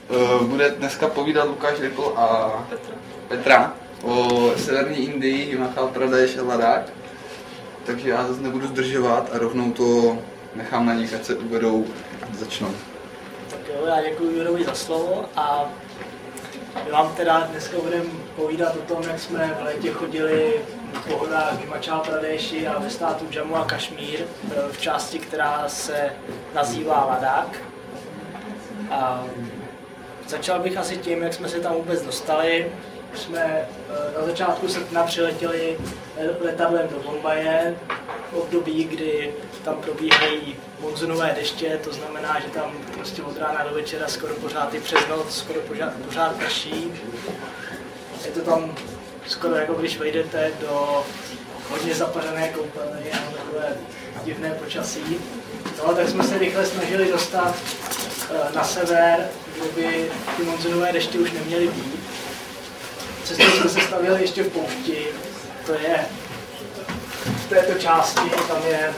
Bude dneska povídat Lukáš Ripl a Petra o severní Indii, Himachal Pradesh a Ladakh. Takže já zase nebudu zdržovat a rovnou to nechám na nich, ať se uvedou a začnou. Tak jo, já děkuji Jurovi za slovo a my vám teda dneska budeme povídat o tom, jak jsme v létě chodili po horách Himachal Pradeshi a ve státu Jammu a Kašmír v části, která se nazývá Ladakh. A začal bych asi tím, jak jsme se tam vůbec dostali. Jsme na začátku srpna přiletěli letadlem do Bombaje v období, kdy tam probíhají monzunové deště, to znamená, že tam prostě od rána do večera skoro pořád i přes noc, skoro pořád prší. Je to tam skoro jako když vejdete do hodně zapařené koupelny a takové divné počasí. No, tak jsme se rychle snažili dostat na sever, kde by ty monzunové deště už neměly být. Cestou jsme se stavili ještě v poušti, to je v této části, tam je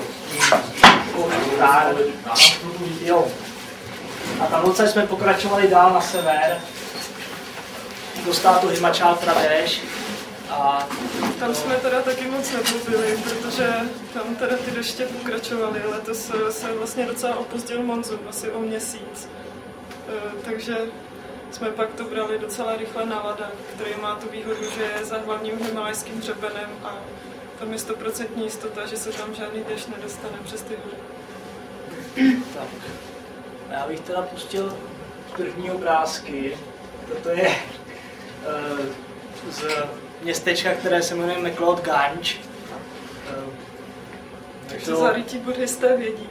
jo. A tam odsaď jsme pokračovali dál na sever, do státu Himachal Pradesh. A tam jsme teda taky moc nebyli, protože tam teda ty deště pokračovaly. Letos se vlastně docela opozdil monzun, asi o měsíc. Takže jsme pak to brali docela rychle na Ladakh, který má tu výhodu, že je za hlavním himalajským hřebenem a tam je 100% jistota, že se tam žádný déšť nedostane přes ty hory. Tak. Já bych teda pustil první obrázky. Toto je z městečka, které se jmenuje McLeod-Ganj. To zarytí buddhisté vědí,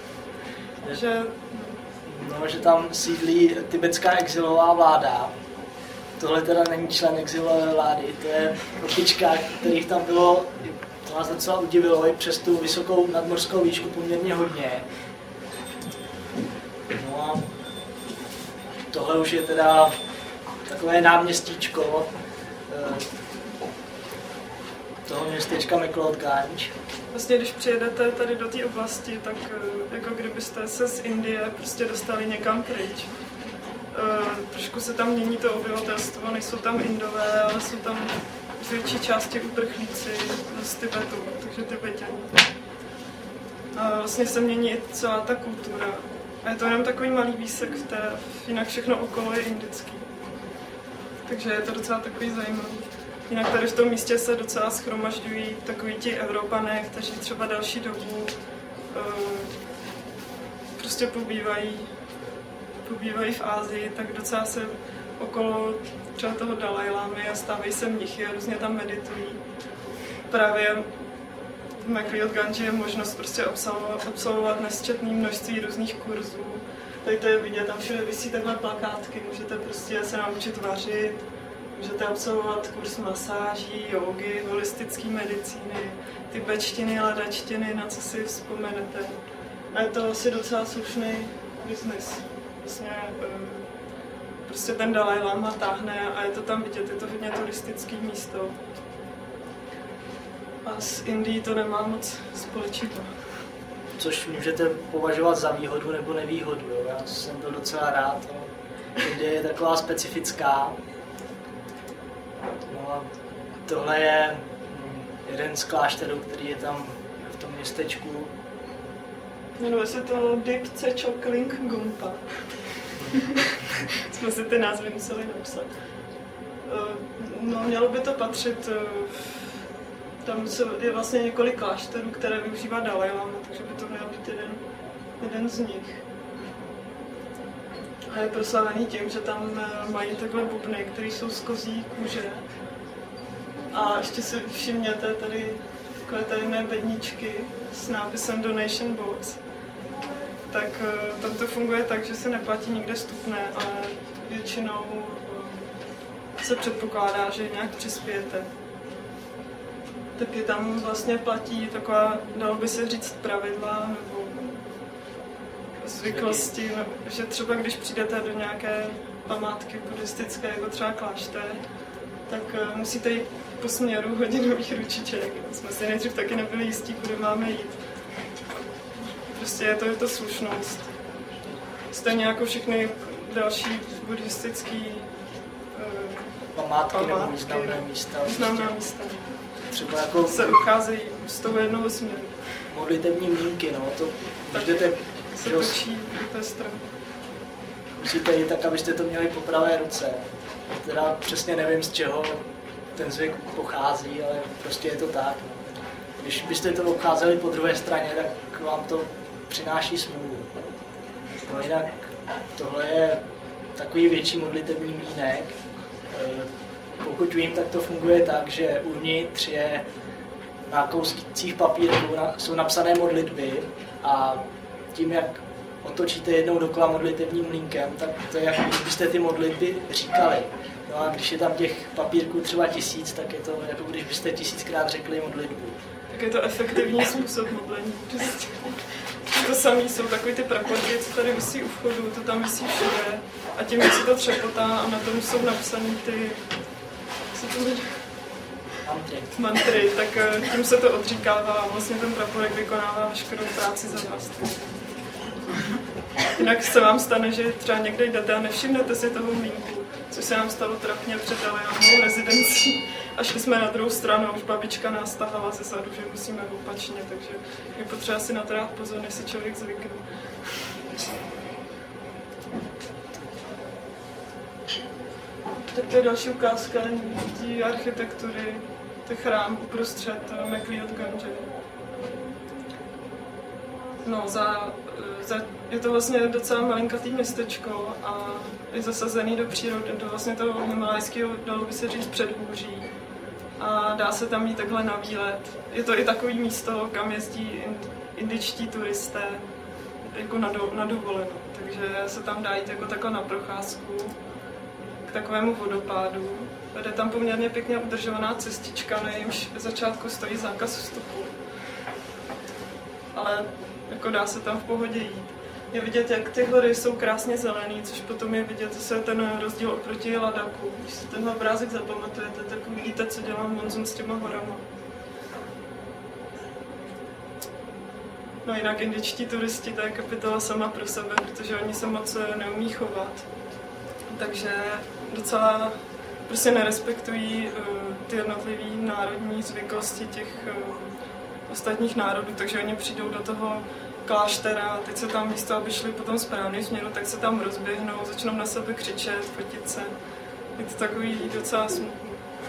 že tam sídlí tibetská exilová vláda. Tohle teda není člen exilové vlády, to je opička, kterých tam bylo, to nás docela udivilo, i přes tu vysokou nadmořskou výšku poměrně hodně. No a tohle už je teda takové náměstíčko toho městečka McLeod-Ganj. Vlastně když přijedete tady do té oblasti, tak jako kdybyste se z Indie prostě dostali někam pryč. Trošku se tam mění to obyvatelstvo, nejsou tam Indové, ale jsou tam z větší části uprchlíci z Tibetu, takže Tibetani. A vlastně se mění i celá ta kultura. A je to jenom takový malý výsek, jinak všechno okolo je indický. Takže je to docela takový zajímavý. Jinak tady v tom místě se docela shromažďují takoví ti Evropané, kteří třeba další dobu prostě pobývají v Asii, tak docela se okolo třeba toho Dalajlámy a stávají se mnichy a různě tam meditují. Právě v McLeod-Ganji je možnost prostě absolvovat nesčetné množství různých kurzů. Tady to je vidět, tam všude visí takhle plakátky, můžete prostě se naučit vařit, můžete absolvovat kurz masáží, jógy, holistické medicíny, tibetštiny, ladačtiny, na co si vzpomenete. A je to asi docela slušný biznis. Vlastně, prostě ten Dalaj Lama táhne a je to tam vidět, je to hodně turistické místo. A s Indií to nemá moc společného. Což můžete považovat za výhodu nebo nevýhodu. Jo? Já jsem byl docela rád. Indie je taková specifická. No a tohle je jeden z klášterů, který je tam v tom městečku. Jmenuje se to Dipce Chokling Gumpa. Jsme si ty názvy museli napsat. No, mělo by to patřit, tam je vlastně několik klášterů, které využívá Dalaj Lama, takže by to měl být jeden z nich. A je proslavený tím, že tam mají takhle bubny, které jsou z kozí kůže. A ještě si všimněte tady takové tajemné bedničky s nápisem Donation Box. Tak tam to funguje tak, že se neplatí nikde vstupné, ale většinou se předpokládá, že nějak přispějete. Taky tam vlastně platí taková, dalo by se říct, pravidla nebo zvyklosti, že třeba když přijdete do nějaké památky buddhistické, jako třeba klášter, tak musíte jít po směru hodinových ručiček. Jsme si nejdřív taky nebyli jistí, kudy máme jít. Prostě je to slušnost. Stejně jako všechny další buddhistický památky nebo významné místa. Významná místa. Třeba jako se ucházejí z toho jednoho směru. Modlitební mlýnky, no, to tak můžete... se točí do té strany. Musíte jít tak, abyste to měli po pravé ruce. Teda přesně nevím, z čeho ten zvyk pochází, ale prostě je to tak. No. Když byste to obcházeli po druhé straně, tak vám to přináší smůlu. No jinak tohle je takový větší modlitební mlýnek. Pokud vím, tak to funguje tak, že uvnitř je na kouscích papírku jsou napsané modlitby a tím, jak otočíte jednou dokola modlitebním mlýnkem, tak to je, jako byste ty modlitby říkali. No a když je tam těch papírků třeba 1000, tak je to jako když byste 1000krát řekli modlitbu. Tak je to efektivní způsob modlení. To samé jsou takový ty praporky, co tady visí u vchodu, to tam visí všude. A tím, jak se to třepotá a na tom jsou napsané ty mantry, tak tím se to odříkává a vlastně ten praporek vykonává veškerou práci za vás. Jinak se vám stane, že třeba někde jdete a nevšimnete si toho mlýnku, což se nám stalo trapně před Dalilamovou rezidencí. A šli jsme na druhou stranu, už babička nás tahala ze sadu, že musíme opačně, takže je potřeba si na to dát pozor, než si člověk zvykne. Tak to je další ukázka té architektury, to je chrám uprostřed Meklí od Gandže. No, je to vlastně docela malinkatý městečko a je zasazený do přírody, do vlastně toho himalajského, dalo by se říct, předhůří. A dá se tam jít takhle na výlet. Je to i takový místo, kam jezdí indičtí turisté jako na dovolenou. Takže se tam dá jít jako takhle na procházku k takovému vodopádu. Vede tam poměrně pěkně udržovaná cestička, na jejímž začátku stojí zákaz vstupu. Ale jako dá se tam v pohodě jít. Je vidět, jak ty hory jsou krásně zelený, což potom je vidět zase ten rozdíl oproti Ladaku. Když si tenhle obrázek zapamatujete, tak uvidíte, co dělá monzun s těma horama. No jinak indičtí turisti, to je kapitola sama pro sebe, protože oni se moc neumí chovat. Takže docela prostě nerespektují ty jednotlivé národní zvyklosti těch ostatních národů, takže oni přijdou do toho kláštera a teď se tam místo, aby šli po tom správným směru, tak se tam rozběhnou, začnou na sebe křičet, fotit se. Je to takový docela smutný.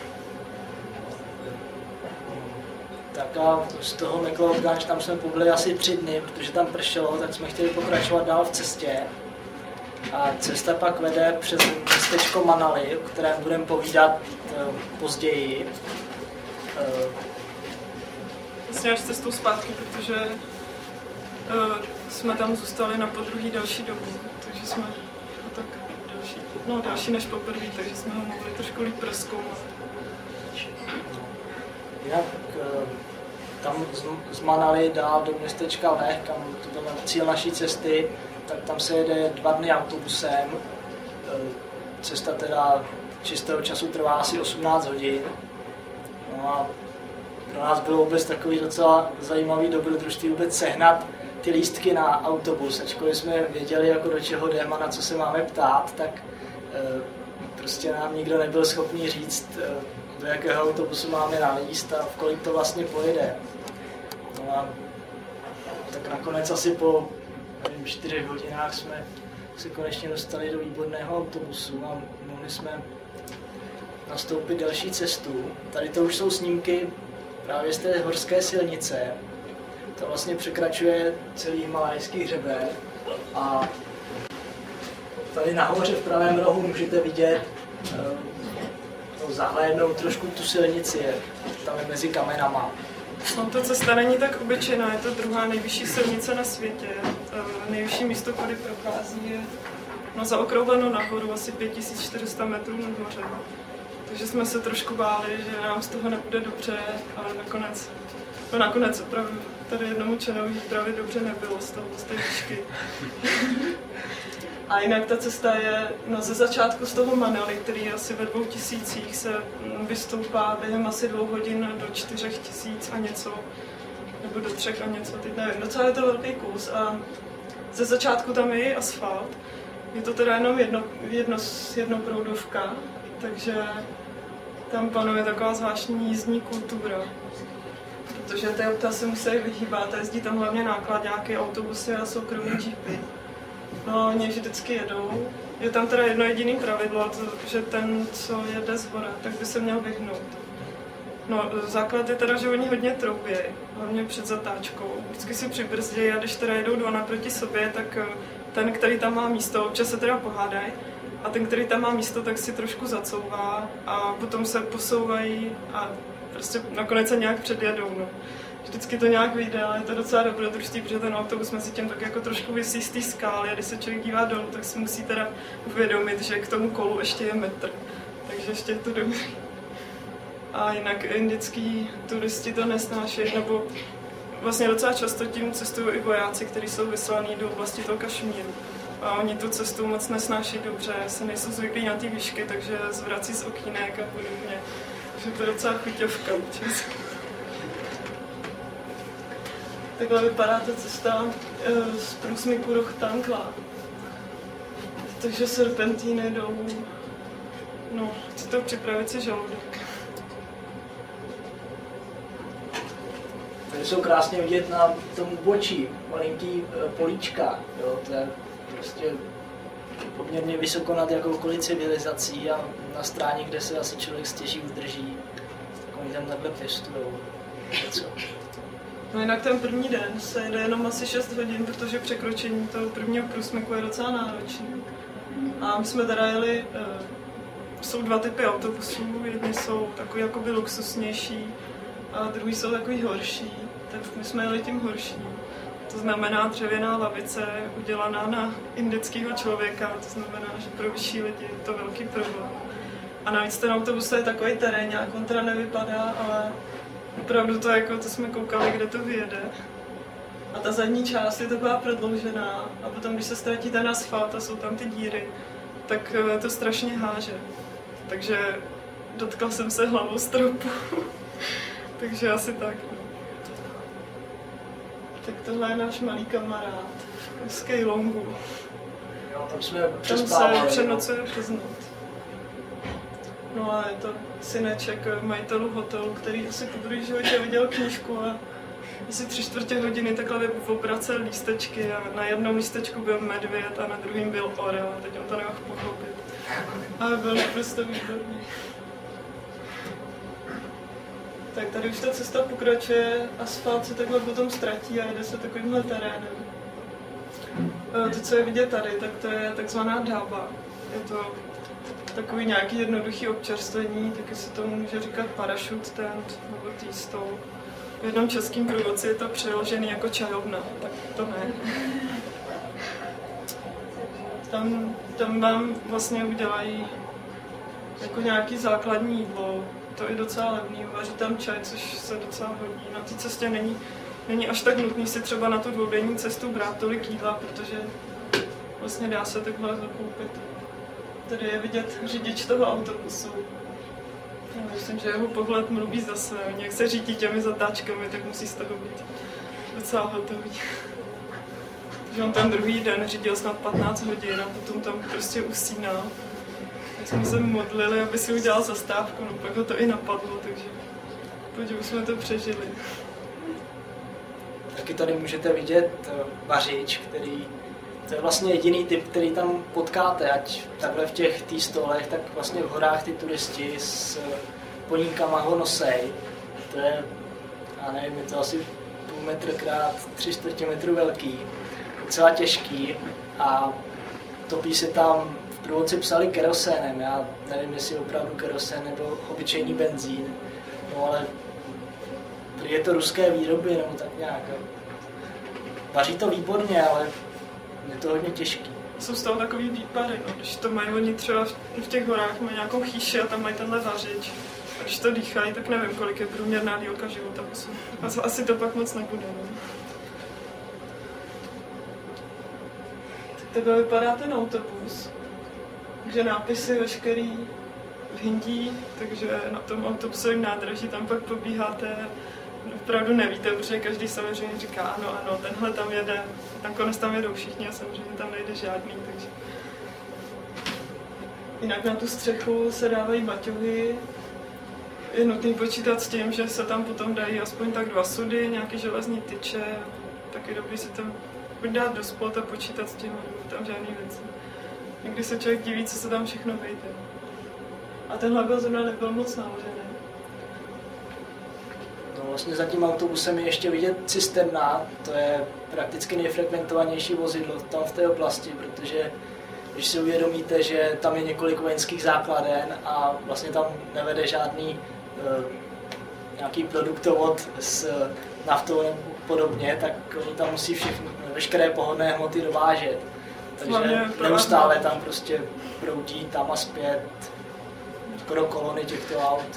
Tak a z toho Meklí od Gandže tam jsme pobyli asi 3 dny, protože tam pršelo, tak jsme chtěli pokračovat dál v cestě. A cesta pak vede přes městečko Manali, o kterém budeme povídat později. Vlastně až cestou zpátky, protože jsme tam zůstali na podruhý další dobu, takže jsme tak další než poprvé, takže jsme ho mohli trošku líp prozkoumat. Jinak tam z Manali dál do městečka Leh, kam to byl cíl naší cesty, tak tam se jede 2 dny autobusem. Cesta teda čistého času trvá asi 18 hodin. No a pro nás bylo vůbec takový docela zajímavý dobrodružství vůbec sehnat ty lístky na autobus. Ačkoliv jsme věděli, jako do čeho jdeme a na co se máme ptát, tak prostě nám nikdo nebyl schopný říct, do jakého autobusu máme nalíst a v kolik to vlastně pojede. No a tak nakonec asi po 4 hodinách jsme se konečně dostali do výborného autobusu a mohli jsme nastoupit další cestu. Tady to už jsou snímky právě z té horské silnice. To vlastně překračuje celý himalajský hřeben a tady nahoře v pravém rohu můžete vidět zahlédnout trošku tu silnici, tam je mezi kamenama. No, ta cesta není tak obyčejná, je to druhá nejvyšší silnice na světě. Nejvyšší místo, kudy prochází, je zaokrouhleno nahoru asi 5400 metrů nad mořem. Takže jsme se trošku báli, že nám z toho nebude dobře, ale nakonec opravdu tady jednomu členovi právě dobře nebylo z té výšky. A jinak ta cesta je ze začátku z toho Manali, který asi ve 2000 se vystoupá během asi 2 hodin do 4000 a něco, nebo do 3 a něco, teď nevím. Docela je to velký kus a ze začátku tam je i asfalt Je to teda jenom jednoproudovka, takže tam panuje taková zvláštní jízdní kultura. Protože ty auta se musí vyhýbat a jezdí tam hlavně nákladňáky, autobusy a soukromí jeepy. No, oni vždycky jedou. Je tam teda jedno jediné pravidlo, že ten, co jede zhora, tak by se měl vyhnout. No, základ je teda, že oni hodně troubí, hlavně před zatáčkou. Vždycky si přibrzdí a když teda jedou dva naproti sobě, tak ten, který tam má místo, občas se teda pohádají, a ten, který tam má místo, tak si trošku zacouvá a potom se posouvají a prostě nakonec se nějak předjedou. No. Vždycky to nějak vyjde, ale je to docela dobrodružství, protože ten autobus mezi tím tak jako trošku visí z té skály a když se člověk dívá dolů, tak si musí teda uvědomit, že k tomu kolu ještě je metr. Takže ještě je to dobrý. A jinak indický turisti to nesnáší, nebo vlastně docela často tím cestují i vojáci, kteří jsou vyslaní do oblasti toho Kašmíru. A oni tu cestu moc nesnáší dobře, se nejsou zvyklí na ty výšky, takže zvrací z okýnek a podobně. Takže to je docela chuťovka občas. Takhle vypadá ta cesta z průsmyku Rohtangla. Takže serpentíny dolů. No, chci to připravit si žaludek. Tady jsou krásně vidět na tom bočí malinký políčka. Jo, to je prostě poměrně vysoko nad jakoukoliv civilizací a na stráně, kde se asi člověk stěží udrží, tak oni tam takhle pěstujou něco. No jinak ten první den se jede jenom asi 6 hodin, protože překročení toho prvního průsmyku je docela náročné. A my jsme teda jeli, jsou dva typy autobusů, jedni jsou takový jakoby luxusnější a druhý jsou takový horší, tak my jsme jeli tím horším. To znamená dřevěná lavice udělaná na indického člověka, to znamená, že pro vyšší lidi je to velký problém. A navíc ten autobus je takový terén, nějak on teda nevypadá, ale opravdu to jako, to jsme koukali, kde to vyjede. A ta zadní část je taková prodloužená a potom, když se ztratí ten asfalt a jsou tam ty díry, tak to strašně háže. Takže dotkla jsem se hlavou stropu. Takže asi tak. Tak tohle je náš malý kamarád z Keilongu. Tam se přenocuje přes noc. No a je to syneček majitelů hotelu, který asi poprvé v životě viděl knížku a asi 3/4 hodiny takhle obracel lístečky a na jednom lístečku byl medvěd a na druhém byl orel a teď on to nemohl pochopit. Ale byl prostě výborný. Tak tady už ta cesta pokračuje, asfalt se takhle potom ztratí a jede se takovýmhle terénem. To, co je vidět tady, tak to je takzvaná dába. Je to takový nějaký jednoduchý občerstvení, taky se tomu může říkat parachute tent nebo tea stall. V jednom českém průvodci je to přeložený jako čajovna, tak to ne. Tam vám vlastně udělají jako nějaký základní jídlo. To je docela levný, vaří tam čaj, což se docela hodí. Na té cestě není až tak nutný si třeba na tu dvoudenní cestu brát tolik jídla, protože vlastně dá se takhle zakoupit. Tady je vidět řidič toho autobusu. Já myslím, že jeho pohled mluví za své. Jak se řídí těmi zatáčkami, tak musí z toho být docela hotový. Že on ten druhý den řídil snad 15 hodin a potom tam prostě usínal. Tak jsme se modlili, aby si udělal zastávku, no pak ho to i napadlo, takže už jsme to přežili. Taky tady můžete vidět vařič, který to je vlastně jediný typ, který tam potkáte, ať takhle v těch tea stolech, tak vlastně v horách ty turisti s poníkama ho nosej. To je, já nevím, je to asi 0,5 metru krát 3/4 metru velký, docela těžký a topí se tam, v průvodci psali kerosénem, já nevím, jestli opravdu kerosén nebo obyčejný benzín, no ale je to ruské výroby nebo tak nějak. Vaří to výborně, ale je to hodně těžký. Jsou z toho takový výpady, no. Když to mají oni třeba v těch horách, mají nějakou chýši a tam mají tenhle vařič. A když to dýchají, tak nevím, kolik je průměrná délka života. Asi to pak moc nebude. No. Tak takhle vypadá ten autobus. Takže nápisy veškerý v hindí, takže na tom autobusovém nádraží tam pak pobíháte. Opravdu nevíte, protože každý samozřejmě říká ano, tenhle tam jede, nakonec tam jedou všichni a samozřejmě tam nejde žádný, takže Jinak na tu střechu se dávají baťohy. Je nutný počítat s tím, že se tam potom dají aspoň tak 2 sudy, nějaký železní tyče. Taky dobrý si tam buď dát do spod a počítat s tím, tam žádný věci. Někdy se člověk diví, co se tam všechno vejde. A tenhle byl zrovna nebyl moc naložený. No vlastně za tím autobusem je ještě vidět cisterna, to je prakticky nejfrekventovanější vozidlo tam v té oblasti, protože když si uvědomíte, že tam je několik vojenských základen a vlastně tam nevede žádný nějaký produktovod s naftou nebo podobně, tak oni tam musí veškeré pohonné hmoty dovážet. Takže neustále tam prostě proudí tam a zpět skoro kolony těchto aut.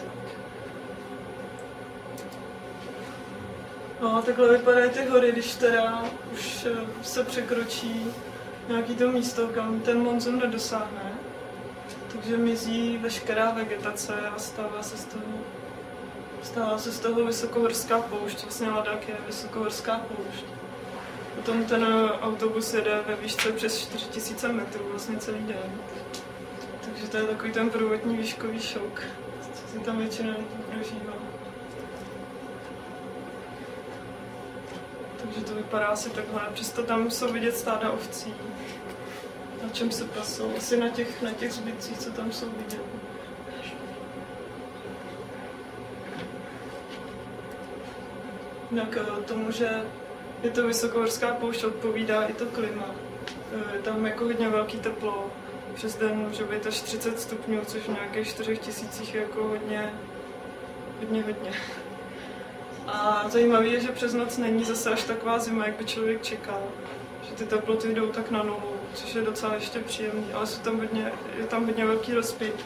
No, takhle vypadají ty hory, když teda už se překročí nějaký to místo, kam ten monzun nedosáhne. Takže mizí veškerá vegetace a stává se z toho vysokohorská poušť. Vlastně Ladakh je vysokohorská poušť. Potom ten autobus jede ve výšce přes 4000 metrů vlastně celý den. Takže to je takový ten prvotní výškový šok, co si tam většina lidí prožívá. Takže to vypadá asi takhle. Přesto tam jsou vidět stáda ovcí. Na čem se pasou? Asi na těch zbytcích, co tam jsou vidět. Jinak tomu, že je to vysokohorská poušť, odpovídá i to klima. Je tam jako hodně velký teplo. Přes den může být až 30 stupňů, což v nějakých 4000 je jako hodně. A zajímavé je, že přes noc není zase až taková zima, jak by člověk čekal. Že ty teploty jdou tak na nulu, což je docela ještě příjemný, ale je tam hodně velký rozpětí.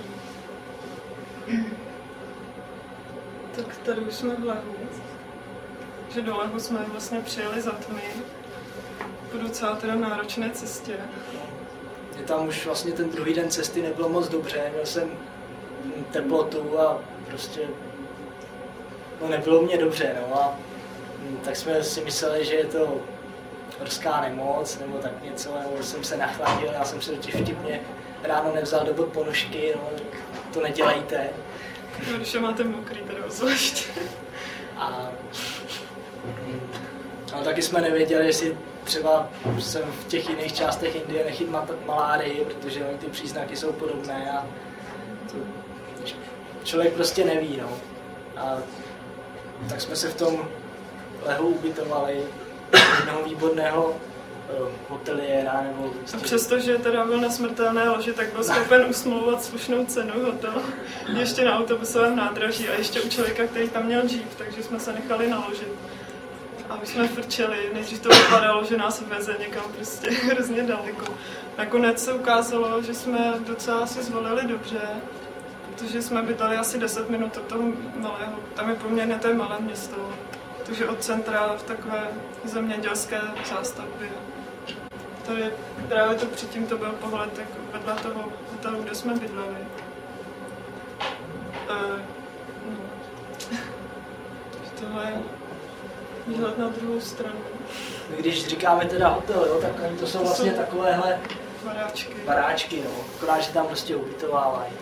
Tak tady už jsme v Lehu. Že do Lehu jsme vlastně přijeli za tmy. Po docela teda náročné cestě. Mě tam už vlastně ten druhý den cesty nebylo moc dobře, měl jsem teplotu a prostě nebylo mě dobře, no a tak jsme si mysleli, že je to horská nemoc nebo tak něco, nebo jsem se nachladil, já jsem se totiž vtipně ráno nevzal do bod ponožky, no tak to nedělejte. No, když je máte mokrý, teda zvlášť. No taky jsme nevěděli, jestli třeba jsem v těch jiných částech Indie nechyt malárii, protože ty příznaky jsou podobné a to člověk prostě neví, no. A tak jsme se v tom Lehu ubytovali jednoho výborného hoteliéra nebo... A přestože teda byl na smrtelné loži, tak byl schopen usmlouvat slušnou cenu hotel ještě na autobusovém nádraží a ještě u člověka, který tam měl jeep, takže jsme se nechali naložit. A my jsme frčeli, nejdřív to vypadalo, že nás veze někam prostě hrozně daleko. Nakonec se ukázalo, že jsme docela si zvolili dobře, protože jsme bydleli asi 10 minut od toho malého, tam je poměrně to je malé město, takže od centra v takové zemědělské zástavbě. Tady právě to předtím to byl pohled jako vedle toho hotelu, kde jsme bydleli. Tohle je výhled na druhou stranu. Když říkáme teda hotel, jo, tak to jsou vlastně takovéhle baráčky, no, akorát, že tam prostě ubytovávají.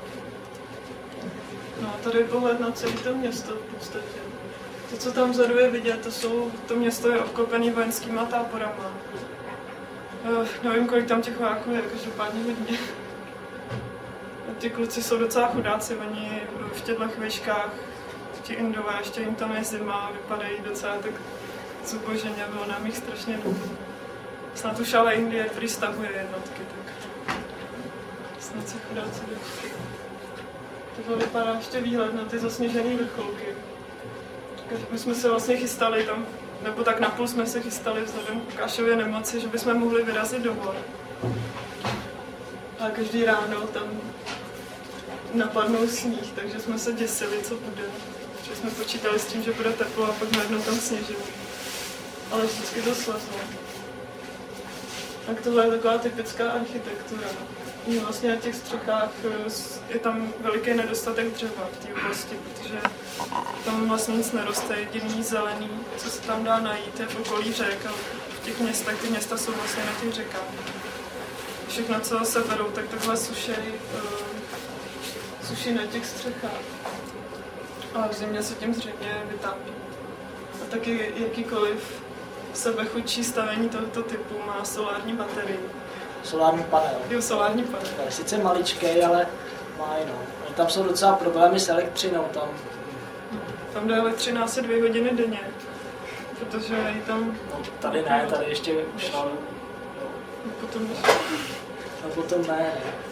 No, tady je pohled na celé to město v podstatě. To, co tam vzadu je vidět, to město je obklopené vojenskýma táborama. Nevím, kolik tam těch vojáků je, každopádně hodně. Ti kluci jsou docela chudáci, oni v těchto výškách, ti Indové, ještě jim tam je zima, vypadají docela tak zuboženě, bylo nám jich strašně dlouho. Snad už ale Indie prý stahuje jednotky, tak snad se chudáci dočkají. Tohle vypadá ještě výhled na ty zasněžené vrcholky. My jsme se vlastně chystali tam, nebo tak napůl jsme se chystali vzhledem k Lukášově nemoci, že bychom mohli vyrazit do hor. A každý ráno tam napadnou sníh, takže jsme se děsili, co bude. Protože jsme počítali s tím, že bude teplo a pak najednou tam sněžilo. Ale vždycky to slezlo. Tak tohle je taková typická architektura. Vlastně na těch střechách je tam veliký nedostatek dřeva v té oblasti, protože tam vlastně nic neroste, jediný zelený, co se tam dá najít, je v okolí řek a v těch městech, ty města jsou vlastně na těch řekách. všechno, co se berou, tak takhle suší na těch střechách. A v zimě se tím zřejmě vytápí. A taky jakýkoliv sebechudší stavení tohoto typu má solární baterii. Solární panel. Jo, solární panel. To je sice maličkej, ale má jinou. Tam jsou docela problémy s elektřinou. Tam jde elektřina asi 2 hodiny denně. Protože ji tam... No, tady ne, tady ještě šla. Potom ne.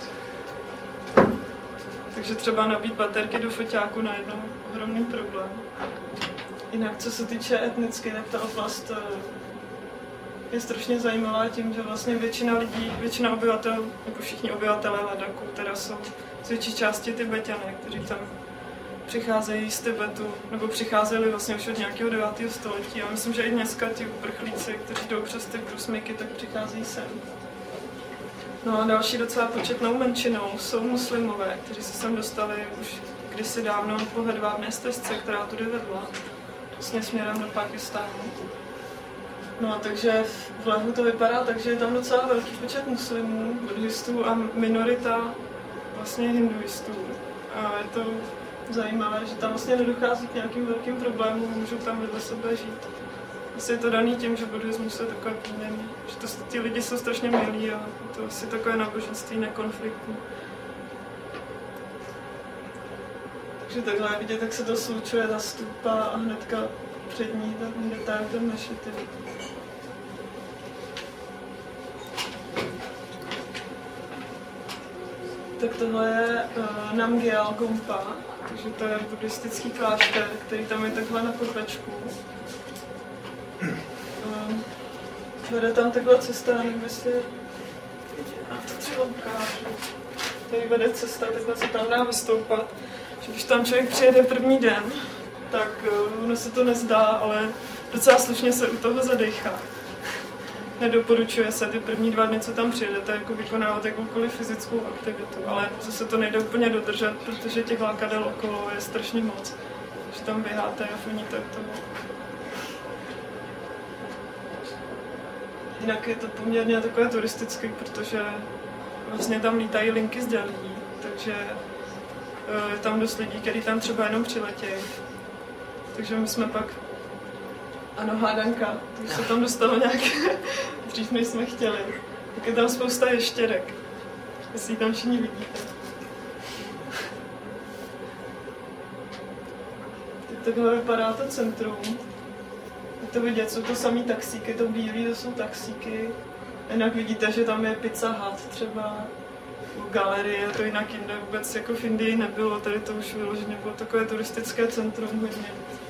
Takže třeba nabít baterky do foťáku najednou ohromný problém. Jinak, co se týče etnicky, tak ta oblast je strašně zajímavá tím, že vlastně většina obyvatel, jako všichni obyvatelé Ladaku, teda jsou z větší části Tibeťané, kteří tam přicházejí z Tibetu, nebo přicházeli vlastně už od nějakého 9. století. A myslím, že i dneska ti uprchlíci, kteří jdou přes ty průsmyky, tak přicházejí sem. No a další docela početnou menšinou jsou muslimové, kteří se sem dostali už kdysi dávno po hedvábné stezce, která tudy vedla, vlastně směrem do Pákistánu. No a takže v Lehu to vypadá tak, že je tam docela velký počet muslimů, buddhistů a minorita vlastně hinduistů. A je to zajímavé, že tam vlastně nedochází k nějakým velkým problémům, můžou tam vedle sebe žít. Asi je to daný tím, že buddhismus je takové poměrný, že ty lidi jsou strašně milí a to asi takové náboženství nekonfliktní. Takže takhle vidět, jak se to slučuje, ta stupa a hnedka před ní ten detail, ten mešity. Tak tohle je Namgyal Gompa, takže to je buddhistický klášter, který tam je takhle na kopečku. Vede tam takhle cesta, nevím, jestli to třeba ukážu. Tady vede cesta, takhle se tam dá vystoupat. Že když tam člověk přijede první den, tak ono se to nezdá, ale docela slušně se u toho zadechá. Nedoporučuje se ty první 2 dny, co tam přijedete, jako vykonávat jakoukoliv fyzickou aktivitu, ale zase to nejde úplně dodržet, protože těch lákadel okolo je strašně moc. Že tam běháte a foníte toho. Jinak je to poměrně takové turistické, protože vlastně tam lítají linky z Delhi, takže je tam dost lidí, kteří tam třeba jenom přiletějí. Takže my jsme pak... Ano, hádanka, už se tam dostalo nějaké dřív, než jsme chtěli. Tak je tam spousta ještěrek, jestli ji tam všichni vidíte. Teď takhle vypadá to centrum. Je to vidět, jsou to samý taxíky, to bílý, to jsou taxíky. Jinak vidíte, že tam je Pizza Hut třeba, galerie, to jinak jinde vůbec jako v Indii nebylo, tady to už vyloženě bylo takové turistické centrum hodně.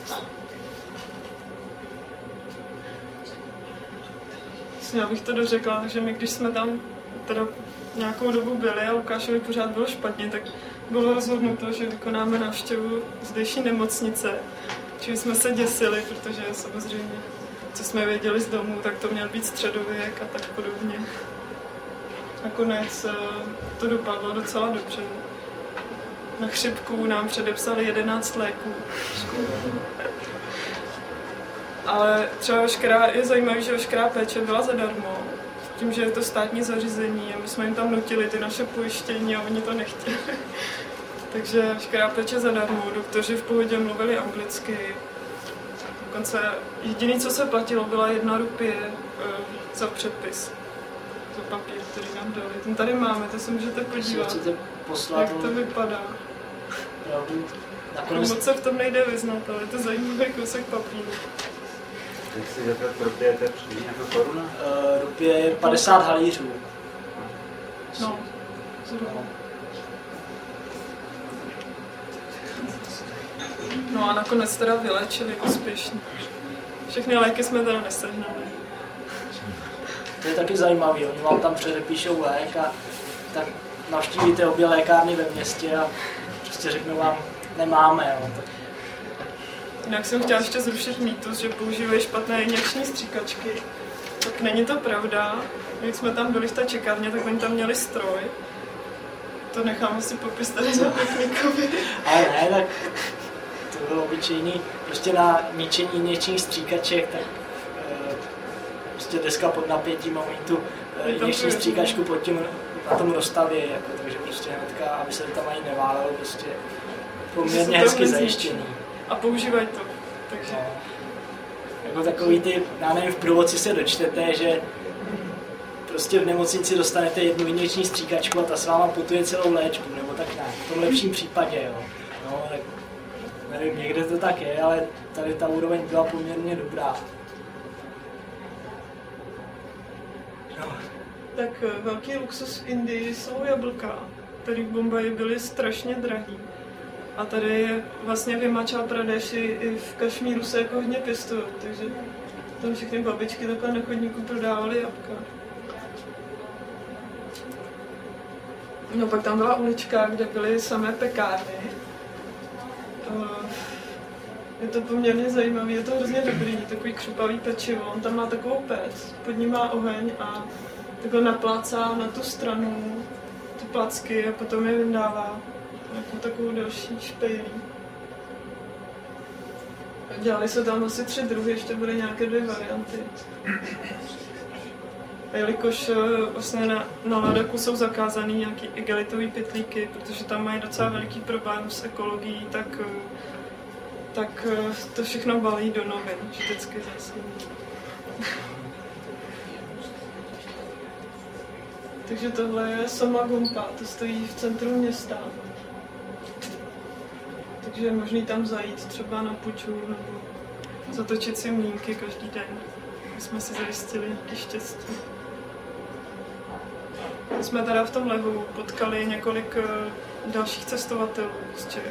Já bych to dořekla, takže my když jsme tam teda nějakou dobu byli a Lukášovi pořád bylo špatně, tak bylo rozhodnuto, že vykonáme návštěvu zdejší nemocnice. Čili jsme se děsili, protože samozřejmě, co jsme věděli z domu, tak to měl být středověk a tak podobně. Nakonec to dopadlo docela dobře. Na chřipku nám předepsali 11 léků. Ale třeba je zajímavé, že veškerá péče byla zadarmo. Tím, že je to státní zařízení a my jsme jim tam nutili ty naše pojištění a oni to nechtěli. Takže veškerá péče zadarmo, doktoři v pohodě mluvili anglicky. Dokonce jediné, co se platilo, byla 1 rupie za předpis. Za papír, který nám dali. Ten tady máme, to se můžete podívat, jak to vypadá. Moc se v tom nejde vyznat, ale je to zajímavý kousek papíru. Jak si řekl, rupie je to nějaká koruna? Rupie je 50 halířů. No, zhruba. No a nakonec teda vylečili úspěšně. Všechny léky jsme teda nesehnali. To je taky zajímavý, oni vám tam předepíšou lék a tak navštívíte obě lékárny ve městě a prostě řeknou vám, nemáme. Jo. Jinak jsem chtěla ještě zrušit mýtus, že používají špatné injekční stříkačky. Tak není to pravda. Jak jsme tam byli v té čekárně, tak oni tam měli stroj. To nechám si popis tady za technikovi. Ale ne, tak to bylo obyčejný. Prostě na ničení injekčních stříkaček, tak prostě deska pod napětím a oni tu injekční stříkačku pod tím, na tom rozstaví, jako, takže prostě hnedka, aby se tam ani neválelo, prostě poměrně hezky zajištěný. A používají to, takže... No. Jako takový ty, já nevím, v průvodci se dočtete, že prostě v nemocnici dostanete jednu injekční stříkačku a ta s váma putuje celou léčbu, nebo tak nějak, v tom lepším případě, jo. No, tak nevím, někde to tak je, ale tady ta úroveň byla poměrně dobrá. No. Tak velký luxus v Indii jsou jablka, které v Bombaji byly strašně drahý. A tady vlastně v Himachal Pradeshi i v Kašmíru se jako hodně pěstují, takže tam všechny babičky takhle na chodníku prodávaly jabka. No pak tam byla ulička, kde byly samé pekárny. Je to poměrně zajímavé, je to hrozně dobrý, takový křupavý pečivo. On tam má takovou pec, pod ní má oheň a takhle naplácá na tu stranu ty placky a potom je vyndává jako takovou další špejlí. Dělali se tam asi 3 druhy, ještě byly nějaké 2 varianty. A jelikož vlastně na Ladaku jsou zakázaný nějaký igelitový pytlíky, protože tam mají docela veliký problém s ekologií, tak to všechno balí do novin, vždycky zase. Takže tohle je Somagumpa, to stojí v centru města. Takže je možný tam zajít třeba na puču nebo zatočit si mlýnky každý den. My jsme si zajistili nějaké štěstí. My jsme teda v tom lehu potkali několik dalších cestovatelů z Čech.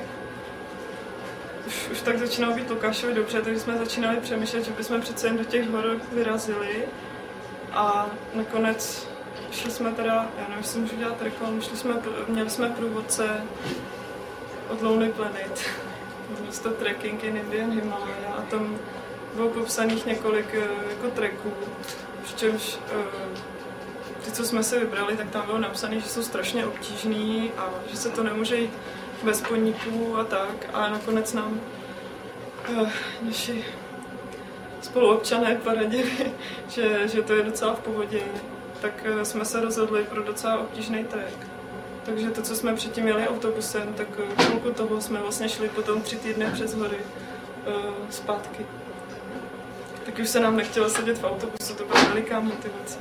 Už tak začínalo být Lukášovi dobře, takže jsme začínali přemýšlet, že bychom přece jen do těch hor vyrazili. A nakonec šli jsme teda, já nevím, jestli můžu dělat reklam, měli jsme průvodce od Lonely Planet, město Trekking in Indian Himalaya, a tam bylo popsaných několik jako tracků, přičemž ty, co jsme si vybrali, tak tam bylo napsané, že jsou strašně obtížný a že se to nemůže jít bez podniků a tak, a nakonec nám naši spoluobčané poradili, že to je docela v pohodě, tak jsme se rozhodli pro docela obtížný trek. Takže to, co jsme předtím jeli autobusem, tak chvilku toho jsme vlastně šli potom 3 týdny přes hory zpátky. Tak už se nám nechtělo sedět v autobusu, to byla veliká motivace.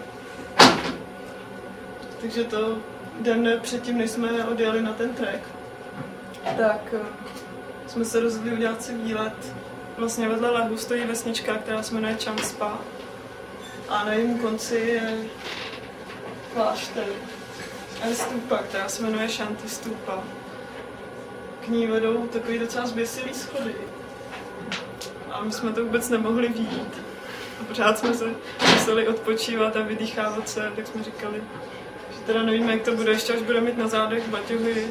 Takže to den předtím, než jsme odjeli na ten trek, tak jsme se rozhodli udělat si výlet. Vlastně vedle lehu stojí vesnička, která se jmenuje Chamspa, a na jejím konci je klášter. A je stupa, která se jmenuje Shanti Stupa. K ní vedou takový docela zběsilý schody. A my jsme to vůbec nemohli vidět. A pořád jsme se museli odpočívat a vydýchávat se, tak jsme říkali, že teda nevíme, jak to bude, ještě až budeme mít na zádech baťohy.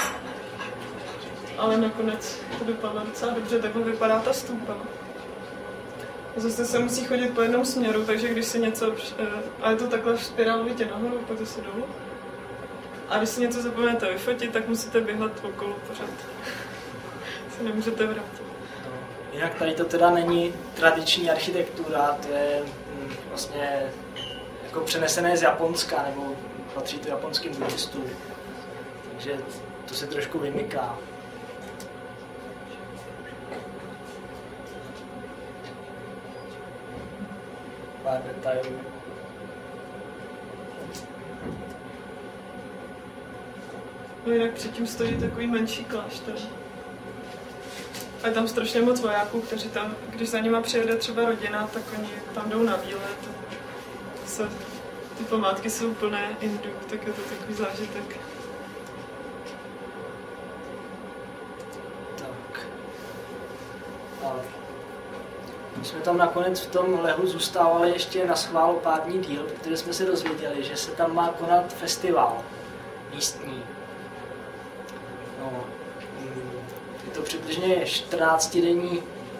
Ale nakonec to dopadlo docela dobře, takhle vypadá ta stupa. A zase se musí chodit po jednom směru, takže když si něco, a je to takhle spirálovitě nahoru, pak zase dolů. A když si něco zapomenete vyfotit, tak musíte běhat okolo pořád. Se nemůžete vrátit. Jinak tady to teda není tradiční architektura, to je vlastně jako přenesené z Japonska, nebo patří to japonským buddhistům. Takže to se trošku vymyká. Pár detailů. No jinak předtím stojí takový menší klášter. A je tam strašně moc vojáků, kteří tam, když za nima přijede třeba rodina, tak oni tam jdou na výlet. Ty památky jsou plné Indů, tak je to takový zážitek. Tak. Ale my jsme tam nakonec v tom lehu zůstávali ještě na schvál pár dní díl, protože jsme se dozvěděli, že se tam má konat festival místní. No, je to přibližně 14denní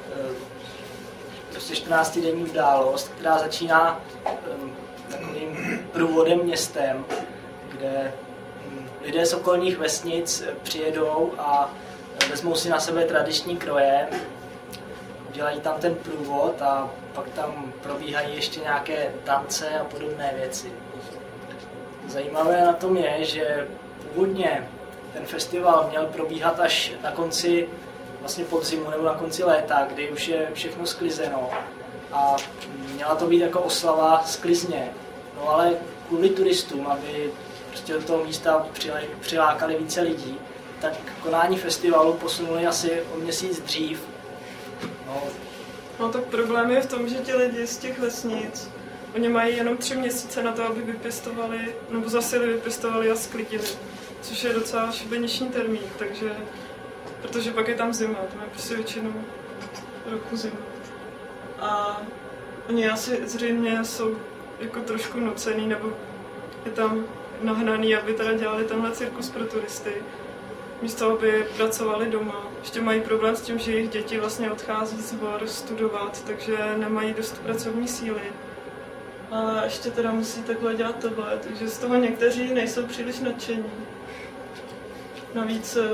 událost, která začíná takovým průvodem městem, kde lidé z okolních vesnic přijedou a vezmou si na sebe tradiční kroje, dělají tam ten průvod a pak tam probíhají ještě nějaké tance a podobné věci. Zajímavé na tom je, že původně ten festival měl probíhat až na konci vlastně podzimu nebo na konci léta, kdy už je všechno sklizeno a měla to být jako oslava sklizně. No ale kvůli turistům, aby prostě do toho místa přilákali více lidí, tak konání festivalu posunuli asi o měsíc dřív. No tak problém je v tom, že ti lidi z těch vesnic, oni mají jenom 3 měsíce na to, aby vypěstovali, nebo zasily vypěstovali a sklidili, což je docela šibeniční termín, takže, protože pak je tam zima, tam je prostě většinou roku zima. A oni asi zřejmě jsou jako trošku nucený, nebo je tam nahnaný, aby teda dělali tenhle cirkus pro turisty, místo aby pracovali doma. Ještě mají problém s tím, že jejich děti vlastně odchází z hor studovat, takže nemají dost pracovní síly. A ještě teda musí takhle dělat tohle, takže z toho někteří nejsou příliš nadšení. Navíc,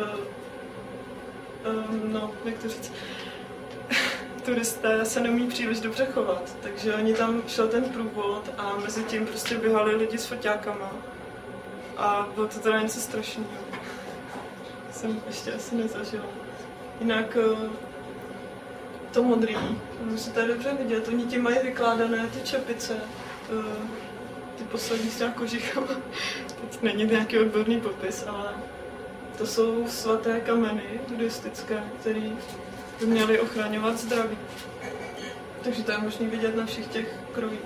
jak to říct, turisté se neumí příliš dobře chovat, takže oni tam šel ten průvod a mezi tím prostě běhali lidi s foťákama. A bylo to teda něco strašného. Jsem ještě asi nezažila. Jinak to modrý, musíte tady dobře vidět, oni ti mají vykládané ty čepice, ty poslední s těma kožichama. Teď není nějaký odborný popis, ale to jsou svaté kameny buddhistické, které by měly ochraňovat zdraví. Takže to je možné vidět na všech těch krojích.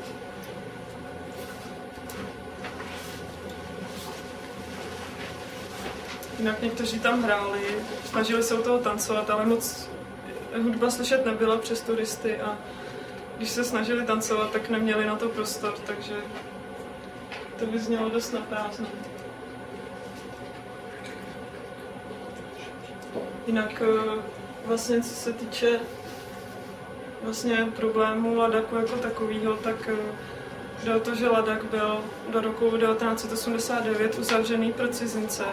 Jinak někteří tam hráli, snažili se u toho tancovat, ale moc hudba slyšet nebyla přes turisty a když se snažili tancovat, tak neměli na to prostor, takže to by znělo dost naprázdno. Jinak vlastně co se týče vlastně problému Ladaku jako takového, tak jde o to, že Ladak byl do roku 1989 uzavřený pro cizince.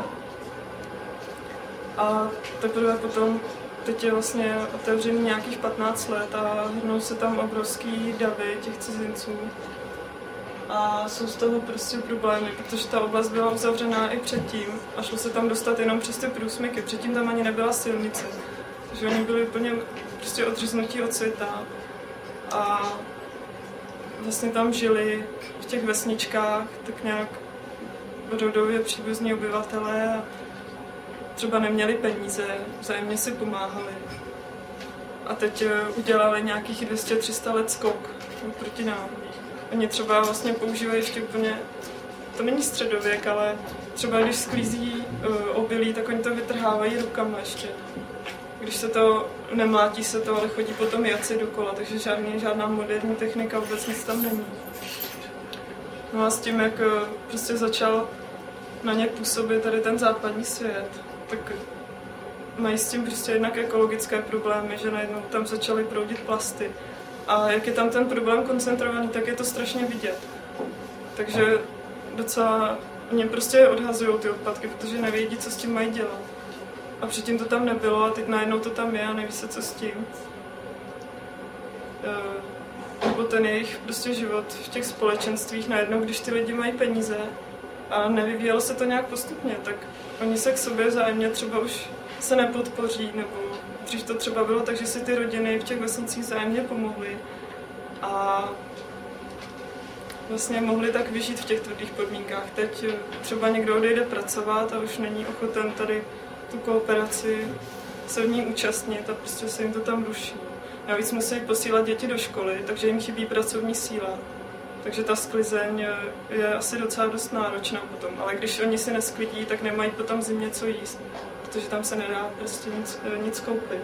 A teprve potom, teď je vlastně otevřený nějakých 15 let a hrnou se tam obrovský davy těch cizinců. A jsou z toho prostě problémy, protože ta oblast byla uzavřená i předtím a šlo se tam dostat jenom přes ty průsmyky. Předtím tam ani nebyla silnice, takže oni byli úplně prostě odříznutí od světa. A vlastně tam žili v těch vesničkách tak nějak rodově příbuzní obyvatelé a třeba neměli peníze, vzájemně si pomáhali. A teď udělali nějakých 200-300 let skok proti nám. Oni třeba vlastně používají ještě úplně, to není středověk, ale třeba když sklízí obilí, tak oni to vytrhávají rukama ještě. Když se to nemlátí se to, ale chodí potom jaci dokola, takže žádná moderní technika vůbec nic tam není. No a s tím, jak prostě začal na ně působit tady ten západní svět, tak mají s tím prostě jednak ekologické problémy, že najednou tam začaly proudit plasty. A jak je tam ten problém koncentrovaný, tak je to strašně vidět. Takže docela mě prostě odhazují ty odpadky, protože nevědí, co s tím mají dělat. A předtím to tam nebylo a teď najednou to tam je a neví se, co s tím. Nebo ten jejich prostě život v těch společenstvích najednou, když ty lidi mají peníze a nevyvíjelo se to nějak postupně, tak oni se k sobě vzájemně třeba už se nepodpoří, nebo dřív to třeba bylo tak, že si ty rodiny v těch vesnicích vzájemně pomohly a vlastně mohli tak vyžít v těch tvrdých podmínkách. Teď třeba někdo odejde pracovat a už není ochoten tady tu kooperaci se v ní účastnit a prostě se jim to tam ruší. Navíc musí posílat děti do školy, takže jim chybí pracovní síla. Takže ta sklizeň je asi docela dost náročná potom, ale když oni si nesklidí, tak nemají potom zimě co jíst, protože tam se nedá prostě nic koupit.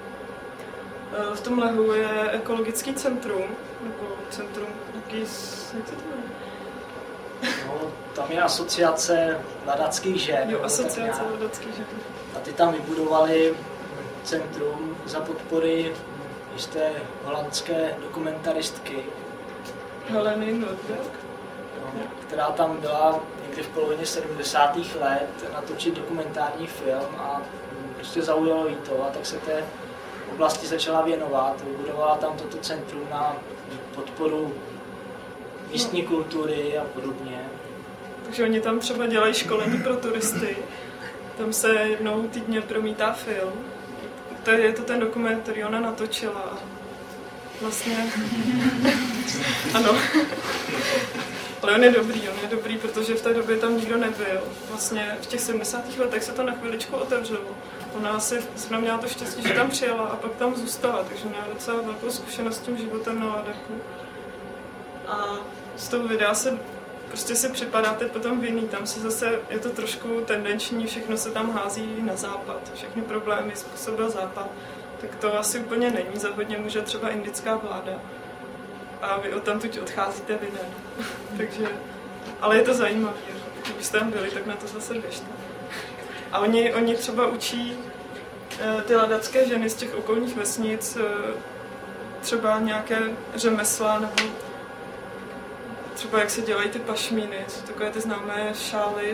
V tom Lehu je ekologický centrum, nebo centrum, jak se to jmenuje? No, tam je asociace ladackých žen. Jo, asociace ladackých žen. A ty tam vybudovali centrum za podpory jisté holandské dokumentaristky Heleny Nordberg, která tam byla někdy v polovině 70. let natočit dokumentární film a prostě zaujalo jí to a tak se té oblasti začala věnovat. Budovala tam toto centrum na podporu místní kultury a podobně. Takže oni tam třeba dělají školení pro turisty. Tam se jednou týdně promítá film. Je to ten dokument, který ona natočila. Vlastně... Ano. Ale on je dobrý, protože v té době tam nikdo nebyl. Vlastně v těch 70. letech se to na chviličku otevřelo. Ona asi měla to štěstí, že tam přijela a pak tam zůstala, takže měla docela velkou zkušenost s tím životem na Ladaku. A z toho videa prostě si připadáte potom vinný, tam se zase, je to trošku tendenční, všechno se tam hází na západ, všechny problémy způsobil západ, tak to asi úplně není, za hodně může třeba indická vláda a vy odtamtud odcházíte vinen, takže, ale je to zajímavé, kdybyste tam byli, tak na to zase běžte. A oni třeba učí ty ladacké ženy z těch okolních vesnic třeba nějaké řemesla nebo třeba jak se dělají ty pašmíny, jsou takové ty známé šály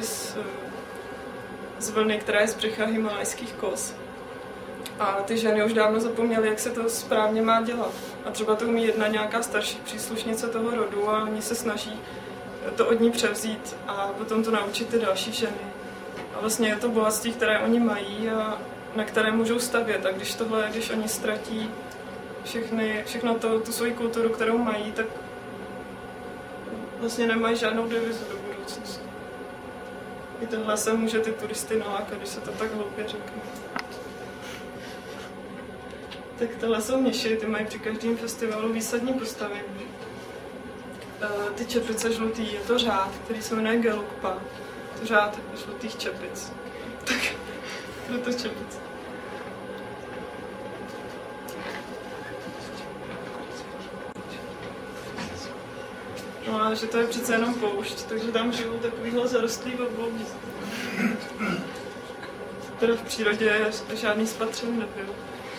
z vlny, která je z břicha himalajských kos. A ty ženy už dávno zapomněly, jak se to správně má dělat. A třeba to umí jedna nějaká starší příslušnice toho rodu a oni se snaží to od ní převzít a potom to naučit ty další ženy. A vlastně je to bohatství, které oni mají a na které můžou stavět. A když oni ztratí všechno tu svoji kulturu, kterou mají, tak vlastně nemají žádnou devizu do budoucnosti. I tohle se může ty turisty nalákat, když se to tak hloupě řekne. Tak tohle jsou mniši, ty mají při každém festivalu výsadní postavení. Ty čepice žlutý, je to řád, který se jmenuje Gelugpa. To řád žlutých čepic. Tak, je to čepice. No a že to je přece jenom poušť, takže tam žijou takovýhle zarostlý obloudí. Teda v přírodě žádný spatřen nebyl.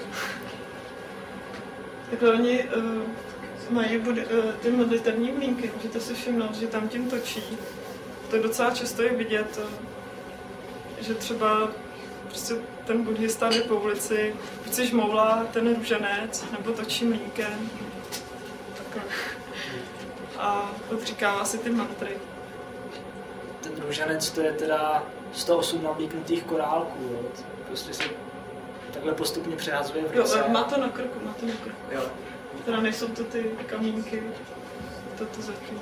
Takhle oni mají ty modlitevní mlýnky, můžete si všimnout, že tam tím točí. To docela často je vidět, že třeba prostě ten buddhista jde po ulici, buď si žmoulá ten růženec, nebo točí mlýnkem. Takhle. A odříkává si ty mantry. Ten růženec to je teda 108 navlíknutých korálků, jo. Prostě se takhle postupně přehazuje v ruce. Jo, má to na krku. Jo. Teda nejsou to ty kamínky, to zatím.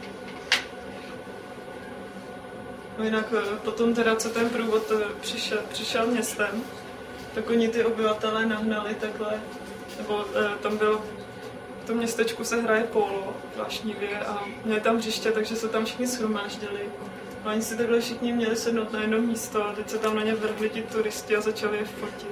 No jinak potom teda, co ten průvod přišel městem, tak oni ty obyvatelé nahnali takhle, nebo tam bylo, v tom městečku se hraje polo vášnivě a měli tam hřiště, takže se tam všichni shromáždili. A oni si takhle všichni měli sednout na jedno místo a teď se tam na ně vrhli ti turisti a začali je fotit.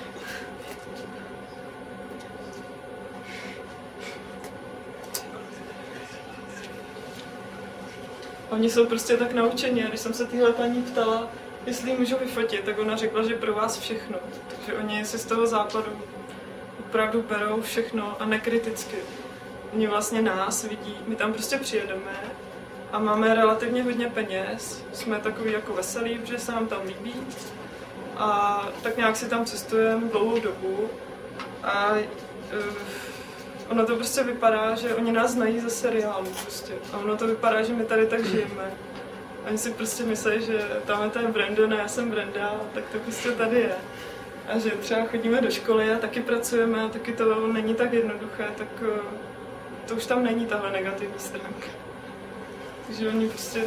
Oni jsou prostě tak naučení a když jsem se téhle paní ptala, jestli ji můžu vyfotit, tak ona řekla, že pro vás všechno. Takže oni si z toho západu opravdu berou všechno a nekriticky. Oni vlastně nás vidí, my tam prostě přijedeme a máme relativně hodně peněz, jsme takový jako veselí, protože se nám tam líbí a tak nějak si tam cestujeme dlouhou dobu a ono to prostě vypadá, že oni nás znají ze seriálu prostě. A ono to vypadá, že my tady tak žijeme. Oni si prostě myslí, že tam je Brandon a já jsem Brenda, tak to prostě tady je. A že třeba chodíme do školy a taky pracujeme a taky to není tak jednoduché, tak to už tam není tahle negativní stránka. Takže oni prostě...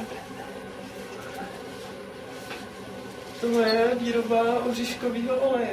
Tohle je výroba oříškového oleje.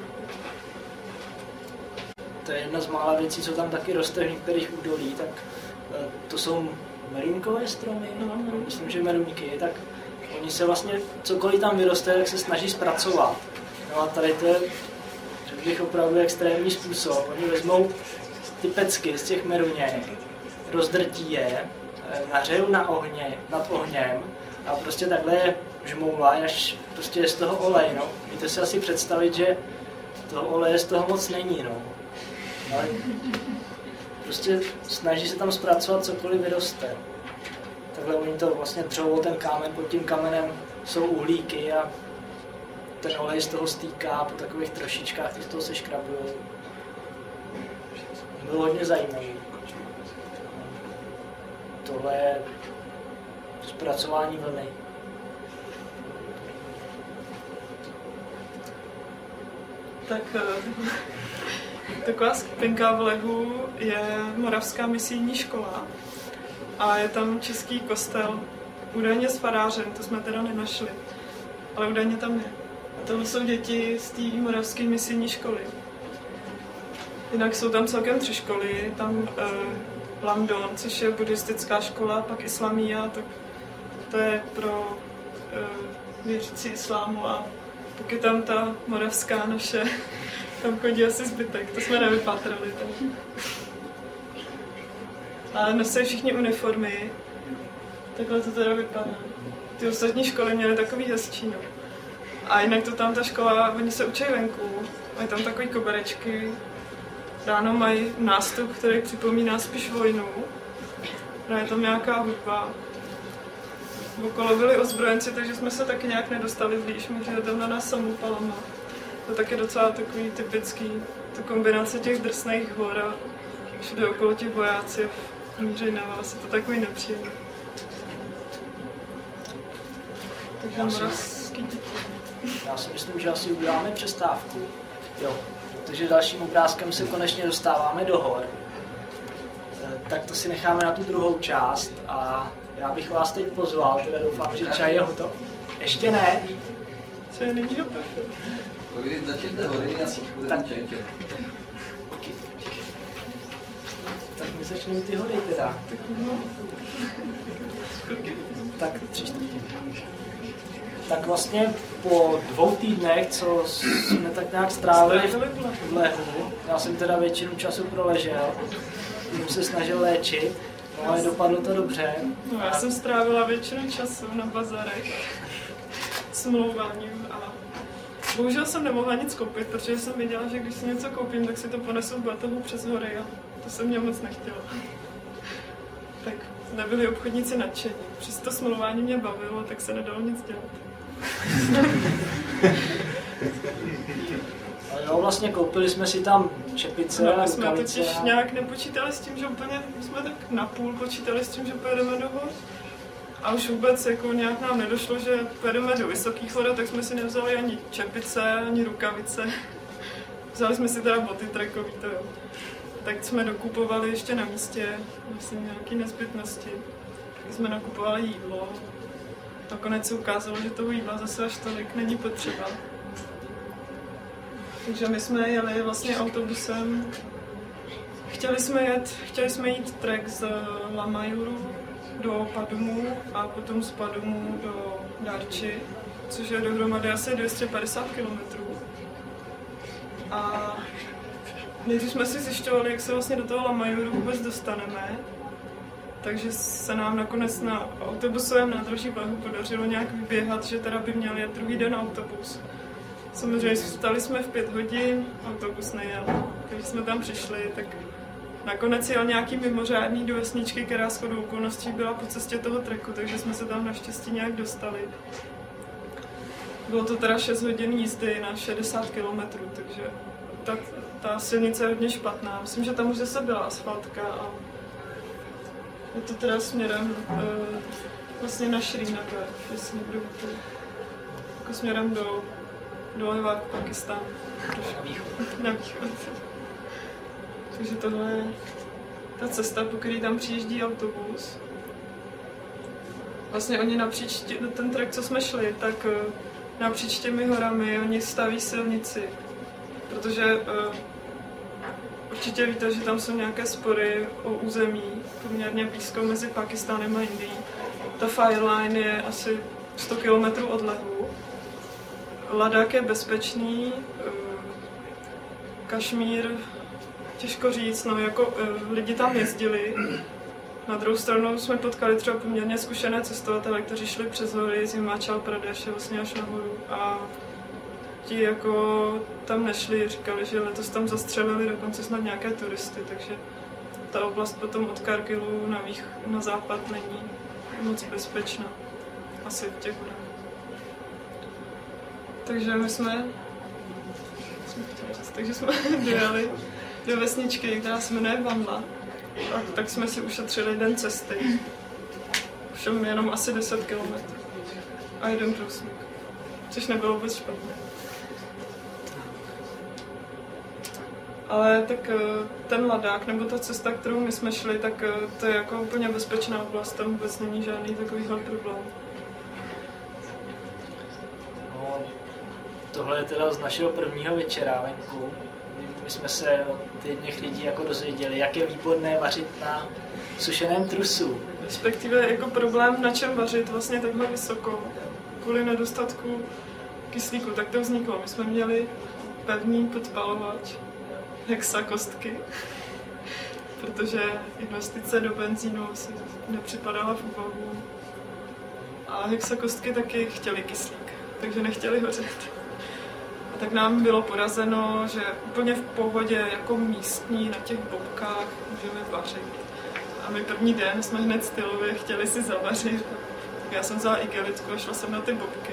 To je jedna z mála věcí, co tam taky roste v některých údolí, tak to jsou merůnkové stromy, myslím, že merůnky, tak oni se vlastně, cokoliv tam vyroste, tak se snaží zpracovat. No a tady to je, řekl bych, opravdu extrémní způsob. Oni vezmou ty pecky z těch meruněk, rozdrtí je, nahřejou nad ohněm a prostě takhle je žmoulají, až prostě je z toho olej, no. Můžete si asi představit, že toho oleje z toho moc není, no. Ale prostě snaží se tam zpracovat cokoliv vyroste. Takhle oni to vlastně třou ten kámen, pod tím kamenem jsou uhlíky a ten olej z toho stýká po takových trošičkách, ty z toho se škrabujou. Bylo hodně zajímavý. Tohle je zpracování vlny. Tak taková skupinka v Lehu je Moravská misijní škola a je tam český kostel, údajně s farářem, to jsme teda nenašli, ale údajně tam je. A tohle jsou děti z té Moravské misijní školy. Jinak jsou tam celkem 3 školy, tam Lamdon, což je buddhistická škola, pak Islamia, to je pro věřící islámu a pak je tam ta moravská naše, tam chodí asi zbytek, to jsme nevypátrali tam. Ale nosí všichni uniformy, takhle to teda vypadá. Ty ostatní školy měly takový hezčí, no. A jinak to tam ta škola, oni se učí venku, mají tam takový koberečky, ráno mají nástup, který připomíná spíš vojnu, je tam nějaká hudba. Okolo byli ozbrojenci, takže jsme se taky nějak nedostali blíž, můžeme tam na nás samopalama. To je taky docela takový typický, to kombinace těch drsných hor a všude okolo těch vojáci míří na vás, je to takový nepříjemný. Takže moravský děti. Já si myslím, že asi uděláme přestávku. Jo, protože dalším obrázkem se konečně dostáváme do hor. Tak to si necháme na tu druhou část a já bych vás teď pozval, teda doufám, že čaj je hotov. Ještě ne. Co je není hotov? Když začnete hory, já si budeme čajtě. Tak my začneme ty hory teda. Tak 3/4. Tak vlastně po 2 týdnech, co jsme tak nějak strávili v Lehu, já jsem teda většinu času proležel, jsem se snažil léčit, no ale dopadlo to dobře. No, já jsem strávila většinu času na bazarech s mlouváním a bohužel jsem nemohla nic koupit, protože jsem věděla, že když si něco koupím, tak si to ponesu v batohu přes hory a to se mě moc nechtělo. Tak nebyli obchodníci nadšení. Přesto smlouvání mě bavilo, tak se nedalo nic dělat. Ale jo, vlastně koupili jsme si tam čepice no, a jsme rukavice. totiž nějak nepočítali s tím, že úplně, jsme tak napůl počítali s tím, že pojedeme do hor. A už vůbec jako nějak nám nedošlo, že pojedeme do vysokých hor, tak jsme si nevzali ani čepice, ani rukavice. Vzali jsme si teda boty trekkový, to jo. Tak jsme dokupovali ještě na místě, vlastně nějaké nezbytnosti. Tak jsme nakupovali jídlo. Nakonec se ukázalo, že toho jídla zase až tolik není potřeba. Takže my jsme jeli vlastně autobusem. Chtěli jsme jít trek z Lamajuru do Padumu a potom z Padumu do Darči, což je dohromady asi 250 km. A nejdřív jsme si zjišťovali, jak se vlastně do toho Lamajuru vůbec dostaneme. Takže se nám nakonec na autobusovém nádraží v Lehu podařilo nějak vyběhat, že teda by měl jet druhý den autobus. Samozřejmě vstali jsme v 5 hodin, autobus nejel, takže jsme tam přišli, tak nakonec jel nějaký mimořádný do vesničky, která shodou okolností byla po cestě toho treku, takže jsme se tam naštěstí nějak dostali. Bylo to teda 6 hodin jízdy na 60 km, takže ta silnice je hodně špatná. Myslím, že tam už zase byla asfaltka a je to teda směrem vlastně na Srinagar, jestli někdo ví, jako směrem do Leváku, Pakistánu. Na východ. Takže tohle je ta cesta, po které tam přijíždí autobus. Vlastně oni napříč, ten trek, co jsme šli, tak napříč těmi horami oni staví silnici. Protože určitě víte, že tam jsou nějaké spory o území, poměrně blízko mezi Pakistánem a Indií. Ta Fireline je asi 100 km od Lehu. Ladák je bezpečný, Kašmír, těžko říct, no jako lidi tam jezdili. Na druhou stranu jsme potkali třeba poměrně zkušené cestovatele, kteří šli přes hory z Himachal Pradeše vlastně až nahoru a ti jako tam nešli, říkali, že letos tam zastřelili dokonce snad nějaké turisty, takže ta oblast potom od Kargilu na západ není moc bezpečná, asi v těch horách. Takže my jsme dojeli do vesničky, která se jmenuje Vanla. A tak jsme si ušetřili den cesty. Všem jenom asi 10 kilometrů. A jeden průsmyk. Což nebylo vůbec špatné. Ale tak ten Ladák, nebo ta cesta, kterou my jsme šli, tak to je jako úplně bezpečná oblast, tam vůbec není žádný takovýhle problém. No, tohle je teda z našeho prvního večera venku. My jsme se od jedných lidí jako dozvěděli, jak je výborné vařit na sušeném trusu. Respektive jako problém, na čem vařit vlastně takhle vysoko, kvůli nedostatku kyslíku, tak to vzniklo. My jsme měli pevný podpalovač, hexakostky, protože investice do benzínu si nepřipadala v úvahu. A hexakostky taky chtěli kyslík, takže nechtěli hořet. A tak nám bylo porazeno, že úplně v pohodě jako místní na těch bobkách můžeme vařit. A my první den jsme hned stylově chtěli si zavařit. Tak já jsem vzala igelitku a šla jsem na ty bobky.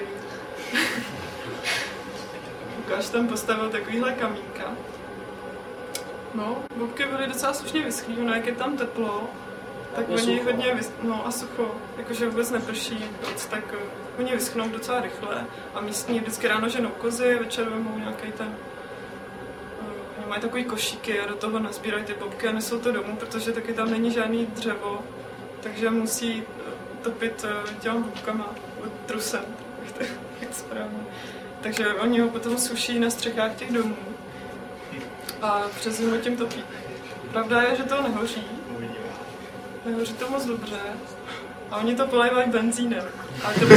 Lukáš tam postavil takovýhle kamínka. No, bobky byly docela slušně vyschlý, no jak je tam teplo, tak oni hodně a sucho, jakože vůbec neprší, tak oni vyschnou docela rychle a místní vždycky ráno ženou kozy, večer vemou nějaký ten, mají takový košíky a do toho nazbírají ty bobky a nesou to domů, protože taky tam není žádný dřevo, takže musí topit těma bobkama, trusem, jak správně. Takže oni ho potom suší na střechách těch domů a přes zimu tím topí. Pravda je, že to nehoří. Nehoří to moc dobře. A oni to polévají benzínem. Ale to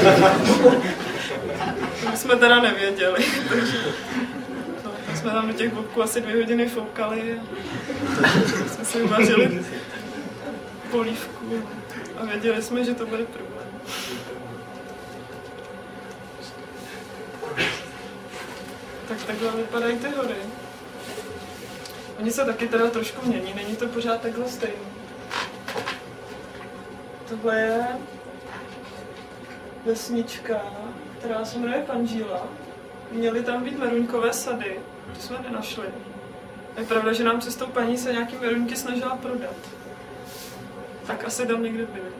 jsme teda nevěděli. Takže tak jsme tam do těch bobků asi 2 hodiny foukali. A jsme si uvařili polívku. A věděli jsme, že to bude problém. Tak takhle vypadají ty hory. Oni se taky teda trošku mění, není to pořád takhle stejný. Tohle je vesnička, která se jmenuje Panžíla. Měly tam být meruňkové sady, to jsme nenašli. Je pravda, že nám cestou paní se nějaký meruňky snažila prodat. Tak asi tam někde byly.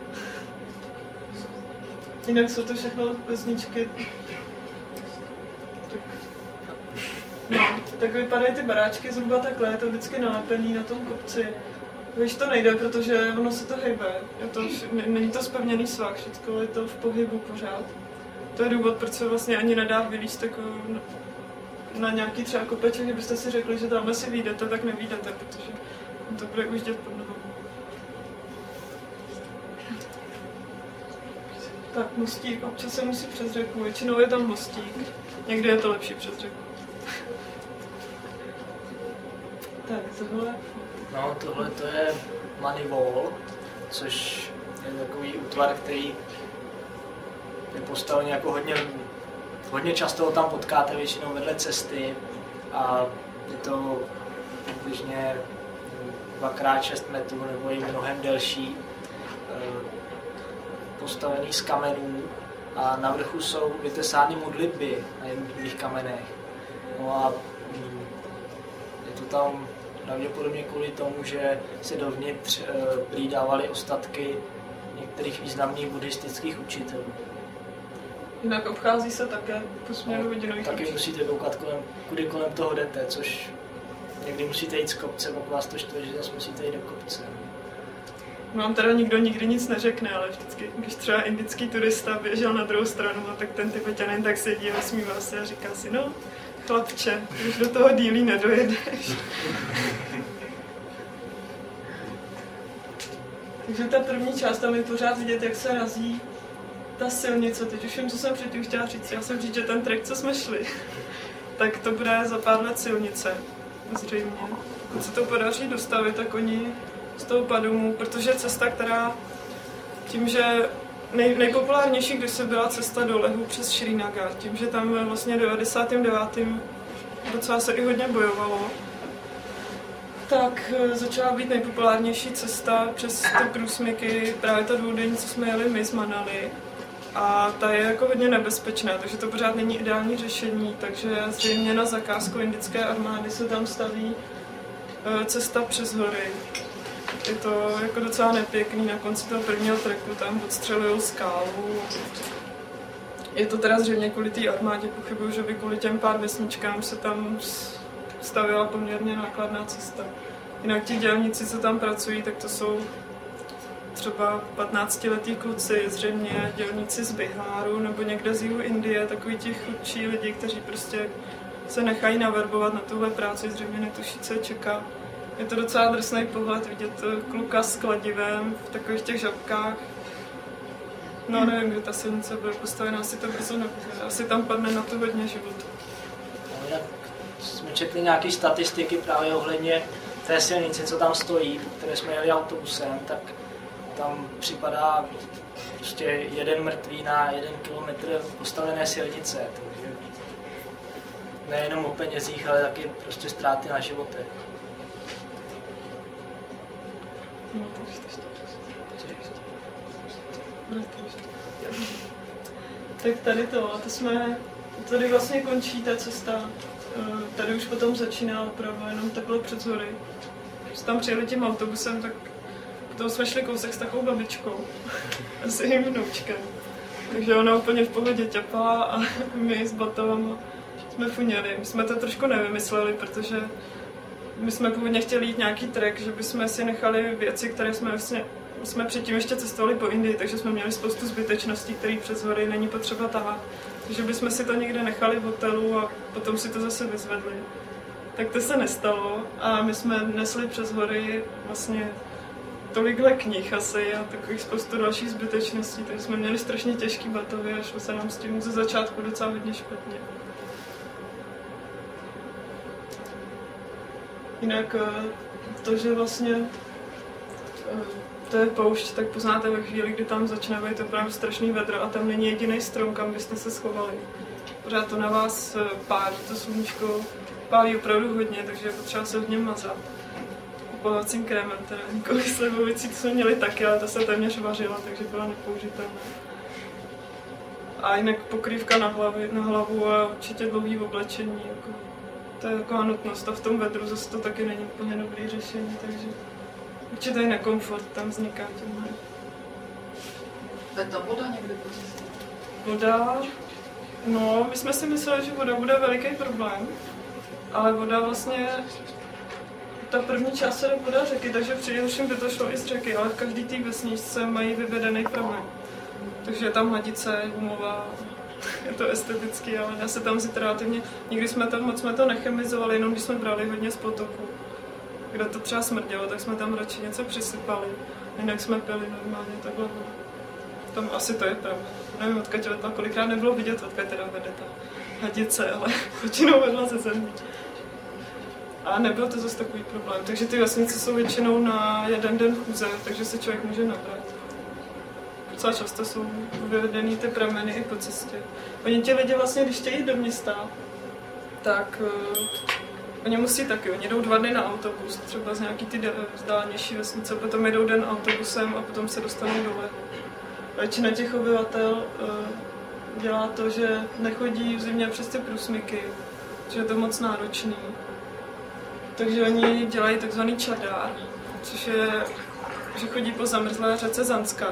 Jinak jsou to všechno vesničky. No, tak vypadají ty baráčky zhruba takhle, je to vždycky nalepený na tom kopci. Víš, to nejde, protože ono se to hejbe. Není to zpevněný svah, všechno je to v pohybu pořád. To je důvod, proč se vlastně ani nedá vylízt jako na nějaký třeba kopeček, kdybyste si řekli, že tamhle si vyjdete, tak nevyjdete, protože to bude ujíždět pod nohou. Tak mostík, občas se musí přes řeku, většinou je tam mostík, někdy je to lepší přes řeku. Tak, tohle... No, tohle to je manivol, což je takový útvar, který je postavený jako hodně často ho tam potkáte většinou vedle cesty a je to přibližně 2x6 metrů nebo i mnohem delší, postavený z kamenů a na vrchu jsou vytesány modlitby na jednotlivých kamenech. No a je to tam pravděpodobně kvůli tomu, že se dovnitř přidávaly ostatky některých významných buddhistických učitelů. Jinak obchází se také po směru hodinových taky učitelů. musíte koukat, kudy kolem toho jdete, což někdy musíte jít z kopce, pokud vás to štve, že zase musíte jít do kopce. Nám teda nikdo nikdy nic neřekne, ale vždycky, když třeba indický turista běžel na druhou stranu, tak ten Tibetanin tak sedí a smívá se a říká si, no, chlapče, už do toho dílí nedojedeš. Takže ta první část, tam je pořád vidět, jak se razí ta silnice. Teď už vím, co jsem předtím chtěla říct. Já jsem říct, že ten trek, co jsme šli, tak to bude za pár let silnice, zřejmě. Pokud se to podaří dostavit, tak oni z toho Padumu, protože cesta, která tím, že nejpopulárnější, když se byla cesta do Lehu přes Šrinagar, tím, že tam vlastně v 99. docela se i hodně bojovalo, tak začala být nejpopulárnější cesta přes ty průsmyky, právě ta dvoudenní, co jsme jeli my z Manali. A ta je jako hodně nebezpečná, takže to pořád není ideální řešení, takže zřejmě na zakázku indické armády se tam staví cesta přes hory. Je to jako docela nepěkný, na konci toho prvního treku tam odstřelují skálu. Je to teda zřejmě kvůli té armádě, pochybuju, že by kvůli těm pár vesničkám se tam stavila poměrně nákladná cesta. Jinak ti dělníci, co tam pracují, tak to jsou třeba 15letí kluci, zřejmě dělníci z Biháru nebo někde z jihu Indie, takový ti chudší lidi, kteří prostě se nechají naverbovat na tuhle práci, zřejmě netuší, co je čeká. Je to docela drsný pohled vidět kluka s kladivem v takových těch žabkách. No nevím, kde ta silnice bude postavená, asi to brzo nebude. Asi tam padne na to hodně životů. No, jsme četli nějaké statistiky právě ohledně té silnice, co tam stojí, které jsme jeli autobusem, tak tam připadá prostě 1 mrtvý na 1 kilometr postavené silnice. Takže nejenom o penězích, ale taky prostě ztráty na životech. Tak tady vlastně končí ta cesta. Tady už potom začíná oprava jenom takhle před hory. Když tam přijeli tím autobusem, tak potom jsme šli kousek s takovou babičkou a s jejím vnoučkem. Takže ona úplně v pohodě těpala a my s batovama jsme funěli. My jsme to trošku nevymysleli, protože my jsme původně chtěli jít nějaký trek, že bychom si nechali věci, které jsme předtím ještě cestovali po Indii, takže jsme měli spoustu zbytečností, které přes hory není potřeba tahat. Takže bychom si to někde nechali v hotelu a potom si to zase vyzvedli. Tak to se nestalo a my jsme nesli přes hory vlastně tolikhle knih asi a takových spoustu dalších zbytečností, takže jsme měli strašně těžký batovy a šlo se nám s tím ze začátku docela hodně špatně. Jinak to, že vlastně to je poušť, tak poznáte ve chvíli, kdy tam začne být opravdu strašný vedro a tam není jediný strom, kam byste se schovali. Pořád to na vás pálí, to sluníčko pálí opravdu hodně, takže je potřeba se hodně mazat. Opalovacím krémem, teda nikoli slivovicí, to jsme měli taky, ale ta se téměř vařila, takže byla nepoužitelná. A jinak pokrývka na hlavu a určitě dlouhý oblečení, jako, to je taková nutnost a v tom vedru zase to taky není úplně dobrý řešení, takže určitě i nekomfort tam vzniká tímhle. Je ta voda někde po cestě? Voda? No, my jsme si mysleli, že voda bude veliký problém, ale voda vlastně, ta první část se jde voda řeky, takže především by to šlo i z řeky, ale v každý té vesničce mají vyvedený pramen. Takže je tam hladice, gumová, je to estetický, ale dá se tam vzít relativně, nikdy jsme tam moc nechemizovali, jenom když jsme brali hodně z potoku. Kde to třeba smrdělo, tak jsme tam radši něco přisypali, jinak jsme pili normálně takhle. Tam asi to je pravda. Nevím, odkud vedla, kolikrát nebylo vidět, odkud teda vede ta hadice, ale většinou vedla ze země. A nebyl to zase takový problém, takže ty vesnice jsou většinou na 1 den chůze, takže se člověk může nabrat. Docela často jsou vyvedený ty prameny i po cestě. Oni ti lidi vlastně, když chtějí do města, tak oni musí taky, oni jdou 2 dny na autobus, třeba z nějaký ty vzdálenější vesnice, potom jedou den autobusem a potom se dostanou dole. Většina těch obyvatel dělá to, že nechodí v zimě přes ty průsmyky, že je to moc náročný. Takže oni dělají takzvaný čadár, což je, že chodí po zamrzlé řece Zanskar.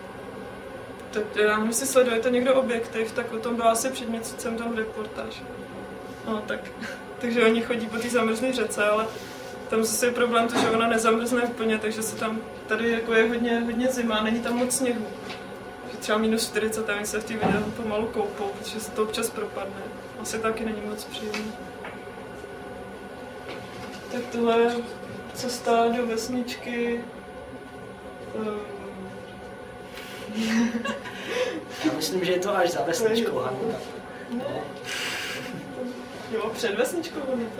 Já nevím, jestli sledujete někdo Objektiv, tak o tom byla asi před měsícem tam reportáž. No tak, takže oni chodí po té zamrzlé řece, ale tam zase je problém to, že ona nezamrzne úplně, takže se tam, tady jako je hodně zima, není tam moc sněhu. Třeba -40 a oni se v té videu pomalu koupou, protože se to občas propadne. Asi taky není moc příjemný. Tak tohle je cesta do vesničky. Já myslím, že je to až za vesničkou Hanuta. Ne. Jo, před vesničkou Hanuta.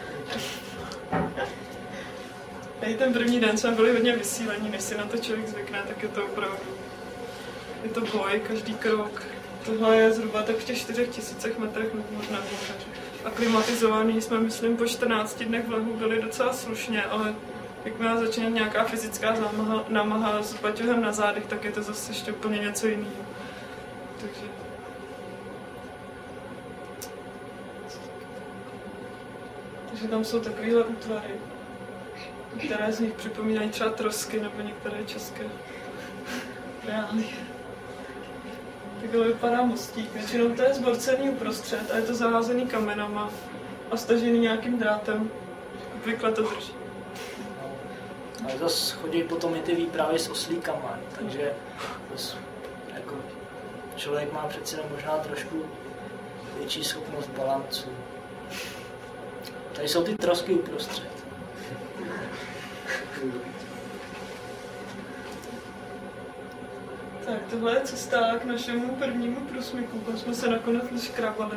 Tady ten první den jsme byli hodně vysílení, než si na to člověk zvykne, tak je to opravdu. Je to boj, každý krok. Tohle je zhruba tak v těch 4000 metrech, možná více. A klimatizovaný jsme, myslím, po 14 dnech v lehu byli docela slušně, ale jakmile začne nějaká fyzická námaha s baťohem na zádech, tak je to zase ještě úplně něco jiného. Takže tam jsou takovýhle útvary. Některé z nich připomínají třeba trosky nebo některé české reály. Takhle vypadá mostík. Většinou to je zborcený uprostřed a je to zaházený kamenama a stažený nějakým drátem. Obvykle to drží. Ale zase chodí potom i ty výpravy s oslíkama, takže jako člověk má přece možná trošku větší schopnost balancu. Tady jsou ty trosky uprostřed. Tak tohle je cesta k našemu prvnímu průsmyku, kam jsme se nakonec vyškrabali,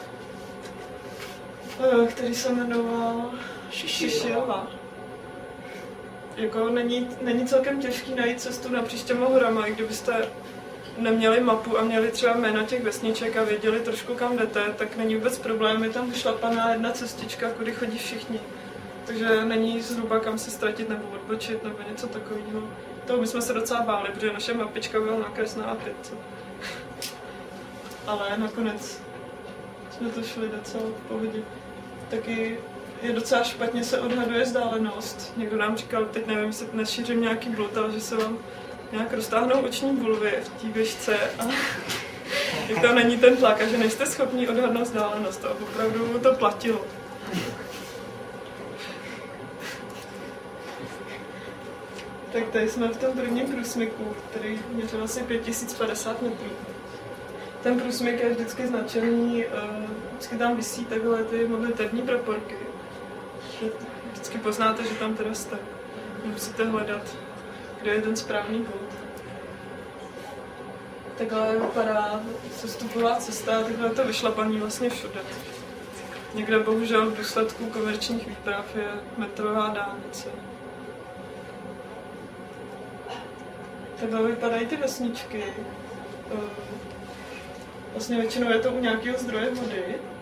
který se jmenoval Šišilva. Jako není celkem těžký najít cestu napříč těma horama, i kdybyste neměli mapu a měli třeba jména těch vesniček a věděli trošku kam jdete, tak není vůbec problém, je tam vyšlapaná jedna cestička, kudy chodí všichni. Takže není zhruba kam se ztratit nebo odbočit nebo něco takového. Toho bychom se docela báli, protože naše mapička byla nakresná A5. Ale nakonec jsme to šli docela v pohodě. Taky je docela špatně se odhaduje vzdálenost. Někdo nám říkal, teď nevím, jestli nešířím nějaký blud, ale že se vám nějak roztáhnou oční bulvy v té běžce a jak to není ten tlak a že nejste schopni odhadnout vzdálenost. A opravdu to platilo. Tak tady jsme v tom prvním průsmyku, který měřil asi 5050 metrů. Ten průsmyk je vždycky značený, vždycky tam visí takhle ty modlitevní praporky. Vždycky poznáte, že tam teda jste. Musíte hledat, kde je ten správný bod. Takhle vypadá sestupová cesta, takhle je to vyšlapaný vlastně všude. Někde bohužel v důsledku komerčních výprav je metrová dálnice. Takhle vypadají ty vesničky. Vlastně většinou je to u nějakého zdroje vody.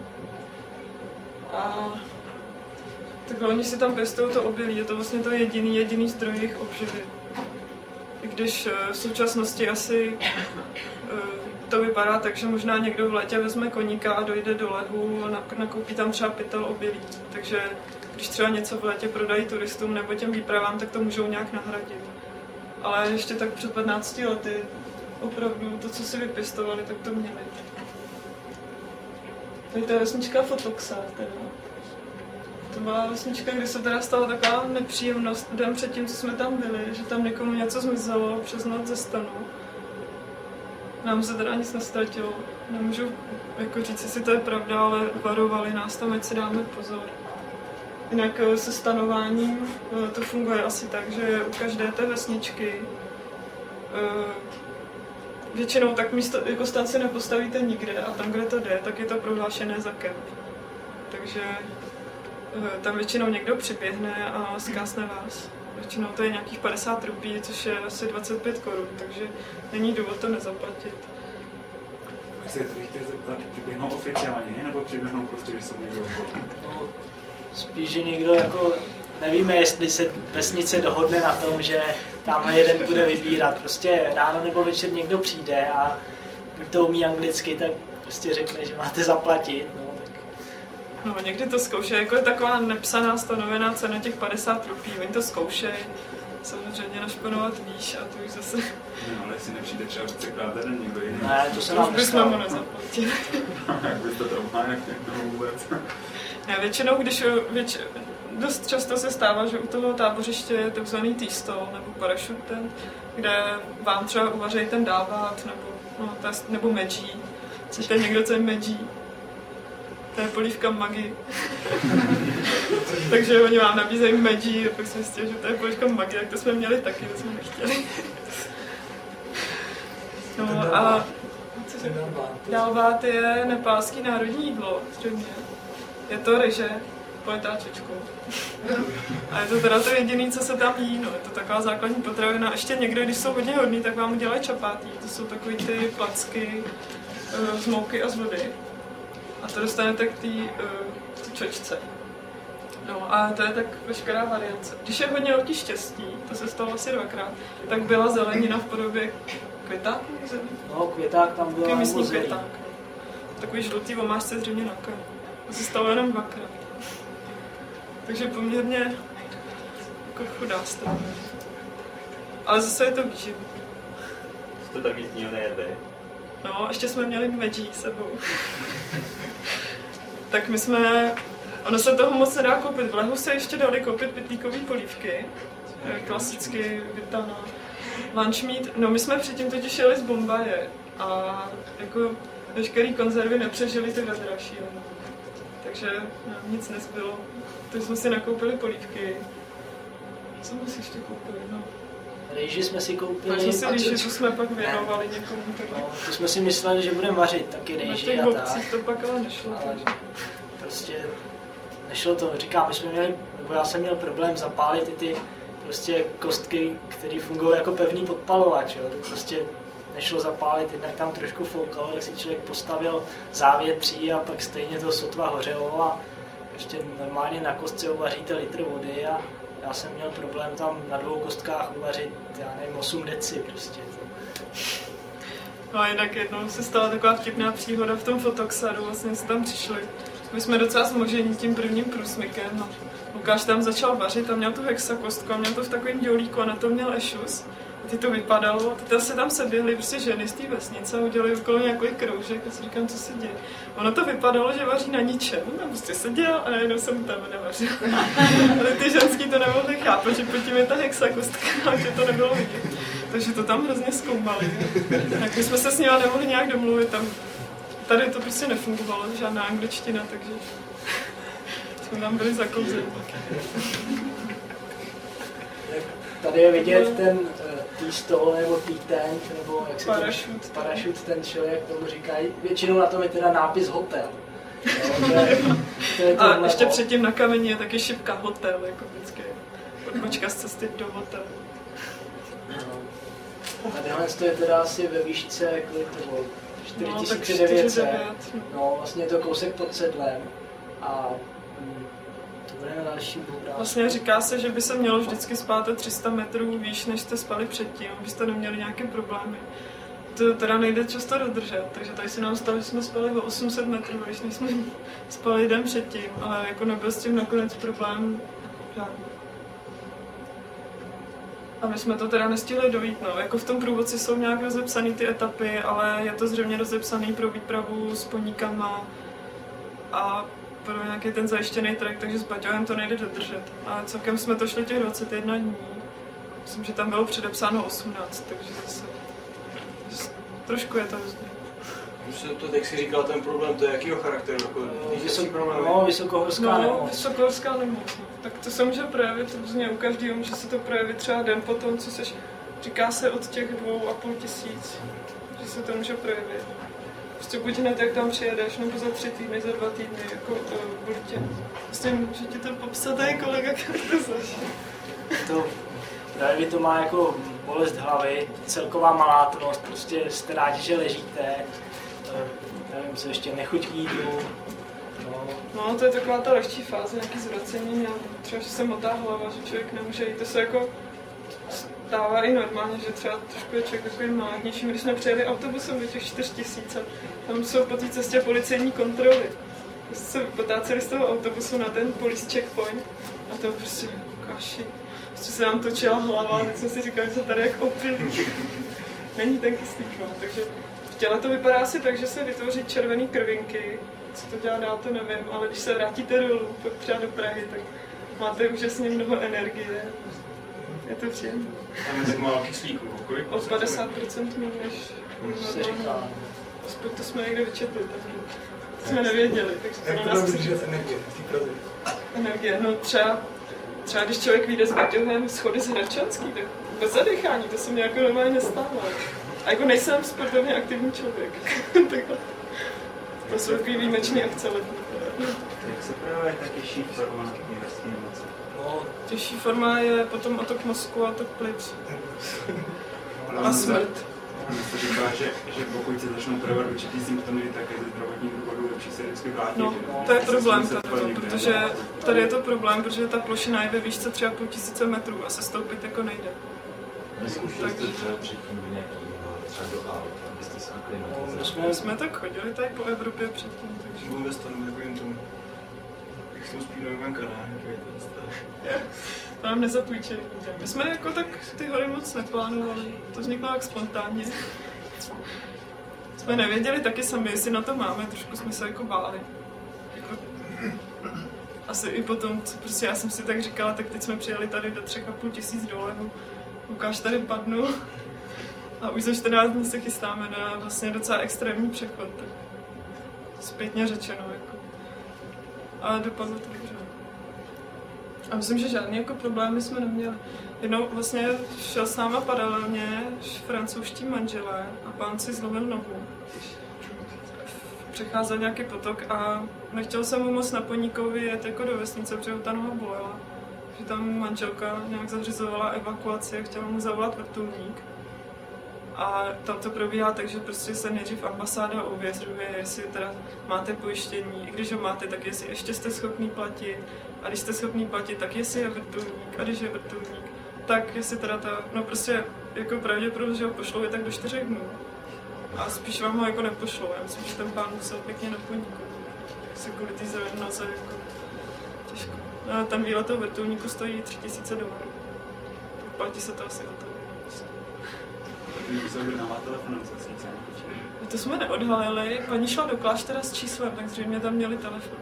A takhle oni si tam pěstují to obilí, je to vlastně to jediný zdroj jejich obživy. I když v současnosti asi to vypadá tak, že možná někdo v létě vezme koníka a dojde do lehu a nakoupí tam třeba pytel obilí. Takže když třeba něco v létě prodají turistům nebo těm výpravám, tak to můžou nějak nahradit. Ale ještě tak před 15 lety opravdu to, co si vypěstovali, tak to měli. Tady to je vesnička Fotoxa teda. To byla vesnička, kde se teda stala taková nepříjemnost den předtím, co jsme tam byli, že tam někomu něco zmizelo přes noc ze stanu. Nám se teda nic nestratilo. Nemůžu jako říct, jestli to je pravda, ale varovali nás tam, ať si dáme pozor. Jinak se stanováním to funguje asi tak, že u každé té vesničky většinou tak místo, jako stan si nepostavíte nikde a tam, kde to jde, tak je to prohlášené za kemp. Takže tam většinou někdo přiběhne a zkásne vás. Většinou to je nějakých 50 rupí, což je asi 25 korun, takže není důvod to nezaplatit. Jestli to bych chtěl zeptat, přiběhnou oficiálně, nebo přiběhnou prostě, že jsou někdo? Spíš, že někdo jako nevíme, jestli se vesnice dohodne na tom, že tamhle jeden bude vybírat. Prostě ráno nebo večer někdo přijde a kdo to umí anglicky, tak prostě řekne, že máte zaplatit. No, někdy to zkoušejí, jako je taková nepsaná stanovená cena těch 50 rupí, oni to zkoušejí. Samozřejmě našponovat výš a to už zase... No, ale jestli nepřijde třeba vícekrát den někdo jiný. Ne, to se nám nám nestalo. Už bychom mu nezaplatili. Jak byste to umáli, jak to vůbec? Ne, většinou, dost často se stává, že u toho tábořiště je takzvaný tea stall nebo parachute tent, kde vám třeba uvařejí ten dávat nebo medží. Chcete někdo, co je medží? To je polívka Maggi. Takže oni vám nabízejí medží a pak si myslíte, že to je polívka Maggi, tak to jsme měli taky, to jsme nechtěli. No a dalvát je nepálský národní jídlo, zřejmě. Je to ryže, politá čočkou. A je to teda to jediné, co se tam jí, no, je to taková základní potravina. Ještě někde, když jsou hodně hodný, tak vám udělají čapátí. To jsou takový ty placky z mouky a z vody. A to dostanete k té čočce. No a to je tak veškerá variance. Když je hodně velký štěstí, to se stalo asi 2krát, tak byla zelenina v podobě květák? No, květák tam byl. Takový místní květák. Takový žlutý omáčce zřejmě na kar. To se stalo jenom 2krát. Takže poměrně jako chudá strana. Ale zase je to výživ. To tak nic jiného nejede. No, ještě jsme měli veggie sebou. Tak my jsme... Ono se toho moc nedá koupit. V Lehu se ještě dali koupit pytlíkový polívky. Klasicky vytaná. Lunch meat. No, my jsme předtím totiž jeli z Bombaje. A jako veškerý konzervy nepřežily ty vedra šílené. Takže nám nic nezbylo. Takže jsme si nakoupili polívky. Co jsme si ještě koupili? No. Rýži jsme si koupili. Takže si rýži, to jsme pak věnovali někomu. No, to jsme si mysleli, že budeme vařit taky rýži a tak. To pak ale nešlo. Ale prostě nešlo to. Říkám, my jsme měli, nebo já jsem měl problém zapálit ty prostě kostky, které fungují jako pevný podpalovač. Jo. To prostě nešlo zapálit, jednak tam trošku foukalo, tak si člověk postavil závětří a pak stejně to sotva hořelo a ještě normálně na kostce uvaříte litr vody a já jsem měl problém tam na 2 kostkách uvařit, já nevím, 8 deci prostě. No a jinak jednou se stala taková vtipná příhoda v tom Fotoxaru, vlastně se tam přišli. My jsme docela zmožení tím prvním průsmykem a Lukáš tam začal vařit a měl tu hexakostku a měl to v takovém dělíku a na to měl ešus. A ty to vypadalo, a ty se tam seběhly prostě ženy z té vesnice a udělali okolo nějaký kroužek a si říkám, co se děje. Ono to vypadalo, že vaří na ničem, tam prostě seděl a najednou jsem tam nevařil. Ale ty ženský to nemohli chápat, že pod tím je ta hexakostka a že to nebylo vidět. Takže to tam hrozně zkoumali. Tak my jsme se s nimi nemohli nějak domluvit, tam tady to prostě nefungovalo, žádná angličtina, takže jsme tam byli zakouzeni. Tady je vidět ten stol nebo tent, nebo jak se Parašut, ten člověk tomu říkají. Většinou na tom je teda nápis hotel. To a ještě předtím na kameni je taky šipka hotel, jako vždycky. Odbočka z cesty do hotelu. A tohle je teda asi ve výšce kolik to bylo? 4900. No, vlastně je to kousek pod sedlem. A to bude na další obrázku. Vlastně říká se, že by se mělo vždycky spát 300 metrů výš, než jste spali předtím, abyste neměli nějaké problémy. To teda nejde často dodržet, takže tady se nám stalo, že jsme spali o 800 metrů výš, než jsme spali den předtím, ale jako nebyl s tím nakonec problém žádný. A my jsme to teda nestihli dojít, no. Jako v tom průvodci jsou nějak rozepsané ty etapy, ale je to zřejmě rozepsaný pro výpravu s poníkama a pro nějaký ten zajištěný trek, takže s baťohem to nejde dodržet. A celkem jsme to šli těch 21 dní. Myslím, že tam bylo předepsáno 18, takže zase trošku je to rozdíl. To, jak jsi říkal, ten problém, to je jakýho charakteru? Jako vysokohorská nemoc. Vysokohorská nemoc. No. Tak to se může projevit různě u každého, může se to projevit třeba den potom, co seš, říká se od těch 2,5 tisíc, že se to může projevit. Prostě buď hned, jak tam přijedeš, nebo za 3 týdny, za 2 týdny, jako v Boltě. Prostě může ti to popsat i kolega, jak to zašlo. To právě to má jako bolest hlavy, celková malátnost, prostě jste rádi, že ležíte, nevím, co ještě, nechuť k jídlu. No, to je taková ta lehčí fáze, nějaký zvracení, třeba, že se motá hlava, že člověk nemůže jít, to se jako stává i normálně, že třeba trošku je člověk takový mládnější. Když jsme přijeli autobusem do těch 4000, tam jsou po té cestě policejní kontroly. My jsme se potáceli z toho autobusu na ten police checkpoint a to prostě kaši. Prostě se nám točila hlava a teď jsme si říkali, že se tady jak opilí. Není ten kyslík, no. Takže v těle to vypadá asi tak, že se vytvoří červené krvinky. Co to dělá dál, to nevím, ale když se vrátíte dolů, pak třeba do Prahy, tak máte úžasně mnoho energie. Je to příjemné. Tam je tak málo kyslíku, kolik? O 50% méně než se říká. Aspoň to jsme někde vyčetli, takže jsme nevěděli. Jak to vydržet energie? No třeba když člověk vyjde s baťohem schody z Hradčanský, tak bez zadechání, to se mi jako normálně nestává. A jako nejsem sportovně aktivní člověk. To jsou takový výjimečný akce letní. Jak se projevuje ta těžší forma nervské nemoci? No, těžší forma je potom otok mozku a otok plic. A smrt. Jste říkala, že pokud se začnou projevovat určitý symptomy, tak je ze zdravotních důvodů lepší se vždycky vrátit. No, to je problém tady, protože tady je to problém, protože ta plošina je ve výšce třeba 5 000 metrů a se stoupit jako nejde. Neskoušeli jste třeba předtím nějaký My jsme tak chodili tady po Evropě předtím, takže... Budu ve stanu takovým tomu, jak jsem spíl na kanáře, to nám nezapůjčili. My jsme jako tak ty hory moc neplánovali, to vzniklo jak spontánně. Jsme nevěděli taky sami, jestli na to máme, trošku jsme se jako báli. Jako, asi i potom, co prostě já jsem si tak říkala, tak teď jsme přijeli tady do 3,5 dolarů. Lukáš tady padnul a už za 14 dní se chystáme na vlastně docela extrémní přechod. Tak zpětně řečeno, jako. Ale dopadlo to dobře. A myslím, že žádný jako problémy jsme neměli. Jednou vlastně šel s náma paralelně francouzští manželé a pán si zlomil nohu. Přecházel nějaký potok a nechtěl jsem mu moc na Poníkovi jet jako do vesnice, protože ta noha bolela. Že tam manželka nějak zařizovala evakuaci a chtěla mu zavolat vrtulník. A tam to probíhá tak, že prostě se nejdřív ambasáda ověřuje, jestli teda máte pojištění, i když ho máte, tak jestli ještě jste schopný platit. A když jste schopný platit, tak jestli je vrtulník. A když je vrtulník, tak jestli teda no prostě jako pravděpodobně, že ho pošlou je tak do 4 dnů. A spíš vám ho jako nepošlou. Já myslím, že ten pán musel pěkně na Poníku. Se kvůli té zelené noze jako těžko. No, ten výlet toho vrtulníku stojí $3000. Platí se to asi o to. To jsme neodhalili, paní šla do kláštera s číslem, tak zřejmě tam měli telefon.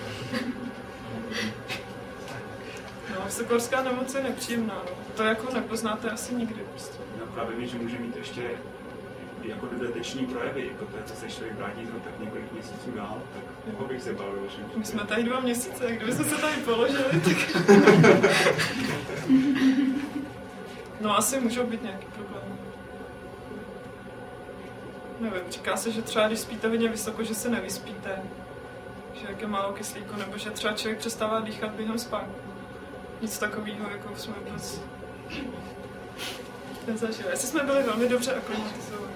No, vysokohorská nemoc je nepříjemná, no. To jako nepoznáte asi nikdy prostě. No právě víš, že může mít ještě jako dodateční projevy, jako to, co se člověk vrátí to tak několik měsíců dál, tak jako bych se bavil. My jsme tady 2 měsíce, kdybychom se tady položili, tak... No asi můžou být nějaký problémy. Nevím, říká se, že třeba když spíte hodně vysoko, že se nevyspíte, že jak je málo kyslíku, nebo že třeba člověk přestává dýchat během spánku. Nic takového, jako jsme vůbec nezažili. Jestli jsme byli velmi dobře aklimatizovaní.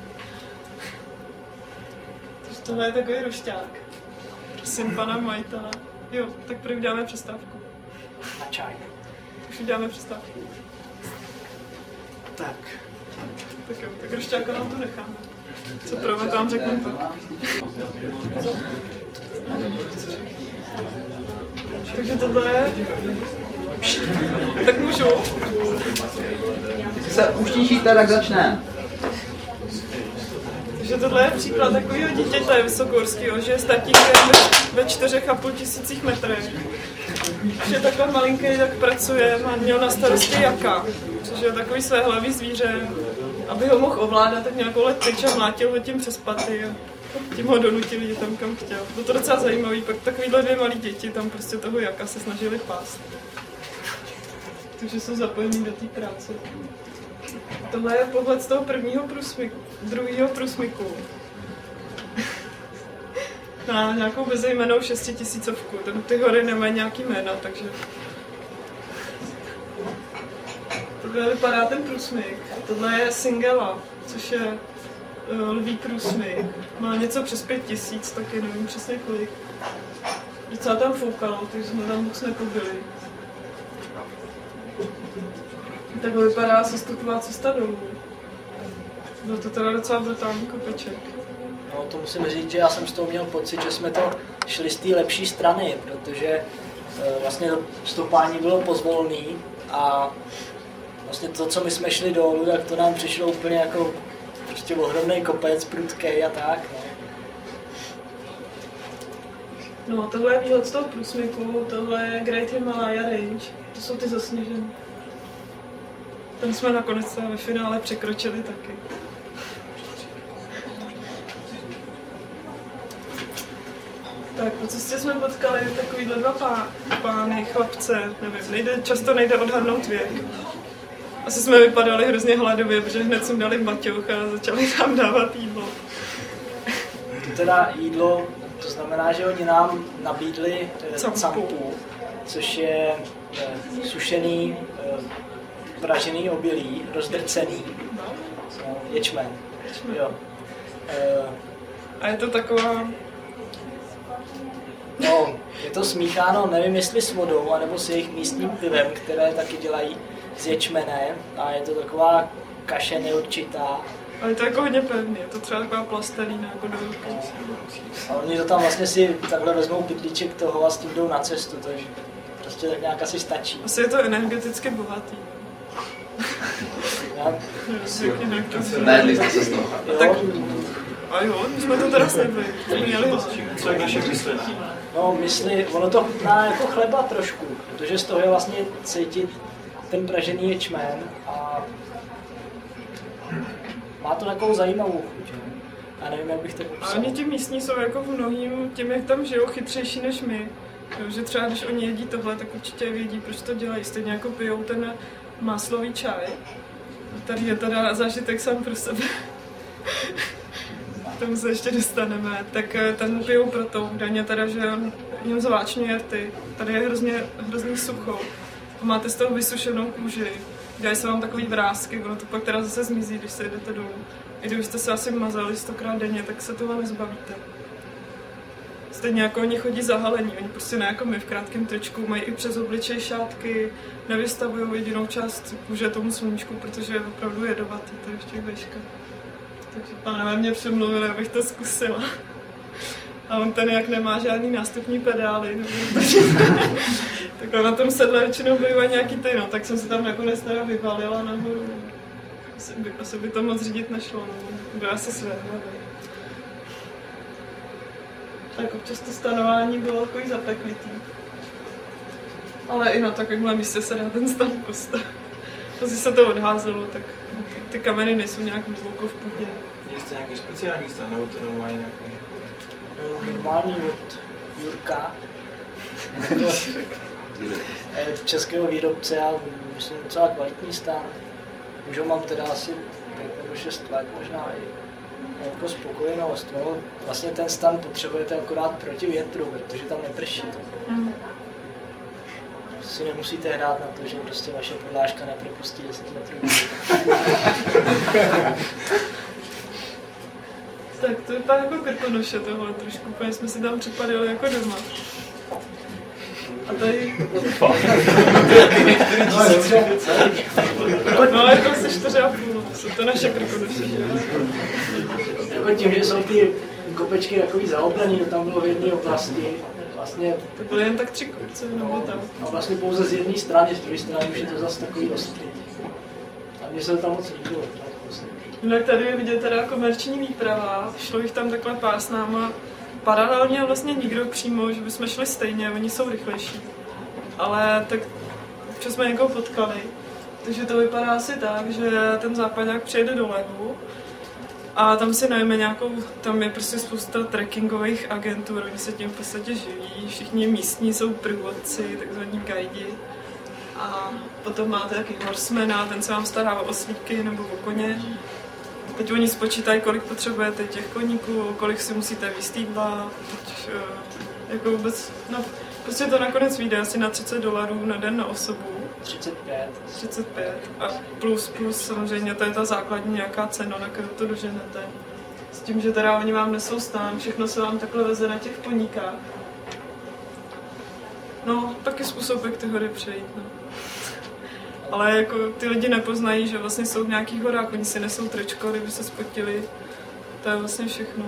Takže tohle je takový rošťák. Syn pana majitele. Jo, tak první dáme přestávku. Na čaj. Už uděláme přestávku. Tak. Tak jo, tak rošťáka nám to necháme. Co prvé vám řeknu pak. Takže tohle je... Tak můžu. Se uštíšíte, tak začne. Takže tohle je příklad takového dítěte vysokohorského, že je statíkem ve 4,5 tisících metrech. Když je takhle malinký, tak pracuje, měl na starosti jaka, což je takový svéhlavý zvíře. Aby ho mohl ovládat, tak nějakou let tyč a mlátil ho tím přes paty a tím ho donutili jít tam, kam chtěl. Bylo to docela zajímavý, pak takovýhle 2 malí děti tam prostě toho jaka se snažili pást. Takže jsou zapojení do té práce. Tohle je pohled z toho druhého průsmyku. Na nějakou bezejmennou 6000. Ty hory nemají nějaký jména, takže... Takhle vypadá ten průsmyk. Tohle je Singela, což je lví průsmyk. Má něco přes 5000, taky nevím přesně kolik. Docela tam foukalo, takže jsme tam moc nepobyli. Takhle vypadá sestupová cesta dolů. Byl to teda docela brutální kopeček. No to musím říct, že já jsem z toho měl pocit, že jsme to šli z té lepší strany, protože vlastně to stopání bylo pozvolný a vlastně to, co my jsme šli dolů, tak to nám přišlo úplně jako prostě ohromný kopec, prudkej a tak. No, tohle je výhled z toho průsmyku, tohle je Great Himalaya Range, to jsou ty zasněžené. Tam jsme nakonec ve finále překročili taky. Tak po cestě jsme potkali takovýhle 2 pány, chlapce, nevím, často nejde odhadnout věk. Asi jsme vypadali hrozně hladově, protože hned jsme dali baťoch a začali nám dávat jídlo. To teda jídlo, to znamená, že oni nám nabídli campu, což je sušený, pražený obilí, rozdrcený, ječmen. Jo. A je to taková... No, je to smícháno, nevím jestli s vodou, anebo s jejich místním pivem, které taky dělají z ječmene. A je to taková kaše neurčitá. Ale je to jako hodně pevný, je to třeba taková plastelína jako do ruky. A oni to tam vlastně si takhle vezmou pytlíček toho a s tím jdou na cestu, takže prostě tak nějak asi stačí. Asi je to energeticky bohatý. Nejedli jste se z toho. Tak, a jo, my jsme to teda snědli. Měli ho. Co jak naše mysli, ne? No, mysli, ono to chutná jako chleba trošku, protože z toho je vlastně cítit ten pražený ječmen a má to takovou zajímavou chuť. Já nevím, jak bych to popsal. A oni ti místní jsou jako v mnohým, tím jak tam žijou, chytřejší než my. Jo, že třeba když oni jedí tohle, tak určitě vědí, proč to dělají. Stejně jako pijou ten máslový čaj. Tady je teda zážitek sám pro sebe. K tomu se ještě dostaneme. Tak ten pijou proto údajně teda, že jim zváčňuje rty. Tady je hrozně sucho. Máte z toho vysušenou kůži. Dělají se vám takový vrásky, ono to pak teda zase zmizí, když se jdete dolů. I kdybyste se asi mazali 100krát denně, tak se toho nezbavíte. Stejně jako oni chodí zahalení, oni prostě ne jako my v krátkém tričku, mají i přes obličej šátky, nevystavují jedinou část kůže tomu sluníčku, protože je opravdu jedovatý, to je ještě vejška. Takže pánové mě přemluvili, abych to zkusila. A on ten jak nemá žádný nástupní pedály, takhle na tom sedle většinou bývají nějaký ty, no, tak jsem se tam nakonec teda vyvalila nahoru. Asi by to moc řídit nešlo, no. Bylo asi své. Tak občas to stanování bylo takový zapeklitý. Ale i na takovémhle místě se dá ten stan postavit. Asi se to odházelo, tak ty kameny nejsou nějak hluboko v půdě. Jste nějaký speciální stan, nebo to normálně nějaký? Normální od Jurka. Českého výrobce a myslím docela kvalitní stan. Už ho mám teda asi 5 nebo 6 let, možná i jako spokojenost. No, vlastně ten stan potřebujete akorát proti větru, protože tam neprší. Si nemusíte hrát na to, že prostě vaše podlážka nepropustí 10 metrů. Tak to vypadá jako Krkonoše tohle trošku, úplně jsme si tam připadali jako doma. A tady... No ale to se 4,5, jsou to naše Krkonoše. Jako tím, že jsou ty kopečky takový zaoblený, tam bylo v jedné oblasti. Vlastně... To byly jen tak 3 kopce, nebo tam. A vlastně pouze z jedné strany, z druhé strany už je to zase takový ostrý. A mně se to tam moc líbilo. Jinak tady je vidět teda komerční výprava, šlo jich tam takhle pár s náma paralelně a vlastně nikdo přímo, že bychom šli stejně, oni jsou rychlejší. Ale tak občas jsme někoho potkali, takže to vypadá asi tak, že ten západňák přijede do levu a tam si najme nějakou, tam je prostě spousta trekkingových agentur, oni se tím v podstatě živí, všichni místní jsou průvodci, takzvaní guidi. A potom máte taky horsemana, ten se vám stará o oslíky nebo o koně. Teď oni spočítají, kolik potřebujete těch koníků, kolik si musíte víct jídla. Teď, jako vůbec, no, prostě to nakonec vyjde asi na $30 na den na osobu. 35. A plus samozřejmě to je ta základní nějaká cena, na kterou to doženete. S tím, že teda oni vám nesou stán, všechno se vám takhle veze na těch koníkách. No, taky způsob, jak ty hory přejít, no. Ale jako ty lidi nepoznají, že vlastně jsou v nějakých horách, oni si nesou tričko, kdyby se spotili. To je vlastně všechno.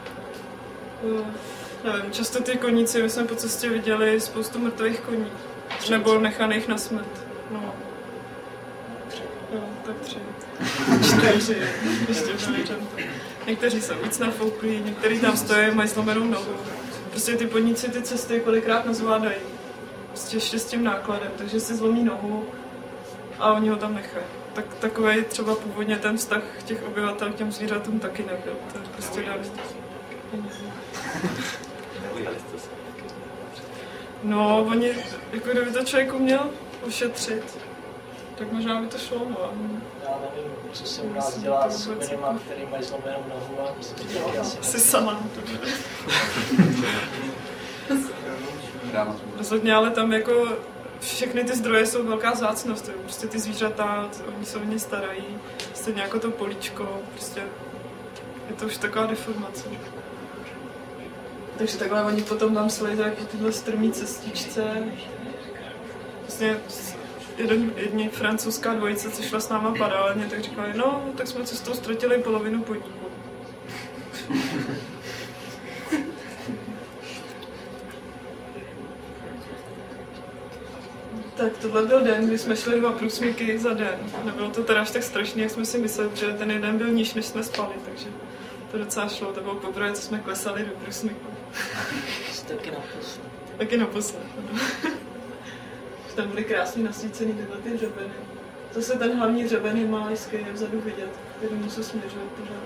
Nevím, často ty koníci, my jsme po cestě viděli spoustu mrtvých koní. Nebo nechaných na smrt. No. Jo, tak 3. 4. Někteří jsou víc nafouklí, někteří tam stojí, mají zlomenou nohu. Prostě ty podnici ty cesty kolikrát nezvládají. Prostě ještě s tím nákladem, takže si zlomí nohu a oni ho tam nechají. Tak takový třeba původně ten vztah těch obyvatel k těm zvířatům taky nebyl. To je prostě další. No, oni, jako kdyby to člověk uměl ušetřit, tak možná by to šlo, no. Já nevím, co se u nás dělá s koněma, který mají zlomenou nohu a asi sama. Rozhodně, ale tam jako všechny ty zdroje jsou velká vzácnost. Prostě ty zvířata, oni se o ně starají, stejně jako to políčko, prostě je to už taková deformace. Takže takhle oni potom tam sledají jako tyhle strmý cestičce. Vlastně jedni francouzská dvojice, co šla s náma paralelně, tak říkali, no, tak jsme cestou ztratili polovinu podniku. Tak tohle byl den, kdy jsme šli 2 průsmyky za den. Nebylo to teda až tak strašný, jak jsme si mysleli, že ten jeden byl níž, než jsme spali, takže to docela šlo. To bylo poprvé, co jsme klesali do průsmyku. Taky naposled. Taky naposled, ano. Tam byly krásně nasvícený tyhle ty hřebeny. Zase ten hlavní hřeben je malajský, je vzadu vidět, kterému se směřuje pořád.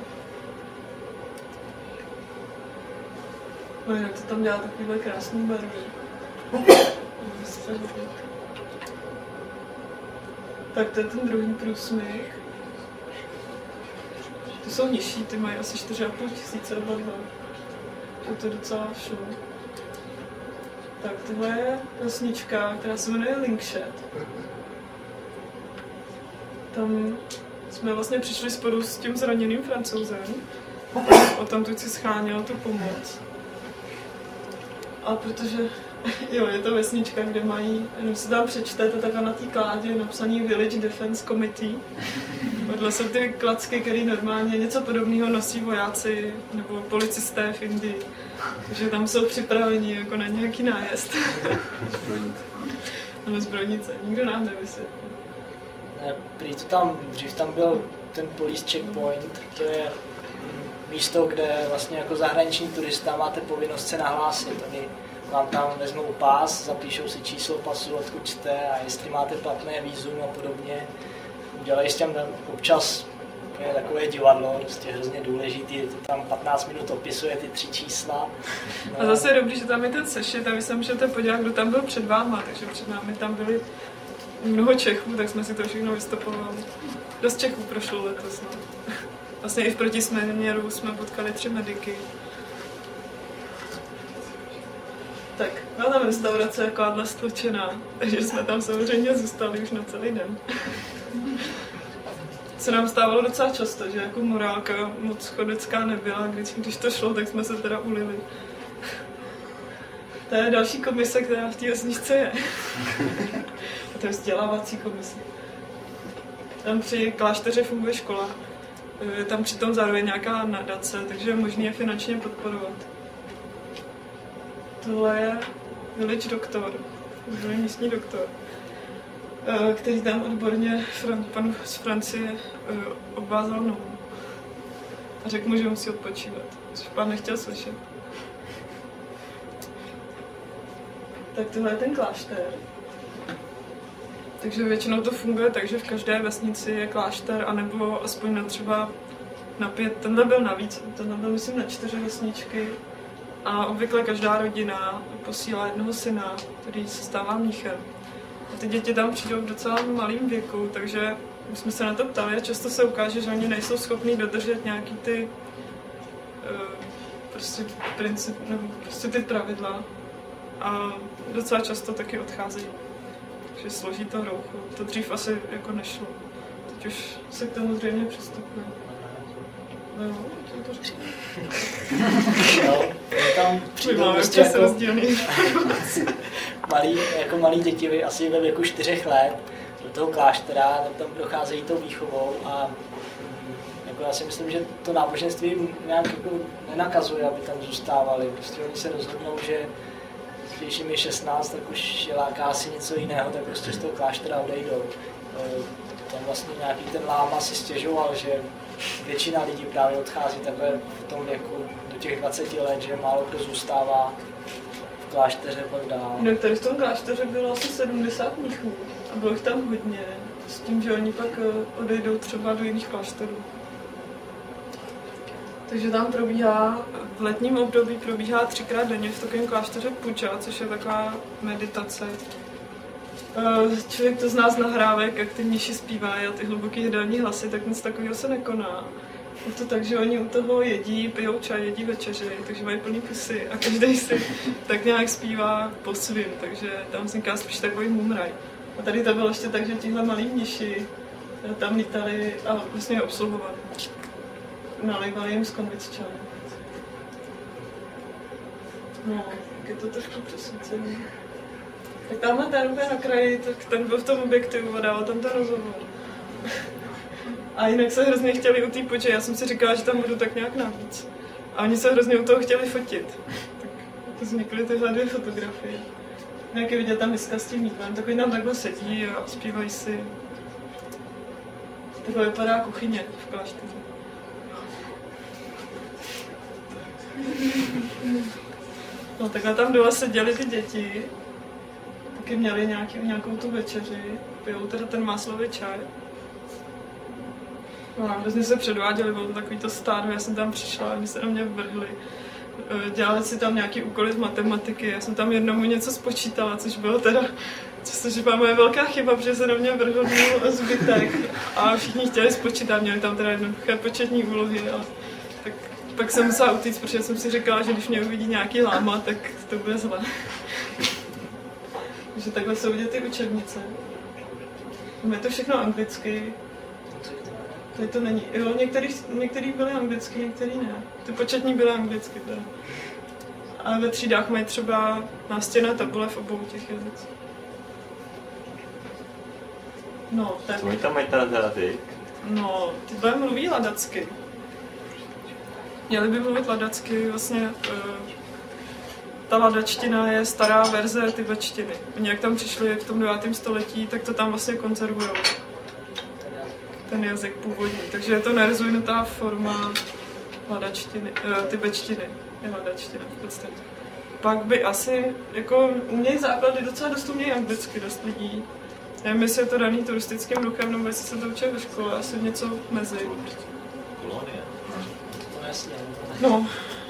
No jinak to tam dělá takovýhle krásný barvy. Tak to je ten druhý průsmyk. Ty jsou nižší, ty mají asi 4,5 tisíce oba dva. To je docela šlo. Tak tohle je vesnička, která se jmenuje Linkshed. Tam jsme vlastně přišli spolu s tím zraněným Francouzem. O tam tu si scháněl tu pomoc. A protože jo, je to vesnička, kde mají, jenom si tam přečtete, tak na té kládě je napsaný Village Defense Committee. Vedle jsou ty klacky, které normálně něco podobného nosí vojáci nebo policisté v Indii. Takže tam jsou připraveni jako na nějaký nájezd. Ano, zbrojnice. Nikdo nám nevysvětlí. Prý to tam, dřív tam byl ten police checkpoint, to je místo, kde vlastně jako zahraniční turista máte povinnost se nahlásit. Oni vám tam vezmou pás, zapíšou si číslo pasu, odkud jste a jestli máte platné vízum a podobně. Udělají s těm občas je takové divadlo, prostě hrozně důležitý, to tam 15 minut opisuje ty 3 čísla. A zase je dobrý, že tam je ten sešit a vy se můžete podívat, kdo tam byl před váma, takže před námi tam byli mnoho Čechů, tak jsme si to všechno vystopovali. Dost Čechů prošlo letos. No. Vlastně i v protisměru jsme potkali 3 mediky. Tak, byla tam restaurace jako Atlas Tlučená, takže jsme tam samozřejmě zůstali už na celý den. Se nám stávalo docela často, že jako morálka moc chodecká nebyla, když to šlo, tak jsme se teda ulili. To je další komise, která v té vesničce je. A to je vzdělávací komise. Tam při klášteře funguje škola. Je tam přitom zároveň nějaká nadace, takže je možné je finančně podporovat. Tohle je village doktor, tohle je místní doktor, který tam odborně panu z Francie obvázal nohu. A řekl mu, že musí odpočívat, což pán nechtěl slyšet. Tak tohle je ten klášter. Takže většinou to funguje tak, že v každé vesnici je klášter, anebo aspoň na třeba na 5, tenhle byl navíc, tenhle byl myslím na 4 vesničky. A obvykle každá rodina posílá jednoho syna, který se stává mnichem. A ty děti tam přijdou v docela malém věku, takže my jsme se na to ptali a často se ukáže, že oni nejsou schopní dodržet nějaký ty prostě princip, nebo prostě ty pravidla. A docela často taky odcházejí. Takže složí to rouchu. To dřív asi jako nešlo. Teď už se k tomu zřejmě přistupuje. No, to říkám. No, tam přijdou prostě jako malí děti, asi ve věku 4 let, do toho kláštera, tam procházejí tou výchovou a jako já si myslím, že to náboženství nějak jako nenakazuje, aby tam zůstávali. Prostě oni se rozhodnou, že když jim je 16, tak už je láká asi něco jiného, tak prostě z toho kláštera odejdou. Tam vlastně nějaký ten láma si stěžoval, že většina lidí právě odchází takhle v tom věku do těch 20 let, že málo kdo zůstává v klášteře pak dál. No, tady v tom klášteře bylo asi 70 mnichů a bylo jich tam hodně, s tím, že oni pak odejdou třeba do jiných klášterů. Takže tam probíhá, v letním období probíhá 3krát denně v takovém klášteře puja, což je taková meditace. Člověk to zná z nahrávek, jak ty mniši zpívají a ty hluboký jídelní hlasy, tak nic takového se nekoná. Je to tak, že oni u toho jedí, pijou čaj, jedí večeři, takže mají plný pusy a každý si tak nějak zpívá po svým, takže tam vzniká spíš takový mumraj. A tady to bylo ještě tak, že tihle malí mniši tam lítali a vlastně je obsluhovali. Nalejvali jim z konvic čaj. No, je to trošku přesvědčený. Tak tamhle ten úplně na kraji, tak ten byl v tom objektivu a dával tam ten rozhovor. A jinak se hrozně chtěli u té počet, já jsem si říkala, že tam budu tak nějak navíc. A oni se hrozně u toho chtěli fotit. Tak vznikly tyhle 2 fotografie. Jak je vidět tam miska s tím jídlem, takový tam takhle sedí a zpívají si. Takhle vypadá kuchyně v klášteře. No takhle tam dole seděli ty děti. Taky měli nějakou tu večeři. Pijou teda ten máslový čaj. No a hrozně se předváděli, bylo to takový to stádo, já jsem tam přišla a oni se na mě vrhli. Dělali si tam nějaký úkoly z matematiky, já jsem tam jednomu něco spočítala, což bylo teda, což byla moje velká chyba, protože se na mě vrhl zbytek a všichni chtěli spočítat, měli tam teda jednoduché početní úlohy a tak pak jsem musela utíct, protože jsem si říkala, že když mě uvidí nějaký láma, tak to bude zlé. Takže takhle jsou vidět ty učebnice. Je to všechno anglicky. Tady to není. Jo, některý byly anglicky, některý ne. Ty početní byly anglicky teda. Ale ve třídách mají třeba nástěnné tabule v obou těch jazycích. No, tak... Co oni tam mají ten jazyk? No, tyhle mluví ladacky. Měli by mluvit ladacky, vlastně ta ladačtina je stará verze tibetštiny. Oni jak tam přišli v tom 9. století, tak to tam vlastně konzervujou. Ten jazyk původní, takže je to nerozvinutá forma tibetštiny, je ladačtina v podstatě. Pak by asi, jako umějí základy, docela dost umějí anglicky dost lidí. Nevím, jestli je to daný turistickým ruchem, nebo jestli se to učí ve škole, asi něco mezi. Kolonie. To jasně. No.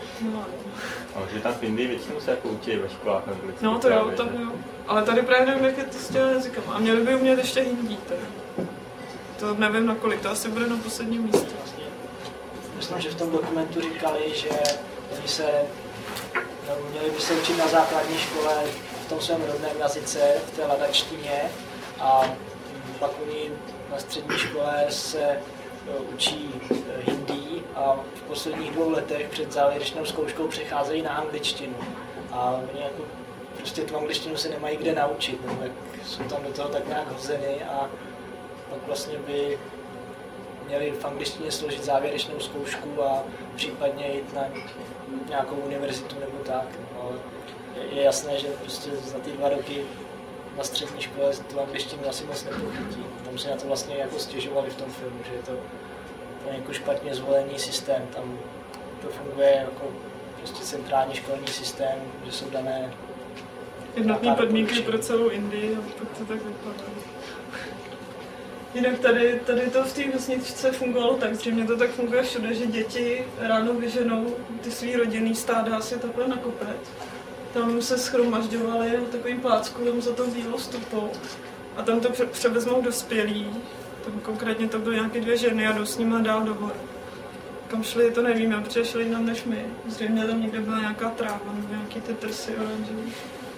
Ale že tam v Indii většinou se jako učí ve školách anglicky. No to jo, tam jo. Ale tady právě nevím, jak je to s těmi jazykama. A měli by umět ještě hindí teda. To nevím na kolik, to asi bude na posledním místě. Myslím, že v tom dokumentu říkali, že oni měli by se učit na základní škole v tom svém rodném jazyce, v té ladačtině, a pak oni na střední škole se učí hindí a v posledních 2 letech před závěrečnou zkouškou přecházejí na angličtinu. A oni jako prostě tu angličtinu se nemají kde naučit, no, tak jsou tam do toho tak nějak hozeny a pak vlastně by měli v angličtině složit závěrečnou zkoušku a případně jít na nějakou univerzitu nebo tak. No, je jasné, že prostě za ty 2 roky na střední škole tu angličtinu asi moc nepochytí. Tam si na to vlastně jako stěžovali v tom filmu, že je to jako špatně zvolený systém. Tam to funguje jako prostě centrální školní systém, že jsou dané jednotné podmínky pro celou Indii a pak to tak vypadá. Jinak tady to v té vesničce fungovalo tak, že mě to tak funguje všude, že děti ráno vyženou ty svý rodinný stáda asi takhle na kopec. Tam se shromažďovali na takovým plácku, tam za to bílou stopou a tam to převezmou dospělí. Tam konkrétně to byly nějaké 2 ženy a jdou s nimi dál do hory. Kam šli, to nevíme, protože šli jinam než my. Zřejmě tam někde byla nějaká tráva nebo nějaký ty trsy oranžový.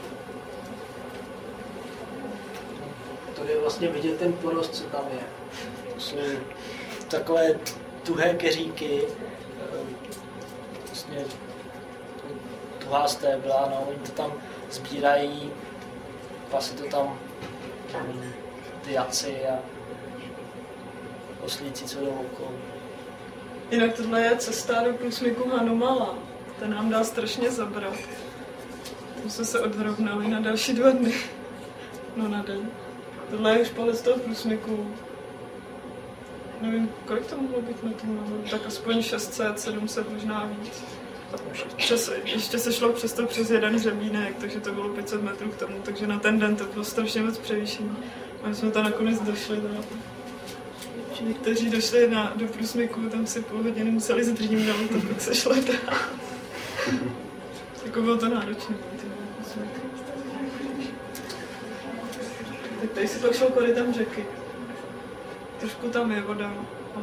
To je vlastně vidět ten porost, co tam je. To jsou takové tuhé keříky, vlastně tuhá stébla, no, oni to tam sbírají, pasí to tam ty jaci a oslíci, co jdou okolo. Jinak tohle je cesta do průsmyku Hanumala. Ten nám dá strašně zabrat. Tam jsme se odrovnali na další 2 dny. No na den. Tohle je už pohled z toho průsmyku. Nevím, kolik to mohlo být na tom nahoru. Tak aspoň 600, 700, možná víc. Ještě se šlo přes jeden hřebínek, takže to bylo 500 metrů k tomu, takže na ten den to bylo strašně moc převýšení. A my jsme tam nakonec došli. Někteří došli do průsmyku, tam si půl hodiny museli zdrýmnout, tak pak se šlo dál. Jako bylo to náročné. Tak tady si pak šel korytem řeky. Trošku tam je voda, ale...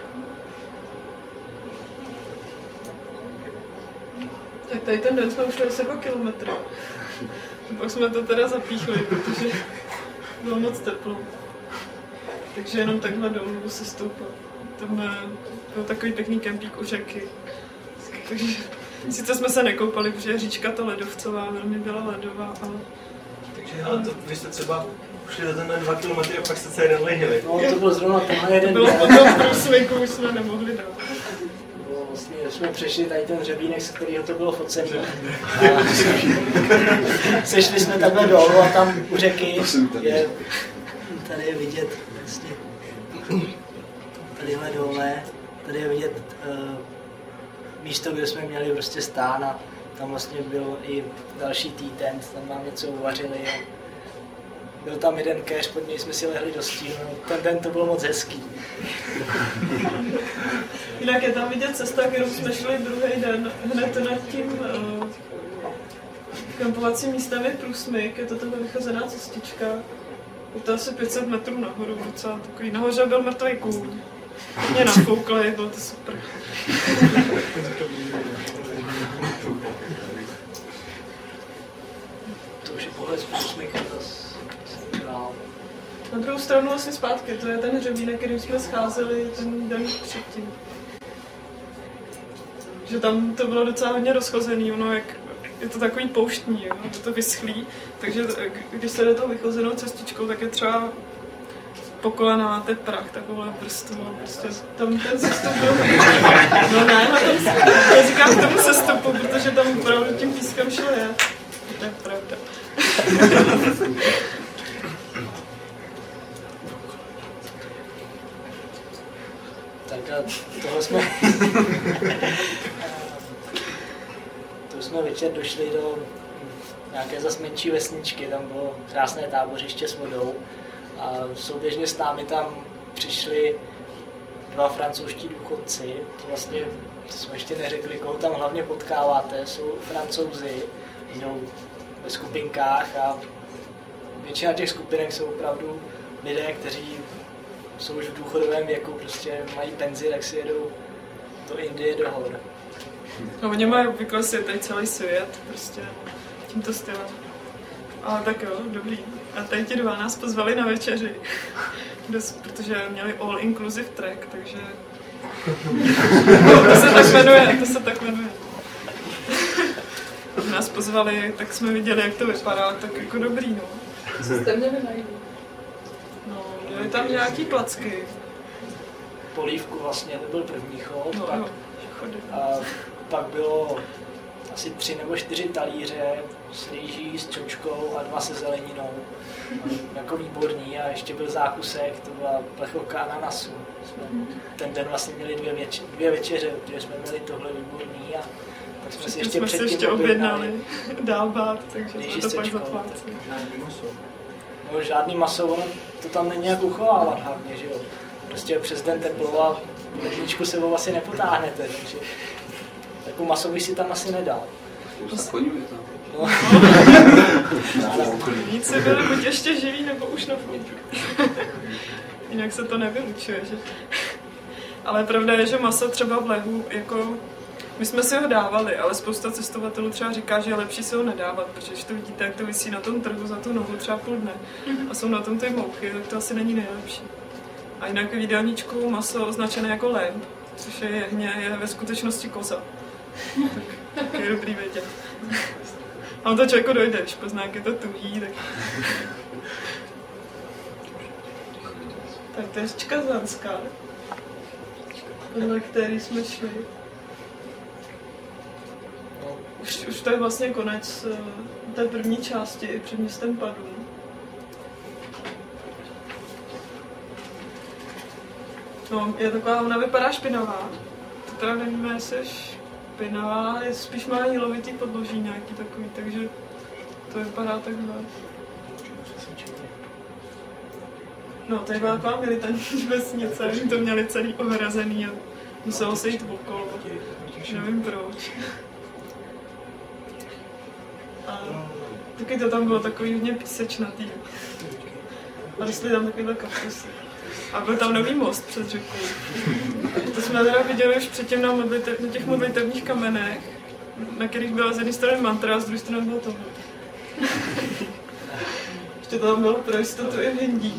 Tak tady ten den jsme ušli asi 2 kilometry. Pak jsme to teda zapíchli, protože bylo moc teplo. Takže jenom takhle dolů se stoupal. Tam byl takový pěkný kempík u řeky. Takže sice jsme se nekoupali, protože říčka to ledovcová, velmi byla ledová, ale... Takže ale to vy jste třeba šli za ten 2 kilometry a pak jste se jeden lehli. No, to byl zrovna tenhle jeden Bylo den. potom průsmyku, už jsme nemohli dát. Vlastně jsme přešli tady ten hřebínek, z kterého to bylo focený. Sešli jsme takhle dolů a tam u řeky je, tady je vidět vlastně, tadyhle dole, tady je vidět místo, kde jsme měli prostě stán a tam vlastně byl i další tent, tam nám něco uvařili. Byl tam jeden kéř, pod něj jsme si lehli do stínu, ten den to bylo moc hezký. Jinak je tam vidět cesta, kterou jsme šli druhý den, hned nad tím kampovacím místem je průsmyk, je to takhle vychozená cestička. Je to asi 500 metrů nahoru, docela takový. Nahoře byl mrtvý kůň. Mě nafoukli, bylo to super. To už je pohled z průsmyku, to jsem dál. Na druhou stranu asi zpátky, to je ten hřebínek, kterým jsme scházeli ten den předtím. Že tam to bylo docela hodně rozchozený, ono jak je to takový pouštní, jo? Je to vyschlý, takže když se jde tou vychozenou cestičkou, tak je třeba po kolena máte prach, takovou prstou, prostě tam ten sestup byl. No ne, já říkám k tomu sestupu, protože tam opravdu tím pískem šlo je. To je pravda. Tak a tohle jsme... to jsme večer došli do nějaké zas menší vesničky, tam bylo krásné tábořiště s vodou a souběžně s námi tam přišli 2 francouzští důchodci, to vlastně to jsme ještě neřekli, koho tam hlavně potkáváte, jsou Francouzi, jdou ve skupinkách a většina těch skupinek jsou opravdu lidé, kteří jsou už v důchodovém věku, prostě mají penzi, tak si jedou do Indie, do hor. No, oni mají obvykle svět, celý svět, prostě tímto stylem. Ale tak jo, dobrý. A tady ti 2 nás pozvali na večeři, protože měli all inclusive track, takže... to se tak jmenuje. Nás pozvali, tak jsme viděli, jak to vypadá, tak jako dobrý, no. Co jste měli na jídlo? No, měli tam nějaký placky. Polívku vlastně, to byl první chod, No, pak, jo, chody. a pak bylo asi 3 nebo 4 talíře s rýží, s čočkou a 2 se zeleninou. Jako výborný a ještě byl zákusek, to byla plechovka ananasu. Jsme ten den vlastně měli 2 večeře, protože jsme měli tohle výborný a tak jsme si ještě předtím objednali dálbát, takže rýži jsme s to pak čočkou. zapláceli. No, žádný maso, ono to tam není jak uchovávat hlavně, že jo. Prostě přes den teplo a ledničku sebou asi nepotáhnete, takže takovou maso bych si tam asi nedal. Spousta koní je tam. No. Nic se byli buď ještě živí, nebo už na fouku. Jinak se to nevylučuje, že? Ale pravda je, že maso třeba v lehu, jako... My jsme si ho dávali, ale spousta cestovatelů třeba říká, že je lepší si ho nedávat, protože když to vidíte, jak to visí na tom trhu za tu nohu třeba půl dne a jsou na tom ty mouchy, tak to asi není nejlepší. A jinak v jídelníčku maso označené jako lamb, což je jehně, je ve skutečnosti koza. Tak je dobrý vědět. A on to člověku dojde, když pozná, jak je to tuhý, tak... Tak to je řečka Zlanská, podle který jsme šli. Už to je vlastně konec té první části před městem Padum. No, je taková, ona vypadá špinavá. To teda nevíme, jestli je špinavá, je spíš má jílovitý podloží nějaký takový, takže to vypadá takhle. No, tady byla taková militantní vesnice, oni to měli celý ohrazený a muselo se jít okolo. Nevím proč. A taky to tam bylo takový hodně písečnatý. A rostly tam takovýhle kaktusy. A byl tam nový most před řekou. To jsme teda viděli už předtím na těch modlitevních kamenech, na kterých byla z jedné strany mantra a z druhé strany bylo tohle. Ještě to tam bylo pro jistotu i v hindí.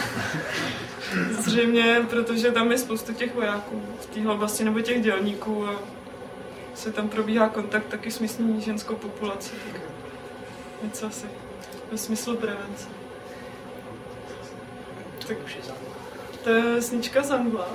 Zřejmě, protože tam je spoustu těch vojáků v téhle oblasti nebo těch dělníků a se tam probíhá kontakt taky s místní ženskou populací. Něco asi. ve smyslu prevence. Tak už je Zangla. To je vesnička Zangla.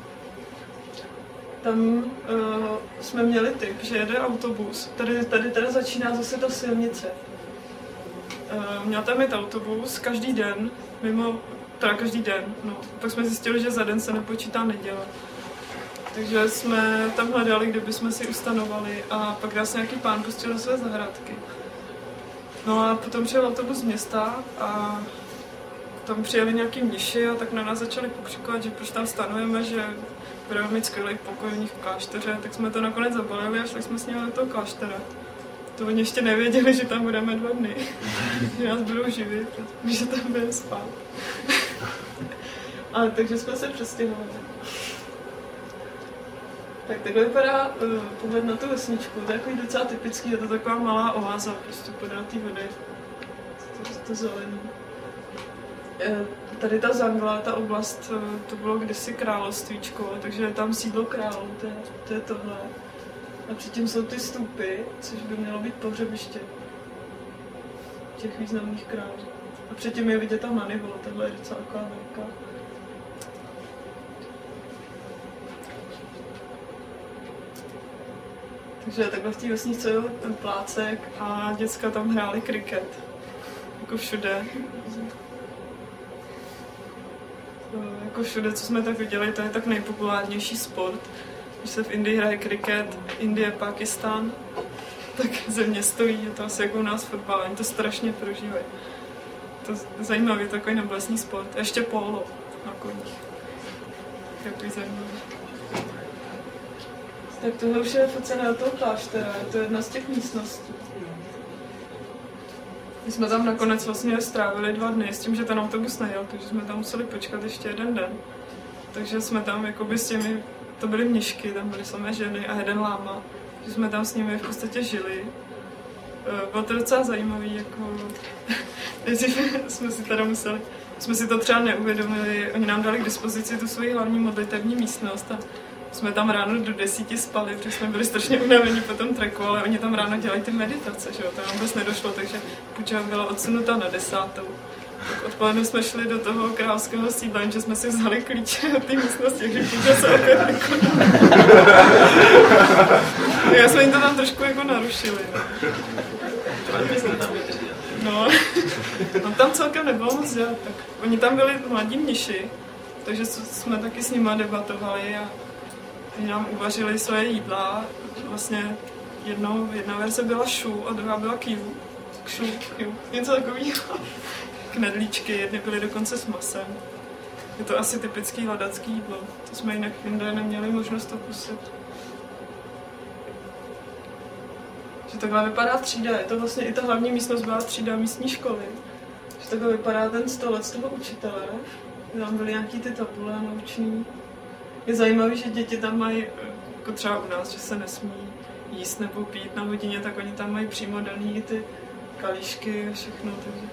Tam jsme měli typ, že jede autobus. Tady teda začíná zase ta silnice. Měl tam jít autobus každý den, každý den, no. Pak jsme zjistili, že za den se nepočítá neděle. Takže jsme tam hledali, kde bychom si ustanovali a pak nás nějaký pán pustil do své zahrádky. No a potom přijel autobus z města a tam přijeli nějaký mniši a tak na nás začali pokřikovat, že proč tam stanujeme, že budeme mít skvělý pokoj u nich v klášteře, tak jsme to nakonec zabalili a šli jsme s nimi do toho kláštera. To oni ještě nevěděli, že tam budeme 2 dny, že nás budou živit, že tam budeme spát. Ale takže jsme se přestěhovali. Tak takhle vypadá pohled na tu vesničku, to je takový docela typický, je to taková malá oáza, prostě podél té vody, to zelený. Tady ta Zangla, ta oblast, to bylo kdysi královstvíčko, takže je tam sídlo králů, to je tohle. A předtím jsou ty stupy, což by mělo být pohřebiště těch významných králů. A předtím je vidět tam Manivol, tahle je docela taková velká. Takže takhle v té vesnici je ten plácek a děcka tam hráli kriket. Jako všude. Jako všude, co jsme tak viděli, to je tak nejpopulárnější sport. Když se v Indii hraje kriket, Indie, Pákistán, tak země stojí, je to asi jako u nás fotbal, oni to strašně prožívají. To je zajímavý, takový neblesný sport. A ještě polo na koních. Takový zajímavý. Tak tohle už je focené toho kláštera, je to jedna z těch místností. My jsme tam nakonec vlastně strávili 2 dny s tím, že ten autobus nejel, takže jsme tam museli počkat ještě 1 den. Takže jsme tam jakoby s těmi, to byly mnišky, tam byly samé ženy a jeden láma, že jsme tam s nimi v podstatě žili. Bylo to docela zajímavý, jako jsme si to třeba neuvědomili, oni nám dali k dispozici tu svoji hlavní modlitevní místnost a jsme tam ráno do 10 spali, protože jsme byli strašně unavení po tom treku, ale oni tam ráno dělají ty meditace, že jo, to nám vůbec nedošlo, takže půjčka byla odsunuta na 10. Tak odpoledne jsme šli do toho královského sídla, že jsme si vzali klíče od té místnosti, takže půjčka se opět nekonala. Já jsme jim to tam trošku jako narušili. No, tam celkem nebylo moc dělat, tak oni tam byli mladí mniši, takže jsme taky s nima debatovali a oni nám uvařili svoje jídla. Vlastně jedna verze byla šu a druhá byla kiu. Něco takového. Knedlíčky, jedny byly dokonce s masem. Je to asi typický ladacký jídlo. To jsme jinak jinde neměli možnost okusit. Že takhle vypadá třída. Je to vlastně i ta hlavní místnost byla třída místní školy. Že takhle vypadá ten stolec toho učitele. Tam byly nějaký ty tabule nauční. Je zajímavé, že děti tam mají, jako třeba u nás, že se nesmí jíst nebo pít na hodině, tak oni tam mají přímo daný ty kalíšky a všechno. Takže.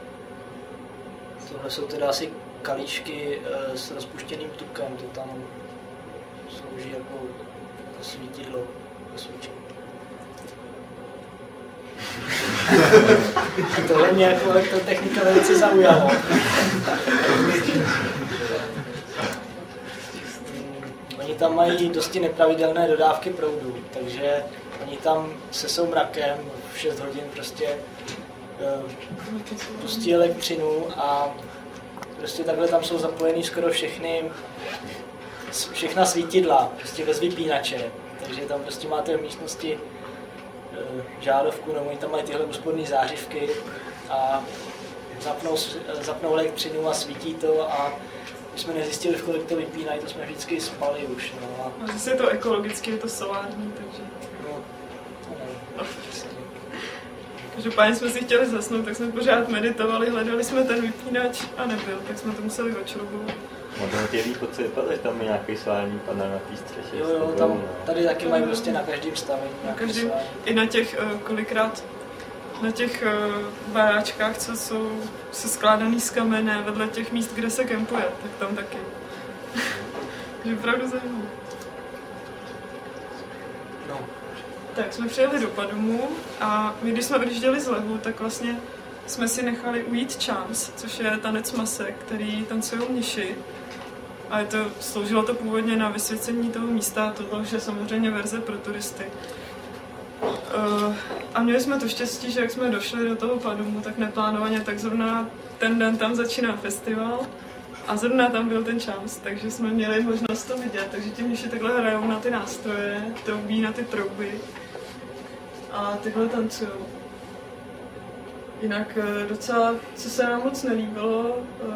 Tohle jsou teda asi kalíšky s rozpuštěným tukem, to tam slouží jako svítidlo ve svíčku. Tohle mě jako elektrotechnika velice zaujalo. Oni tam mají dosti nepravidelné dodávky proudu, takže oni tam se soumrakem v 6 hodin prostě pustí elektřinu a prostě takhle tam jsou zapojený skoro všechna svítidla, prostě bez vypínače. Takže tam prostě máte v místnosti žárovku, no oni tam mají tyhle úsporné zářivky a zapnou elektřinu a svítí to a když jsme nezjistili, v kolik to vypínají, to jsme vždycky spali už. No. A zase je to ekologicky, je to solární, takže... No. Každopádně jsme si chtěli zasnout, tak jsme pořád meditovali, hledali jsme ten vypínač a nebyl, tak jsme to museli odšroubovat. Možná tě východ se vypadá, že tam je nějaký solární panel na té střeše. Jo, tam, tady taky mají prostě na každém stavení. I na těch, kolikrát na těch baráčkách, co jsou se skládaný z kamene vedle těch míst, kde se kempuje, tak tam taky. Takže opravdu zajímavé. No. Tak jsme přijeli do Padumu a my, když jsme odjížděli z Lehu, tak vlastně jsme si nechali ujít Chams, což je tanec masek, který tancují mniši. A sloužilo to původně na vysvěcení toho místa, tohle už je samozřejmě verze pro turisty. A měli jsme to štěstí, že jak jsme došli do toho Padumu, tak neplánovaně, tak zrovna ten den tam začíná festival a zrovna tam byl ten Chams, takže jsme měli možnost to vidět. Takže ti mniši takhle hrajou na ty nástroje, troubí na ty trouby a tyhle tancujou. Jinak docela, co se nám moc nelíbilo,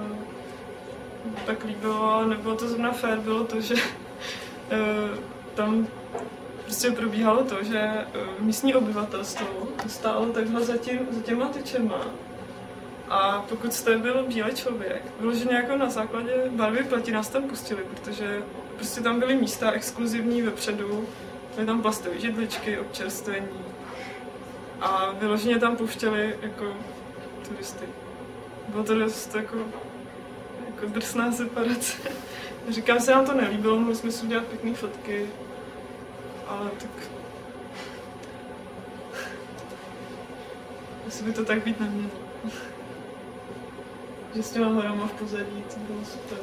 tak líbilo, nebylo to zrovna fér, bylo to, že tam prostě probíhalo to, že místní obyvatelstvo stálo takhle za těma tyčema. A pokud jste byl bílý člověk, vyloženě jako na základě barvy pleti nás tam pustili, protože prostě tam byly místa exkluzivní vepředu, byly tam plastové židličky, občerstvení a vyloženě tam pouštěli jako turisty. Bylo to dost jako drsná separace. Říkám, se nám to nelíbilo, mohli jsme si udělat pěkný fotky, ale tak... Asi by to tak být nemělo. Že s těma horama v pozadí, to bylo super.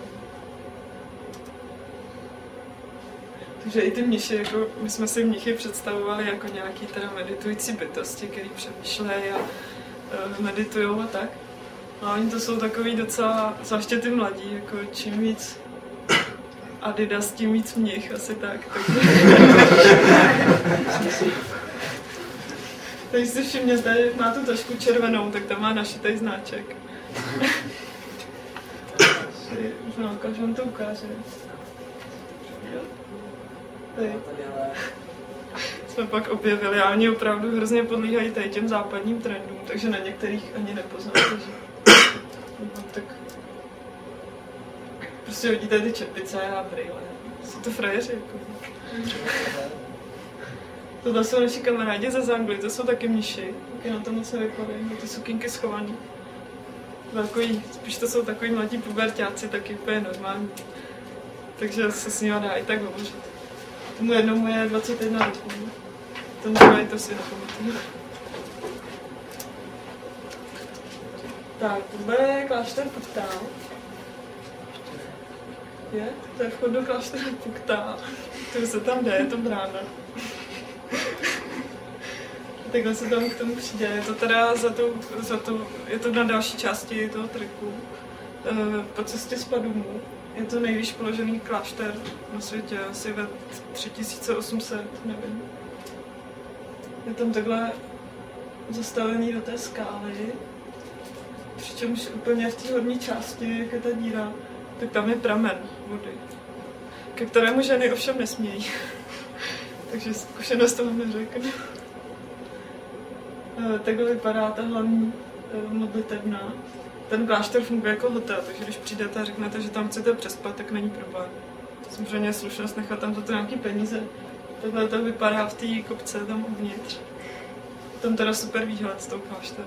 Takže i ty mniši, jako, my jsme si mnichy představovali jako nějaký teda meditující bytosti, který přemýšlejí a meditujou a tak. A oni to jsou takový docela, zvláště ty mladí, jako čím víc Adidas, tím víc mnich, asi tak. Takže si všimněte, jak má tu tašku červenou, tak tam má našitej znáček. No, každý to ukáže. Tady. Jsme pak objevili a oni opravdu hrozně podlíhají tady těm západním trendům, takže na některých ani nepoznáte, že... No, tak... Prostě hodíte ty čepice a brýle. Jsou to frajeři, jako. Tohle jsou naši kamarádi ze Zangli, to jsou taky mniši, taky na to moc nevypadají, na ty sukínky schovaný. Takový, spíš to jsou takový mladí puberťáci, taky úplně normální. Takže se s nimi dá i tak hovořit. Tomu jednomu je 21 roků. Ten druhý to si nepamatuju. Tak, tohle je klášter Puktál. Je? To je vchod do kláštera Puktál. To se tam jde, je to brána. Takhle se tam k tomu přijde. Je to teda je to na další části toho triku. Po cestě z Padumu. Je to nejvýš položený klášter na světě, asi ve 3800, nevím. Je tam takhle zastavený do té skály, přičemž úplně v té horní části, jak je ta díra, tak tam je pramen vody, ke kterému ženy ovšem nesmějí. Takže zkušenost toho neřeknu. Takhle vypadá ta hlavní modlitebna. Ten klášter funguje jako hotel, takže když přijdete a řeknete, že tam chcete přespat, tak není problém. Samozřejmě je slušnost nechat tam za to nějaký peníze. Takhle to vypadá v té kopce tam uvnitř. Tam teda super výhled z toho kláštera.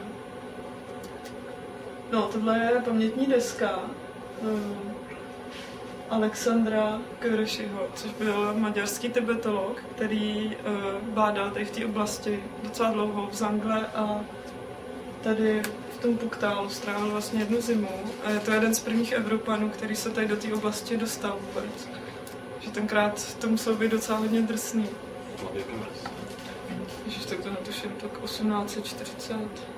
No, tohle je pamětní deska Alexandra Körešiho, což byl maďarský tibetolog, který bádal tady v té oblasti docela dlouho v Zangle a tady v tom Puktálu strávil vlastně jednu zimu. A je to jeden z prvních Evropanů, který se tady do té oblasti dostal vůbec. Že tenkrát to muselo být docela hodně drsný. Ježiš, tak to netuším, tak 1840.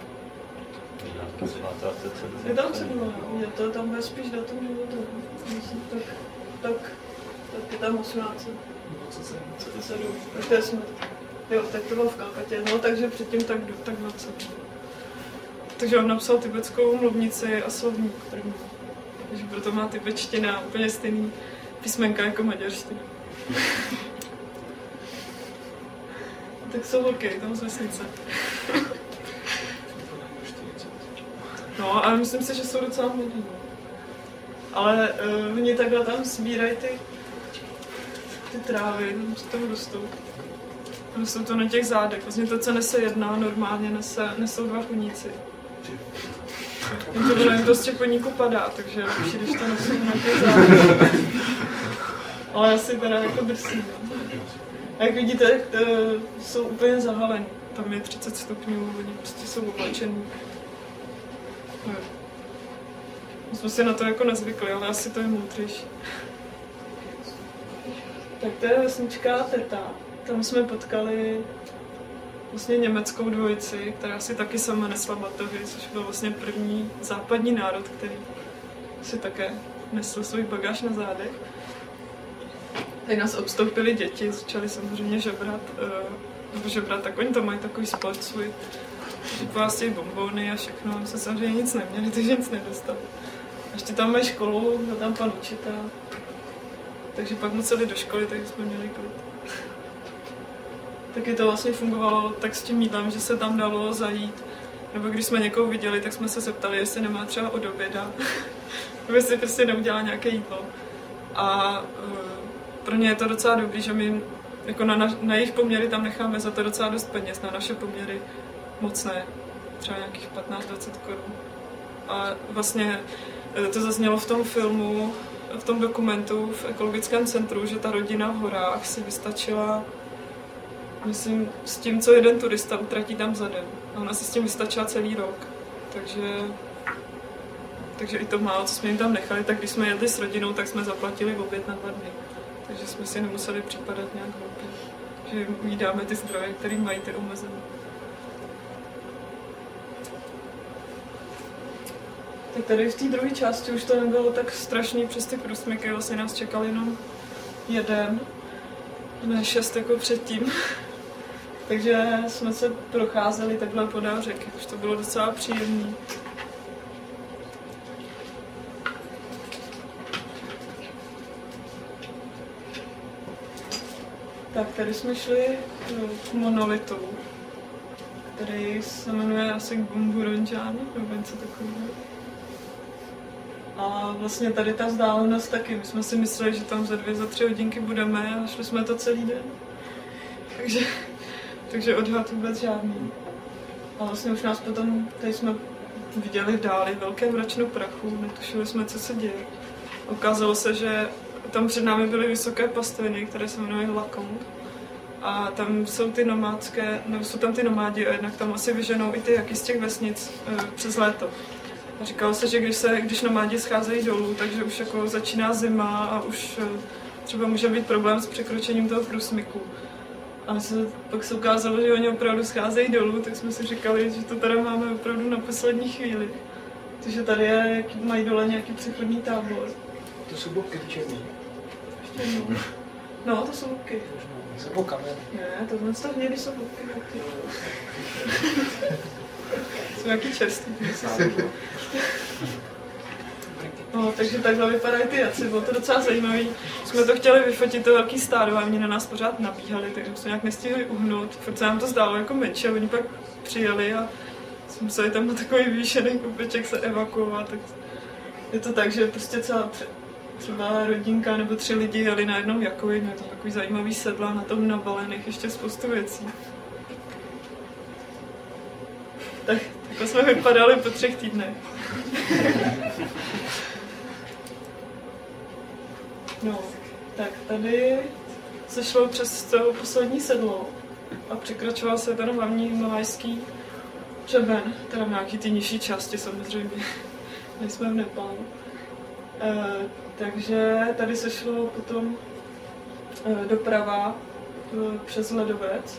Je tam cedula, je to tam bude spíš datum života. Tak je tam 1827. Tak to je smrt. Jo, tak to bylo v Kalkatě, no takže předtím tak 20. Takže on napsal tibetskou mluvnici a slovník první. Takže proto má tibetština úplně stejný písmenka jako maďarština. Tak jsou holky, tam z vesnice. No, ale myslím si, že jsou docela mladí. Ale oni takhle tam sbírají ty trávy, tam se toho dostou. Jsou to na těch zádech. Vlastně to, co nese jedna, normálně nesou dva koníci. Jenže jim prostě koníku padá, takže lepší, když to nesou na těch zádech. Ale asi teda jako drsný. A jak vidíte, jsou úplně zahalený. Tam je 30 stupňů, oni prostě jsou oblečený. My jsme si na to jako nezvykli, ale asi to je moudřejší. Tak to je vesnička Teta. Tam jsme potkali vlastně německou dvojici, která si taky sama nesla batohy, což byl vlastně první západní národ, který si také nesl svůj bagáž na zádech. Tady nás obstoupili děti, začali samozřejmě žebrat, tak oni to mají takový sport svůj, že po vás těch bonbony a všechno, my jsme samozřejmě nic neměli, takže nic nedostali. Ještě tam mají školu, byl tam pan učitel, takže pak museli do školy, takže jsme měli klid. Taky to vlastně fungovalo tak s tím jídlem, že se tam dalo zajít, nebo když jsme někoho viděli, tak jsme se zeptali, jestli nemá třeba od oběda, nebo jestli prostě neudělá nějaké jídlo. A pro ně je to docela dobrý, že my jako na jejich poměry tam necháme za to docela dost peněz, na naše poměry moc ne, třeba nějakých 15-20 korun. A vlastně to zaznělo v tom filmu, v tom dokumentu v ekologickém centru, že ta rodina v horách si vystačila, myslím, s tím, co jeden turista utratí tam za den. A ona si s tím vystačila celý rok. Takže i to málo, co jsme jim tam nechali, tak když jsme jedli s rodinou, tak jsme zaplatili oběd na 2 dny. Takže jsme si nemuseli připadat nějak hloupě, že jim ujídáme ty zdroje, které mají ty omezené. Tak tady v té druhé části už to nebylo tak strašný přes ty průsmyky, vlastně nás čekal jenom jeden, ne 6 jako předtím. Takže jsme se procházeli takhle podél řeky, už to bylo docela příjemné. Tak tady jsme šli k monolitu, který se jmenuje asi Gumburonján, nebo něco takového. A vlastně tady ta vzdálenost taky. My jsme si mysleli, že tam za 2-3 hodinky budeme a šli jsme to celý den. Takže odhad vůbec žádný. A vlastně už nás potom, tady jsme viděli v dáli velké mračno prachu, netušili jsme, co se děje. Ukázalo se, že tam před námi byly vysoké pastviny, které se jmenují Lakong. A tam jsou ty nomádské, nebo jsou tam ty nomádi a jednak tam asi vyženou i ty jaký z těch vesnic přes léto. A říkalo se, že když nomádi scházejí dolů, takže už jako začíná zima a už třeba může být problém s překročením toho průsmyku. A pak se ukázalo, že oni opravdu scházejí dolů, tak jsme si říkali, že to tady máme opravdu na poslední chvíli. Takže tady mají dole nějaký přechodný tábor. To jsou bobky, ty černý. No, to jsou bobky. Jsou po kameny. Ne, tohle to hnědý jsou bobky. Jsou nějaký čerstvý. No, takže takhle vypadají ty jaci, bylo to docela zajímavý. Jsme to chtěli vyfotit, to velký stádo, a oni na nás pořád nabíhali, takže jsme nějak nestihli uhnout. Furt se nám to zdálo jako menší, oni pak přijeli a jsme museli tam na takový vyvýšený kopeček se evakuovat. Tak je to tak, že prostě třeba rodinka nebo 3 lidi jeli na jednom jakovi, je to takový zajímavý sedla, na tom nabalených ještě spoustu věcí. Tak jako jsme vypadali po 3 týdnech. No, tak tady se šlo přes to poslední sedlo a překračoval se ten hlavní malajský hřeben, teda v nějaký ty nižší části samozřejmě, nejsme v Nepálu. Takže tady se šlo potom doprava přes ledovec.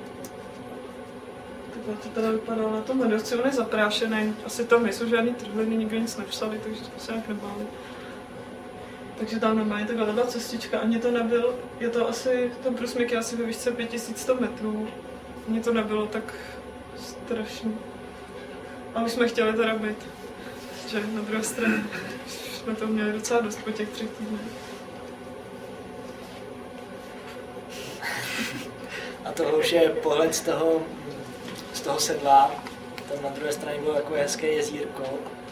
Takhle to teda vypadalo na tom ledovci, on je zaprášený, asi tam nejsou žádný trhliny, nikdo nic nepsali, takže jsme se nějak nebáli. Takže tam normálně takhle byla cestička, ani to nebyl, je to asi, ten průsmyk je asi ve výšce 5100 metrů, ani to nebylo tak strašný. A už jsme chtěli teda být, že na druhé straně jsme to měli docela dost po těch 3 týdnech. A tohle už je pohled z toho sedla, tam na druhé straně bylo takové hezké jezírko.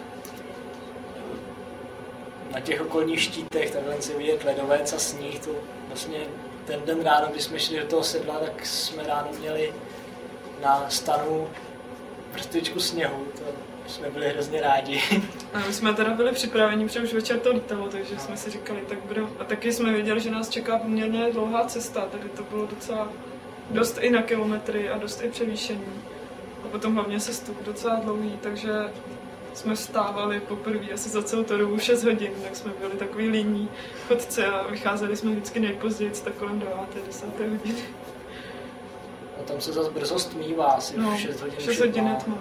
Na těch okolních štítech takhle se vidět ledovec a sníh. To vlastně ten den ráno, když jsme šli do toho sedla, tak jsme ráno měli na stanu vrstvičku sněhu. To jsme byli hrozně rádi. A my jsme teda byli připraveni, protože už večer to lítalo, takže jsme si říkali, tak bude. A taky jsme věděli, že nás čeká poměrně dlouhá cesta, tady to bylo docela dost i na kilometry a dost i převýšení. A potom hlavně sestup docela dlouhý, takže jsme vstávali poprvé asi za celou tu dobu 6 hodin, tak jsme byli takový líní chodci a vycházeli jsme vždycky nejpozději, tak kolem 9. 10. hodiny. A tam se zase brzo stmívá, asi 6 hodin. 6 hodin je tma.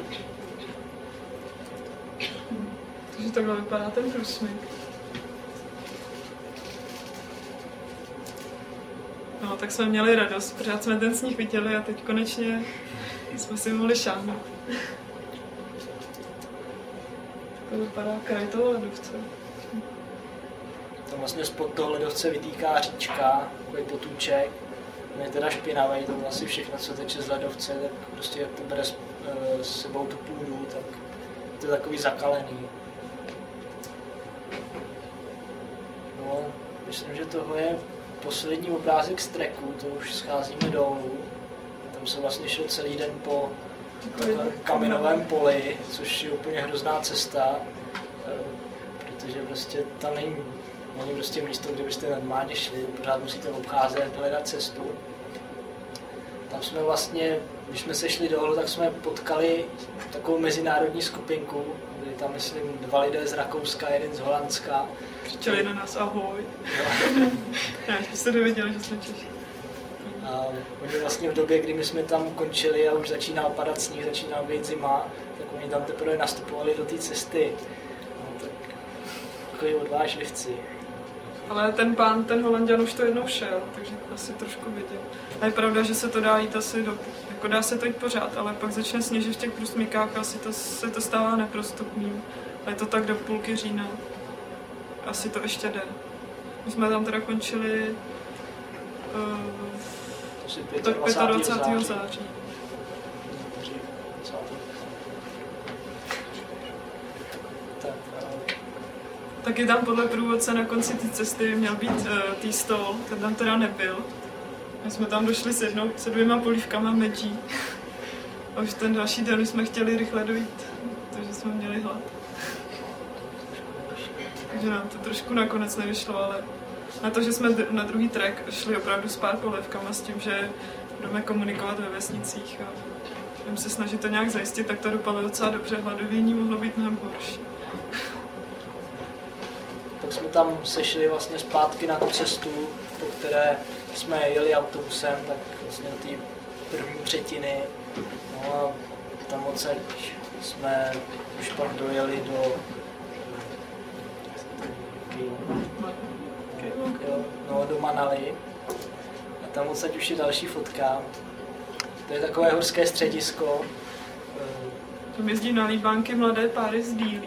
Takže takhle vypadá ten průsmyk. No, tak jsme měli radost, protože jsme ten sníh viděli a teď konečně jsme si mohli šáhnout. To vypadá kraj toho ledovce. Tam vlastně spod toho ledovce vytýká říčka, takový potůček. On je teda špinavý, to asi všechno, co teče z ledovce, tak prostě jak to bere s sebou tu půdu, tak to je takový zakalený. No, myslím, že tohle je poslední obrázek z treku, to už scházíme dolů. Tam se vlastně šel celý den po kamenovém poli, což je úplně hrozná cesta, protože prostě tam není prostě místo, kde byste normálně šli, pořád musíte obcházet, hledat cestu. Tam jsme vlastně, když jsme se šli dolů, tak jsme potkali takovou mezinárodní skupinku, byli tam, myslím, 2 lidé z Rakouska, jeden z Holandska. Křičeli na nás ahoj. Já jste dověděli, že jsme Češi. A oni vlastně v době, kdy my jsme tam končili a už začínal padat sníh, začínala být zima, tak oni tam teprve nastupovali do té cesty. No, tak takový odvážlivci. Ale ten Holanďan už to jednou šel, takže asi trošku viděl. A je pravda, že se to dá jít asi jako dá se to jít pořád, ale pak začne sněžit v těch průsmykách, asi se to stává neprostupným. A je to tak do půlky října. Asi to ještě jde. My jsme tam teda končili tak 25. září. Taky tam podle průvodce na konci té cesty měl být tý stol, ten tam teda nebyl. My jsme tam došli se 2 polívkama medží. A už ten další den jsme chtěli rychle dojít, takže jsme měli hlad. Takže nám to trošku nakonec nevyšlo, ale na to, že jsme na druhý trek šli opravdu s pár polévkama s tím, že budeme komunikovat ve vesnicích a budeme se snažit to nějak zajistit, tak to dopadlo docela dobře. Hladovění mohlo být mnohem horší. Tak jsme tam sešli vlastně zpátky na tu cestu, po které jsme jeli autobusem, tak vlastně do té první třetiny. No a tam odsaď jsme už pak dojeli do Manali. A tam odsaď už je další fotka. To je takové horské středisko. Tam jezdí na líbánky mladé páry z Dílí.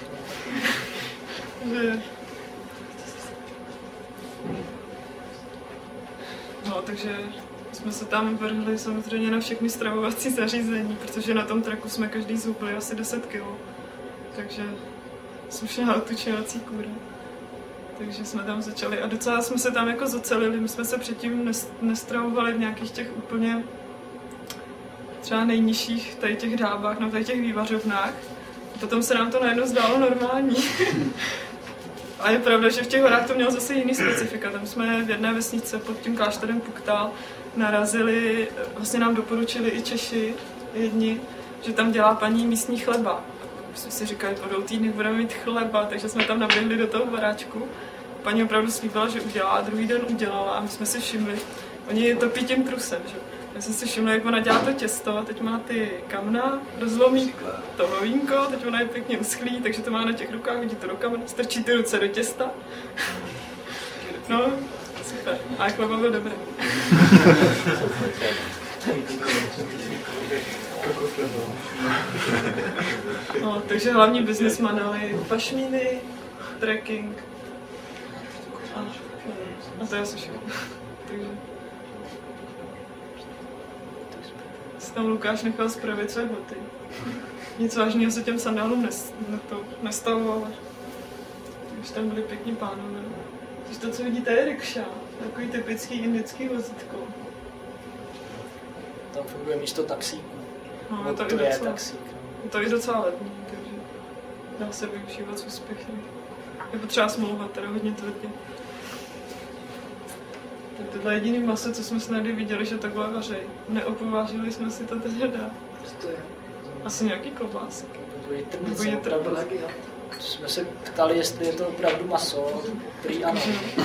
No, takže jsme se tam vrhli samozřejmě na všechny stravovací zařízení, protože na tom traku jsme každý zhubli asi 10 kg. Takže slušná otučovací kůra. Takže jsme tam začali a docela jsme se tam jako zocelili. My jsme se předtím nestravovali v nějakých těch úplně třeba nejnižších tady těch dábách, no tady těch vývařovnách. A potom se nám to najednou zdálo normální. A je pravda, že v těch horách to mělo zase jiný specifika. Tam jsme v jedné vesnice pod tím klášterem Puktal narazili, vlastně nám doporučili i Češi jedni, že tam dělá paní místní chleba. My jsme si říkali, po 2 týdnech budeme mít chleba, takže jsme tam naběhli do toho baráčku. Paní opravdu slíbila, že udělá a druhý den udělala a my jsme si všimli. Oni topí tím trusem, že? Já jsem si všimla, jak ona dělá to těsto a teď má ty kamna, rozlomí to hovínko, teď ona je pěkně uschlý, takže to má na těch rukách, vidí to do kamna, strčí ty ruce do těsta. No, super. A chleba byl dobrý. No, takže hlavní biznis Manali, pašmíny, trekking a to je asi všechno. Takže tam Lukáš nechal spravit své boty. Nic vážného se těm sandálům nestalo, ale už tam byli pěkní pánové. Což to, co vidíte, je rikša. Takový typický indický vozítko. Tam funguje místo taxíku. No, to je taxík. Je to i docela levný, takže dá se využívat s úspěchem. Je potřeba smlouvat, teda hodně tvrdě. Tohle je jediný maso, co jsme snady viděli, že takhle vařej. Neopovážili jsme si to teda dát. Co to je? Asi nějaký klobásky. takový trnice, Takový opravdu. Jsme se ptali, jestli je to opravdu maso, prý ano.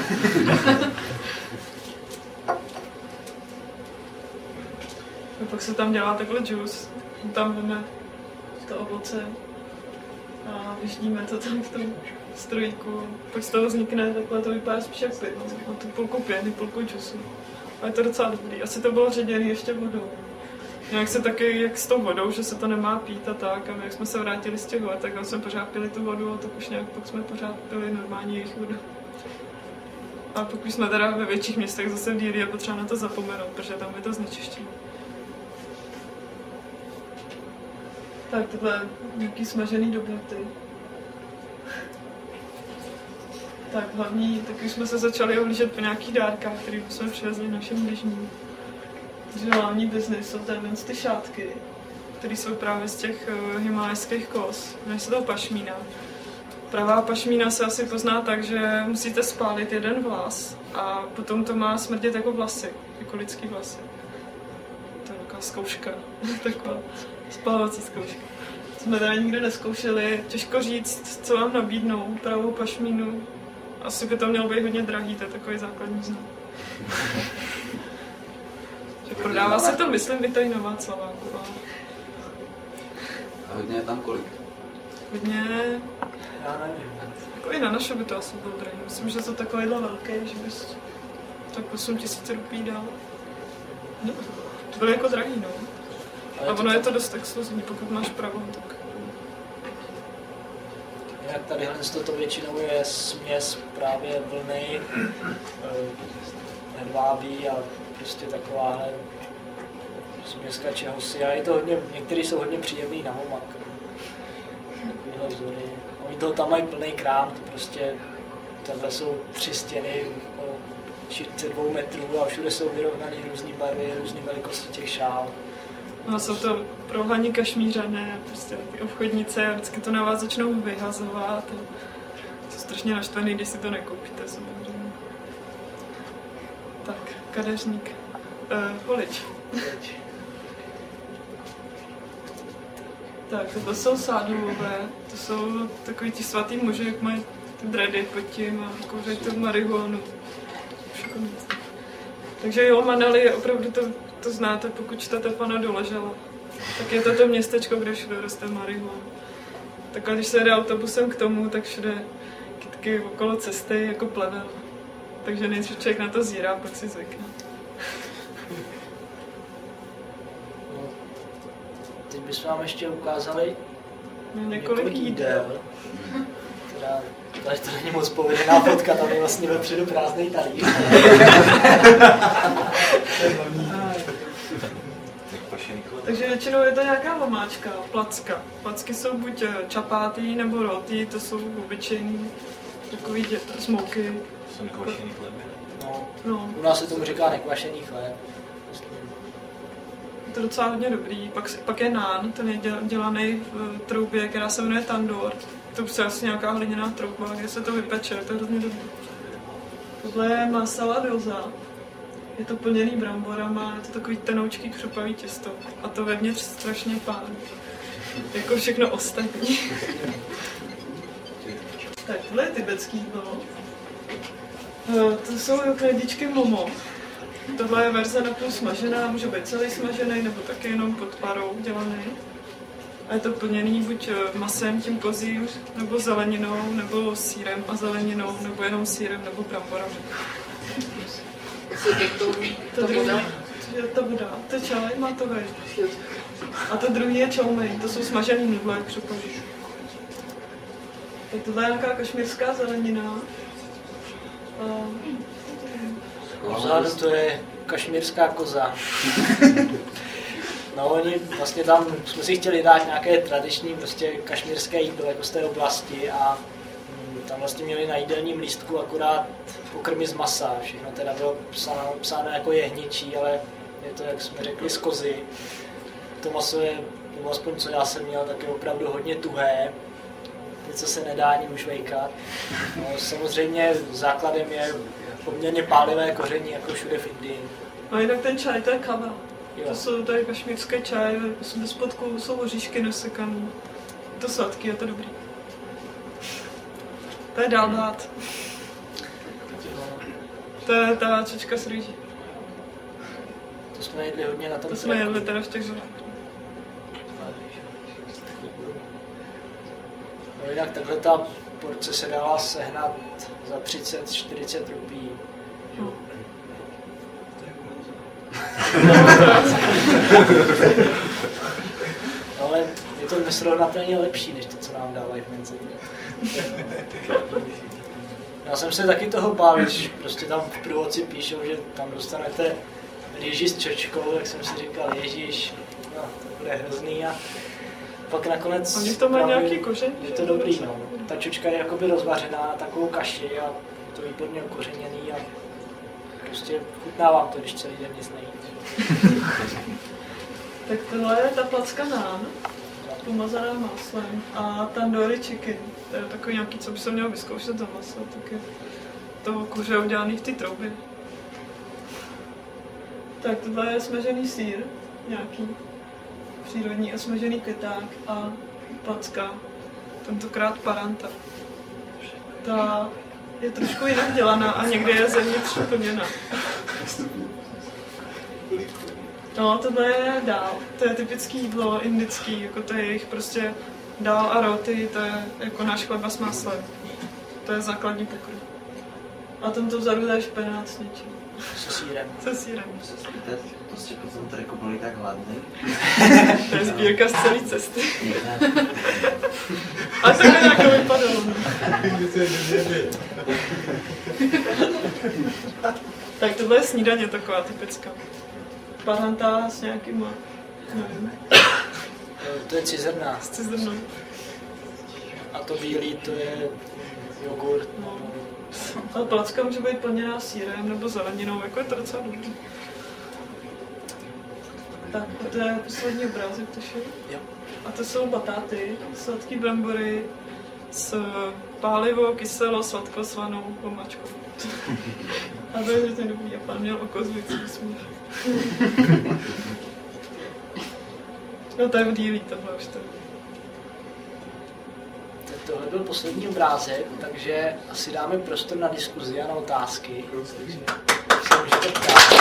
A pak se tam dělá takhle džus, tam jdeme to ovoce a vyždíme to tam v tom strojku. Pak z toho vznikne takhle, to vypadá spíš jak pivo, no, tu půlku pěny, půlku džusu. A je to docela dobrý, asi to bylo ředěný ještě vodou. Nějak se taky, jak s tou vodou, že se to nemá pít a tak, a my, jak jsme se vrátili z těch hor, tak tam jsme pořád pili tu vodu a tak už nějak pak jsme pořád pili normálně jejich vodu. A pokud jsme teda ve větších městech zase v díry, je potřeba na to zapomenout, protože tam je to znečištění. Tak tohle nějaký smažený dobroty. Tak hlavní, taky jsme se začali ohlížet po nějakých dárkách, které jsme přivezli našim bližním. Takže hlavní biznis jsou téměř ty šátky, které jsou právě z těch himalajských kos. Jmenuje se to pašmína. Pravá pašmína se asi pozná tak, že musíte spálit jeden vlas a potom to má smrdět jako vlasy, jako lidský vlasy. To je taková zkouška, taková spalovací zkouška. Jsme teda nikdy neskoušeli, těžko říct, co vám nabídnou, pravou pašmínu. Asi by to mělo být hodně drahý, to je takový základní znak. Prodává se to, myslím, i tady na Václaváku. A hodně je tam kolik? Hodně, Já nevím. jako i na naše by to asi bylo drahý. Myslím, že to takovýhle velký, že bys tak 8 000 rupí dal. No, to bylo jako drahý, no. A ono je to dost exkluzivní, pokud máš pravou, tak... Jak tadyhle to většinou je směs právě vlny, hedvábí a prostě takováhle směska čehosi. A je to hodně, některý jsou hodně příjemný na homak. Takovýhle vzory. Oni toho tam mají plný krám, to prostě takhle jsou 3 stěny o šířce 2 metrů a všude jsou vyrovnané různé barvy, různé velikosti těch šál. No, jsou to prohlaní kašmířané, prostě ty obchodnice a vždycky to na vás začnou vyhazovat. Jsou strašně naštvaný, když si to nekoupíte, samozřejmě. Tak, kadeřník. Holič. Tak, to jsou sádulové, to jsou takový ti svatý muži, jak mají ty dready pod tím a kouřejí tu marihuanu. Takže jo, Manali je opravdu to znáte, pokud čtete pana Doležela. Tak je to městečko, kde všude roste marihuana. Tak a když se jde autobusem k tomu, tak všude kytky okolo cesty jako plevel. Takže nejdřív člověk na to zírá, pak si zvykne. No, teď bychom vám ještě ukázali Několik jídel. Teda, tady to není moc povedená fotka, tam je vlastně vepředu prázdnej talíř. Takže většinou je to nějaká omáčka, placka. Placky jsou buď čapáty nebo roti, to jsou obyčejný takový smoky. Jsou nekvašený chleby. No. U nás se tomu říká nekvašený chléb. Je to docela hodně dobrý. Pak je nán, ten je dělaný v troubě, která se jmenuje tandoor. To je asi nějaká hliněná trouba, kde se to vypeče, to je hrozně dobrý. Tohle je masala dosa. Je to plněný bramborama, je to takový tenoučký křupavý těsto. A to vevnitř strašně pálí. Jako všechno ostatní. Tak, tohle je tibetský jídlo. To jsou knedlíčky momo. Tohle je verze napůl smažená, může být celý smažený, nebo taky jenom pod parou dělaný. A je to plněný buď masem tím kozím, nebo zeleninou, nebo sýrem a zeleninou, nebo jenom sýrem, nebo bramborami. To druhé je ta voda, to je čaj matový. A to druhý je čaumej, to jsou smažený nudle, jak křupaví. Tak tohle je nějaká kašmírská zelenina. Vzadu to je kašmírská koza. No oni vlastně tam jsme si chtěli dát nějaké tradiční prostě kašmírské jídlo jako z té oblasti a tam vlastně měli na jídelním lístku akorát pokrmy z masa. Všechno teda bylo psáno jako jehničí, ale je to, jak jsme řekli, z kozy. To maso je, nebo aspoň co já jsem měl, tak je opravdu hodně tuhé. Něco se nedá ani užvejkat. No, samozřejmě základem je poměrně pálivé koření, jako všude v Indii. A jinak ten čaj, to je kava. To jsou tady kašmírské čaj, bez spodku jsou oříšky nasekané. to sladký, je to dobrý. To je dalmát. To je ta čočka s rýží. To jsme jedli hodně na tom. To jsme jedli teda v těch zónách. No jinak takhle ta porce se dala sehnat za 30-40 rupí. Ale je to nesrovnatelně lepší, než to, co nám dávají v Menze. Já jsem se taky toho bál, když prostě tam v průvodci píšou, že tam dostanete rýži s čočkou, tak jsem si říkal, ježíš, no, to bude hrozný a pak nakonec... Oni v tom mají nějaký koření? Je to dobrý, no. Ta čočka je jakoby rozvařená na takovou kaši a to výborně okořeněný a prostě chutná vám to, když celý den nic nejíte. Tak tohle je ta placka nán, pomazaná máslem a tandoori chicken. To je takový nějaký, co by se měl vyzkoušet za maso, tak je toho kuře udělaný v té troubě. Tak tohle je smažený sýr, nějaký přírodní a smažený kyták a placka, tentokrát paranta. Ta je trošku jinak dělaná a někde je zevnitř plněná. No, tohle je dál. To je typický jídlo indický, jako to je jejich prostě dál a roti, to je jako náš chleba s máslem. To je základní pokrm. A tento vzadu je špenát s něčím. Se sýrem. Se sýrem. Prostě potom to jako byli tak hladný. To je sbírka z celé cesty. A tak to nějak vypadalo. Tak tohle je snídaně taková typická. Paranta s nějakýma, nevím. To je cizrna. S cizrnou. A to bílý, to je jogurt. No. Ale placka může být plněná sýrem nebo zeleninou, jako je to docela dobrý. Tak, to je poslední obrázek, tuším. A to jsou batáty, sladký brambory s pálivou, kyselou, sladko-slanou omáčkou. A to je hrozně dobrý. A pan měl okozlující úsměv. No to je v dílí tohle už to. Tohle byl poslední obrázek, takže asi dáme prostor na diskuzi a na otázky. Takže se můžete ptát.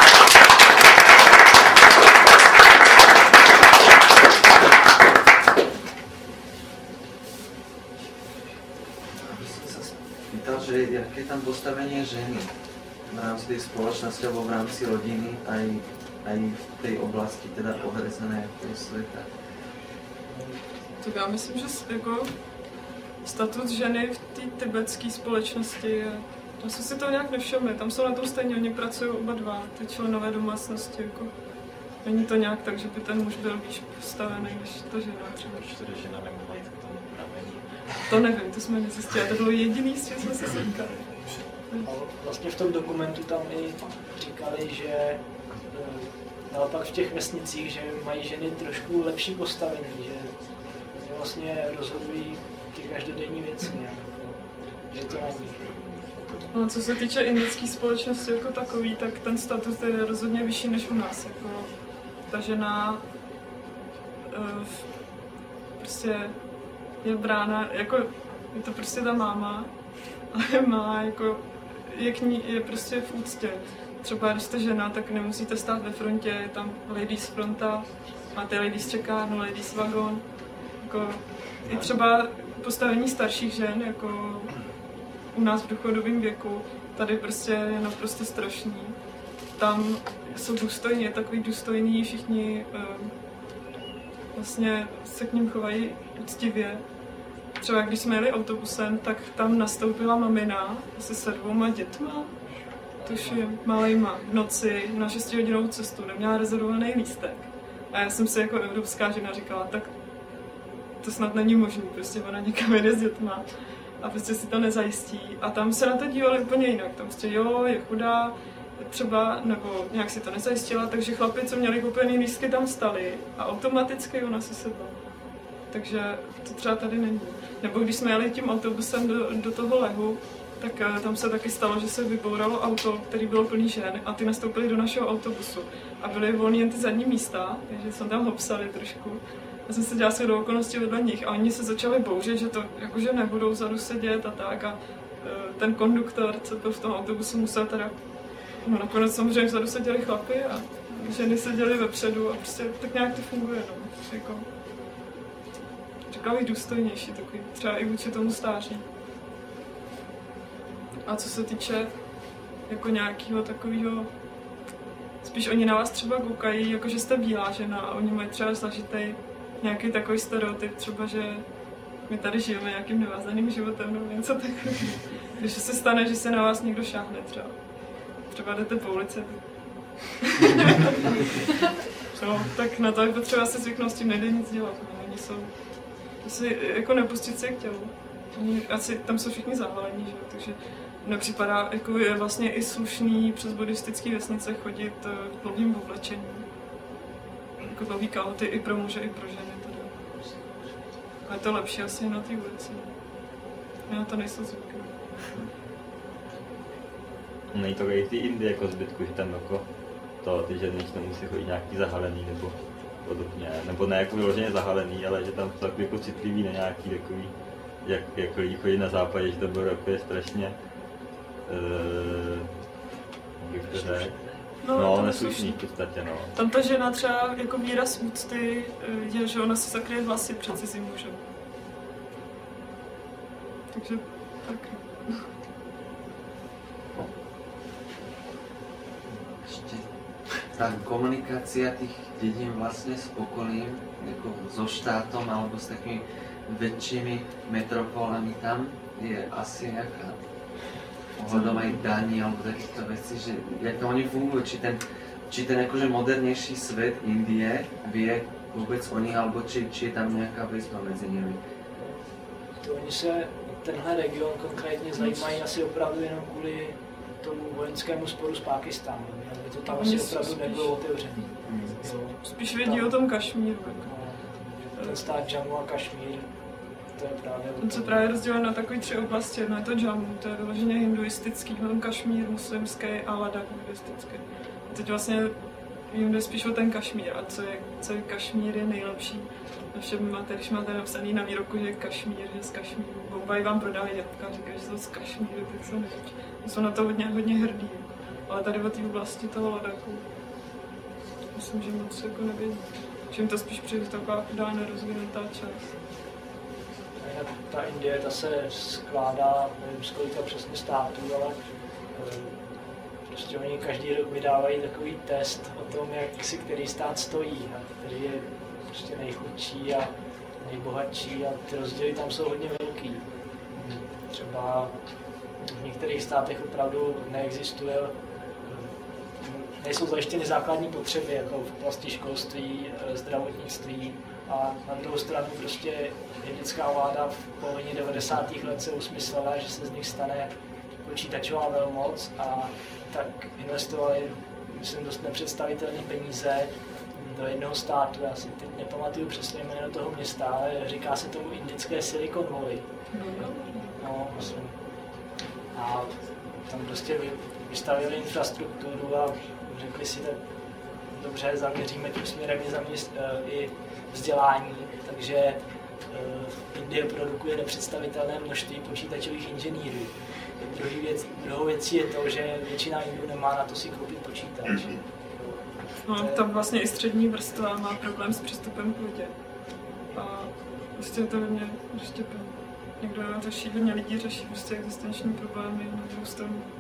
Pýtal, že jaké je tam postavenie ženy v rámci tej spoločnosti alebo v rámci rodiny aj v tej oblasti teda ohrezené toho sveta. Tak já myslím, že jako status ženy v té tibetské společnosti je... Já jsem si to nějak nevšimli, tam jsou na tom stejně, oni pracují oba dva, ty členové domácnosti, jako... Není to nějak tak, že by ten muž byl výš postavený, než ta žena třeba. Proč teda žena nemohla jít k tomu pramení? To nevím, to jsme nezjistili, to bylo jediný, s čím jsme se setkali. Vlastně v tom dokumentu tam i říkali, že naopak v těch vesnicích, že mají ženy trošku lepší postavení, že vlastně rozhodují ty každodenní věci, že to není. No, co se týče indické společnosti jako takový, tak ten status je rozhodně vyšší než u nás. Jako, ta žena prostě je brána, jako je to prostě ta máma, ale má jako, je prostě v úctě. Třeba když jste žena, tak nemusíte stát ve frontě, je tam ladies fronta, máte ladies čekárnu, ladies vagon. Jako, i třeba postavení starších žen, jako u nás v důchodovém věku, tady prostě je naprosto strašný. Tam jsou důstojní, je takový důstojný, všichni vlastně se k ním chovají úctivě. Třeba když jsme jeli autobusem, tak tam nastoupila mamina asi se 2 dětma, tuším, malejma, v noci na 6hodinovou cestu, neměla rezervovaný lístek. A já jsem si jako evropská žena říkala, tak to snad není možný, prostě ona někam jede s dětma a prostě si to nezajistí. A tam se na to dívali úplně jinak, tam prostě jo, je chudá, třeba, nebo nějak si to nezajistila, takže chlapi, co měli koupený lístky, tam stali a automaticky ona si sedla. Takže to třeba tady není. Nebo když jsme jeli tím autobusem do toho Lehu, tak tam se taky stalo, že se vybouralo auto, který bylo plný žen a ty nastoupili do našeho autobusu a byly volný jen ty zadní místa, takže jsme tam hopsali trošku. Já jsem se dělala se do okolností vedle nich a oni se začali bouřit, že to jakože nebudou vzadu sedět a tak a ten konduktor, co byl v tom autobusu, musel teda, no nakonec samozřejmě vzadu seděli chlapi a ženy seděly vepředu a prostě tak nějak to funguje, no, jako, řekla bych důstojnější, takový, třeba i vůči tomu stáří. A co se týče jako nějakého takového, spíš oni na vás třeba koukají, jako že jste bílá žena a oni mají třeba zažitej nějaký takový stereotyp, třeba že my tady žijeme nějakým nevázaným životem nebo něco takového. Když se stane, že se na vás někdo šáhne třeba. Třeba jdete po ulici. No, tak na to je potřeba se zvyknout, s tím nejde nic dělat. Oni jsou, asi jako nepustit se k tělu. Oni, asi tam jsou všichni zahalení, že? Takže nepřipadá, jako je vlastně i slušný přes buddhistické vesnice chodit v dlouhým oblečení. Jako dlouhý kalhoty i pro muže, i pro ženy. Teda. A je to lepší asi na té ulici. Já to nejsou zvyklý. Není to i ty Indie jako zbytku, že tam jako to, ty ženy nemusí chodit nějaký zahalený nebo podobně, nebo ne jako vyloženě zahalený, ale že tam jsou takový jako citlivý na nějaký takový, jak lidi chodí na západě, že to bylo jako strašně, jak to řekl, no neslušný v podstatě, no. Tam ta žena třeba jako výraz úcty je, že ona si zakryje vlasy před cizím mužem. Takže tak. Tá komunikácia tých dedín vlastne s okolím, ako so štátom alebo s takými väčšími metropolami tam je asi nejaká ohľadom aj daní alebo takýchto vecí, že jak oni fungujú, či ten akože modernejší svet Indie vie vôbec o nich, alebo či je tam nejaká väzba medzi nimi. Oni se tenhle region konkrétně zajímají asi opravdu jenom kvůli tomu vojenskému sporu s Pákistánem. Aby to tam asi opravdu nebylo otevřený. Spíš vědí o tom Kašmíru. Ten stát Jammu a Kašmír, to je právě... On se právě rozdělil na takové 3 oblasti. Jedno je to Jammu, to je vyloženě hinduistický, potom Kašmír muslimský a Ladakh buddhistický. A teď vlastně jim jde spíš o ten Kašmír. A co je Kašmír je nejlepší. Když máte napsaný na výroku, že je Kašmír, že z Kašmíru. Bombaj vám prodávají jatka, říkají, že jsou z Kašmíru, tak jsou nejlepší. Jsou na to hodně hrdí. Ale tady v té oblasti toho Ladakhu myslím, že moc jako nevědí. Že jim to spíš přijde taková chudá nerozvinutá část. Ta Indie, ta se skládá, nevím z kolika přesně států, ale prostě oni každý rok vydávají takový test o tom, jak si který stát stojí a který je prostě nejchudší a nejbohatší a ty rozdíly tam jsou hodně velký. Třeba v některých státech opravdu neexistuje, nejsou zajištěny základní potřeby, jako v oblasti školství, zdravotnictví a na druhou stranu prostě indická vláda v polovině 90. let se usmyslela, že se z nich stane počítačová velmoc a tak investovali, myslím, dost nepředstavitelné peníze do jednoho státu, já si teď nepamatuju přesně jméno toho města, ale říká se tomu indické Silicon Valley. No, myslím. A tam prostě vystavili infrastrukturu a řekli si, tak dobře, zaměříme tím směrem i vzdělání, takže Indie produkuje nepředstavitelné množství počítačových inženýrů. Druhou věcí je to, že většina Indů nemá na to si koupit počítač. No, tam vlastně i střední vrstva má problém s přístupem k vodě. A prostě je to hodně rozštěpené. Někdo řeší, hodně lidí řeší prostě existenční problémy na druhou stranu.